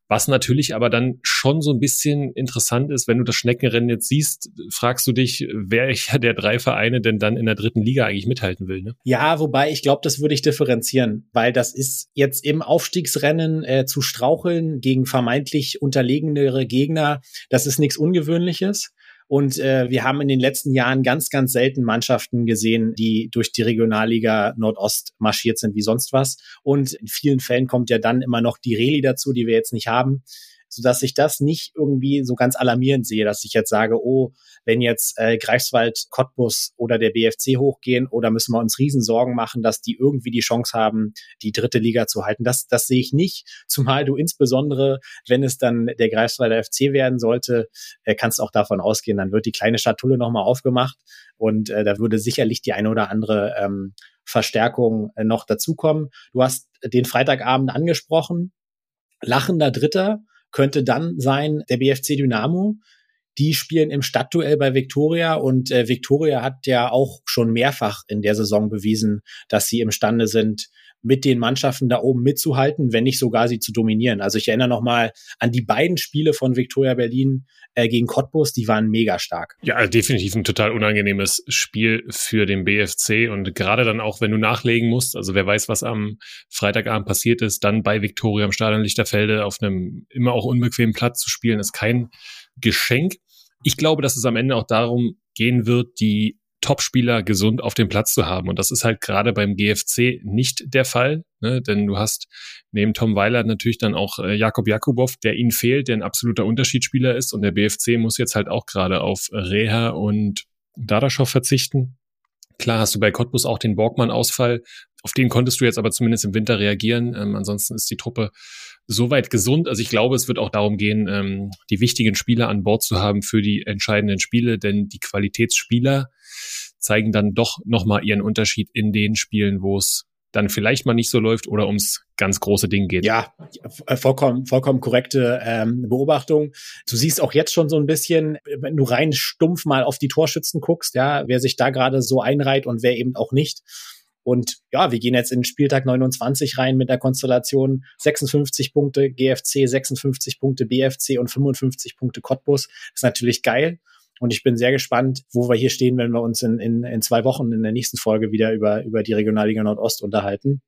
Was natürlich aber dann schon so ein bisschen interessant ist, wenn du das Schneckenrennen jetzt siehst, fragst du dich, welcher der drei Vereine denn dann in der dritten Liga eigentlich mithalten will, ne? Ja, wobei ich glaube, das würde ich differenzieren, weil das ist jetzt im Aufstiegsrennen äh, zu straucheln gegen vermeintlich unterlegenere Gegner, das ist nichts Ungewöhnliches. Und äh, wir haben in den letzten Jahren ganz, ganz selten Mannschaften gesehen, die durch die Regionalliga Nordost marschiert sind wie sonst was. Und in vielen Fällen kommt ja dann immer noch die Reli dazu, die wir jetzt nicht haben, sodass ich das nicht irgendwie so ganz alarmierend sehe, dass ich jetzt sage, oh, wenn jetzt äh, Greifswald, Cottbus oder der B F C hochgehen, oder müssen wir uns riesen Sorgen machen, dass die irgendwie die Chance haben, die dritte Liga zu halten. Das, das sehe ich nicht, zumal du insbesondere, wenn es dann der Greifswalder F C werden sollte, äh, kannst du auch davon ausgehen, dann wird die kleine Schatulle nochmal aufgemacht und äh, da würde sicherlich die eine oder andere ähm, Verstärkung äh, noch dazukommen. Du hast den Freitagabend angesprochen, lachender Dritter könnte dann sein der B F C Dynamo. Die spielen im Stadtduell bei Viktoria und äh, Viktoria hat ja auch schon mehrfach in der Saison bewiesen, dass sie imstande sind, mit den Mannschaften da oben mitzuhalten, wenn nicht sogar sie zu dominieren. Also ich erinnere nochmal an die beiden Spiele von Viktoria Berlin äh, gegen Cottbus, die waren mega stark. Ja, definitiv ein total unangenehmes Spiel für den B F C und gerade dann auch, wenn du nachlegen musst, also wer weiß, was am Freitagabend passiert ist, dann bei Viktoria am Stadion Lichterfelde auf einem immer auch unbequemen Platz zu spielen, ist kein Geschenk. Ich glaube, dass es am Ende auch darum gehen wird, die Topspieler gesund auf dem Platz zu haben. Und das ist halt gerade beim G F C nicht der Fall, ne? Denn du hast neben Tom Weiler natürlich dann auch äh, Jakub Jakubow, der ihnen fehlt, der ein absoluter Unterschiedsspieler ist. Und der B F C muss jetzt halt auch gerade auf Reha und Dadaschow verzichten. Klar hast du bei Cottbus auch den Borgmann-Ausfall. Auf den konntest du jetzt aber zumindest im Winter reagieren. Ähm, ansonsten ist die Truppe soweit gesund. Also ich glaube, es wird auch darum gehen, ähm, die wichtigen Spieler an Bord zu haben für die entscheidenden Spiele, denn die Qualitätsspieler zeigen dann doch nochmal ihren Unterschied in den Spielen, wo es dann vielleicht mal nicht so läuft oder ums ganz große Ding geht. Ja, vollkommen, vollkommen korrekte ähm, Beobachtung. Du siehst auch jetzt schon so ein bisschen, wenn du rein stumpf mal auf die Torschützen guckst, ja, wer sich da gerade so einreiht und wer eben auch nicht. Und ja, wir gehen jetzt in Spieltag neunundzwanzig rein mit der Konstellation sechsundfünfzig Punkte G F C, sechsundfünfzig Punkte B F C und fünfundfünfzig Punkte Cottbus. Das ist natürlich geil. Und ich bin sehr gespannt, wo wir hier stehen, wenn wir uns in, in, in zwei Wochen in der nächsten Folge wieder über, über die Regionalliga Nordost unterhalten.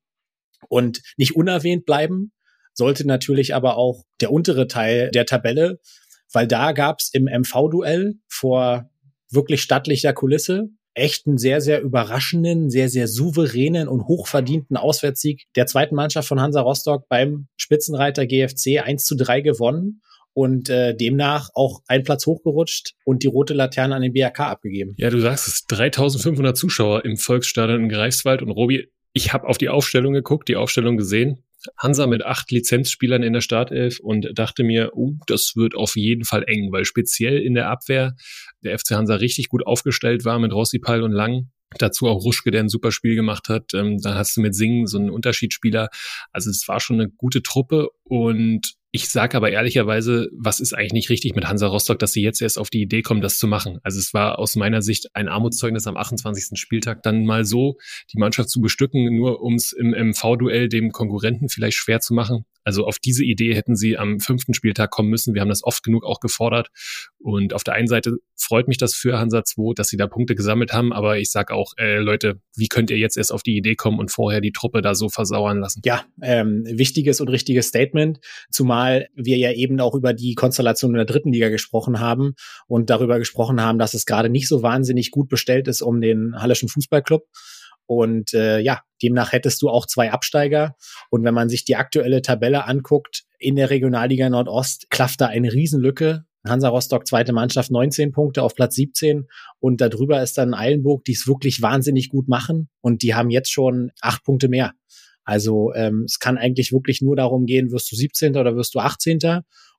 Und nicht unerwähnt bleiben sollte natürlich aber auch der untere Teil der Tabelle, weil da gab's im M V-Duell vor wirklich stattlicher Kulisse echt einen sehr, sehr überraschenden, sehr, sehr souveränen und hochverdienten Auswärtssieg der zweiten Mannschaft von Hansa Rostock beim Spitzenreiter G F C eins zu drei gewonnen. Und äh, demnach auch einen Platz hochgerutscht und die rote Laterne an den B R K abgegeben. Ja, du sagst es, dreitausendfünfhundert Zuschauer im Volksstadion in Greifswald. Und Robi, ich habe auf die Aufstellung geguckt, die Aufstellung gesehen. Hansa mit acht Lizenzspielern in der Startelf und dachte mir, uh, das wird auf jeden Fall eng, weil speziell in der Abwehr der F C Hansa richtig gut aufgestellt war mit Rossipal und Lang. Dazu auch Ruschke, der ein super Spiel gemacht hat. Ähm, dann hast du mit Singen so einen Unterschiedsspieler. Also es war schon eine gute Truppe und ich sage aber ehrlicherweise, was ist eigentlich nicht richtig mit Hansa Rostock, dass sie jetzt erst auf die Idee kommen, das zu machen. Also es war aus meiner Sicht ein Armutszeugnis am achtundzwanzigsten Spieltag, dann mal so die Mannschaft zu bestücken, nur um es im M V-Duell dem Konkurrenten vielleicht schwer zu machen. Also auf diese Idee hätten sie am fünften Spieltag kommen müssen. Wir haben das oft genug auch gefordert. Und auf der einen Seite freut mich das für Hansa zwei, dass sie da Punkte gesammelt haben. Aber ich sage auch, äh, Leute, wie könnt ihr jetzt erst auf die Idee kommen und vorher die Truppe da so versauern lassen? Ja, ähm, wichtiges und richtiges Statement. Zumal wir ja eben auch über die Konstellation in der dritten Liga gesprochen haben und darüber gesprochen haben, dass es gerade nicht so wahnsinnig gut bestellt ist um den Halleschen Fußballclub. Und äh, ja, demnach hättest du auch zwei Absteiger. Und wenn man sich die aktuelle Tabelle anguckt, in der Regionalliga Nordost klafft da eine Riesenlücke. Hansa Rostock, zweite Mannschaft, neunzehn Punkte auf Platz siebzehn. Und darüber ist dann Eilenburg, die es wirklich wahnsinnig gut machen. Und die haben jetzt schon acht Punkte mehr. Also ähm, es kann eigentlich wirklich nur darum gehen, wirst du siebzehnter oder wirst du achtzehnter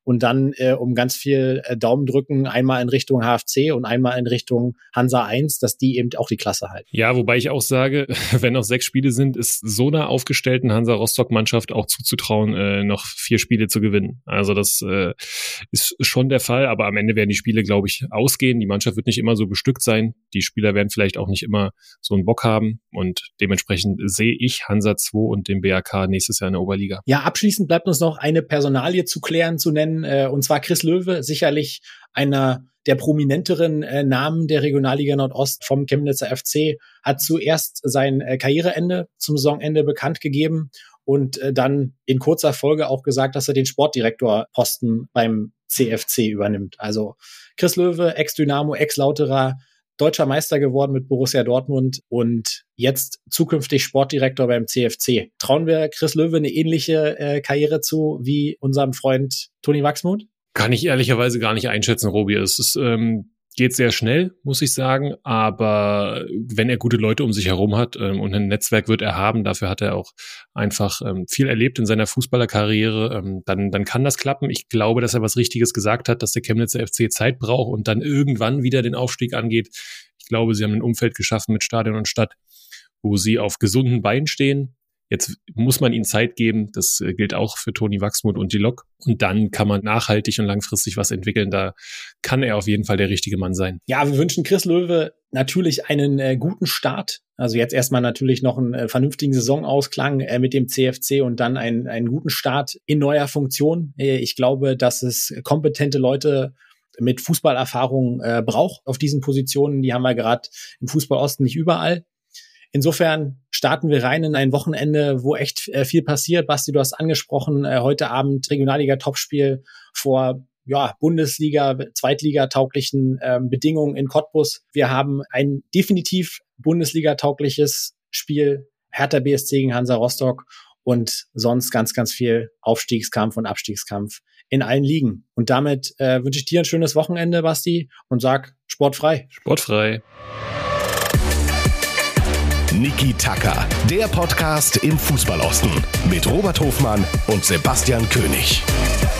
und dann äh, um ganz viel äh, Daumen drücken, einmal in Richtung H F C und einmal in Richtung Hansa eins, dass die eben auch die Klasse halten. Ja, wobei ich auch sage, wenn noch sechs Spiele sind, ist so einer aufgestellten Hansa-Rostock-Mannschaft auch zuzutrauen, äh, noch vier Spiele zu gewinnen. Also das äh, ist schon der Fall, aber am Ende werden die Spiele, glaube ich, ausgehen. Die Mannschaft wird nicht immer so bestückt sein. Die Spieler werden vielleicht auch nicht immer so einen Bock haben und dementsprechend sehe ich Hansa zwei und den B R K nächstes Jahr in der Oberliga. Ja, abschließend bleibt uns noch eine Personalie zu klären, zu nennen, äh, und zwar Chris Löwe, sicherlich einer der prominenteren äh, Namen der Regionalliga Nordost vom Chemnitzer F C, hat zuerst sein äh, Karriereende zum Saisonende bekannt gegeben und äh, dann in kurzer Folge auch gesagt, dass er den Sportdirektorposten beim C F C übernimmt. Also Chris Löwe, Ex-Dynamo, Ex-Lauterer, deutscher Meister geworden mit Borussia Dortmund und jetzt zukünftig Sportdirektor beim C F C. Trauen wir Chris Löwe eine ähnliche äh, Karriere zu wie unserem Freund Toni Wachsmuth? Kann ich ehrlicherweise gar nicht einschätzen, Robi. Es ist, ähm, geht sehr schnell, muss ich sagen. Aber wenn er gute Leute um sich herum hat ähm, und ein Netzwerk wird er haben, dafür hat er auch einfach ähm, viel erlebt in seiner Fußballerkarriere, ähm, dann, dann kann das klappen. Ich glaube, dass er was Richtiges gesagt hat, dass der Chemnitzer F C Zeit braucht und dann irgendwann wieder den Aufstieg angeht. Ich glaube, sie haben ein Umfeld geschaffen mit Stadion und Stadt, wo sie auf gesunden Beinen stehen. Jetzt muss man ihnen Zeit geben, das gilt auch für Toni Wachsmuth und die Lok. Und dann kann man nachhaltig und langfristig was entwickeln. Da kann er auf jeden Fall der richtige Mann sein. Ja, wir wünschen Chris Löwe natürlich einen äh, guten Start. Also jetzt erstmal natürlich noch einen äh, vernünftigen Saisonausklang äh, mit dem C F C und dann einen, einen guten Start in neuer Funktion. Äh, ich glaube, dass es kompetente Leute mit Fußballerfahrung äh, braucht auf diesen Positionen. Die haben wir gerade im Fußball-Osten nicht überall. Insofern starten wir rein in ein Wochenende, wo echt äh, viel passiert. Basti, du hast angesprochen, äh, heute Abend Regionalliga-Topspiel vor ja Bundesliga, Zweitliga-tauglichen äh, Bedingungen in Cottbus. Wir haben ein definitiv Bundesliga-taugliches Spiel, Hertha B S C gegen Hansa Rostock und sonst ganz, ganz viel Aufstiegskampf und Abstiegskampf in allen Ligen. Und damit äh, wünsche ich dir ein schönes Wochenende, Basti, und sag sportfrei. Sportfrei. Niki Tacker, der Podcast im Fußballosten mit Robert Hofmann und Sebastian König.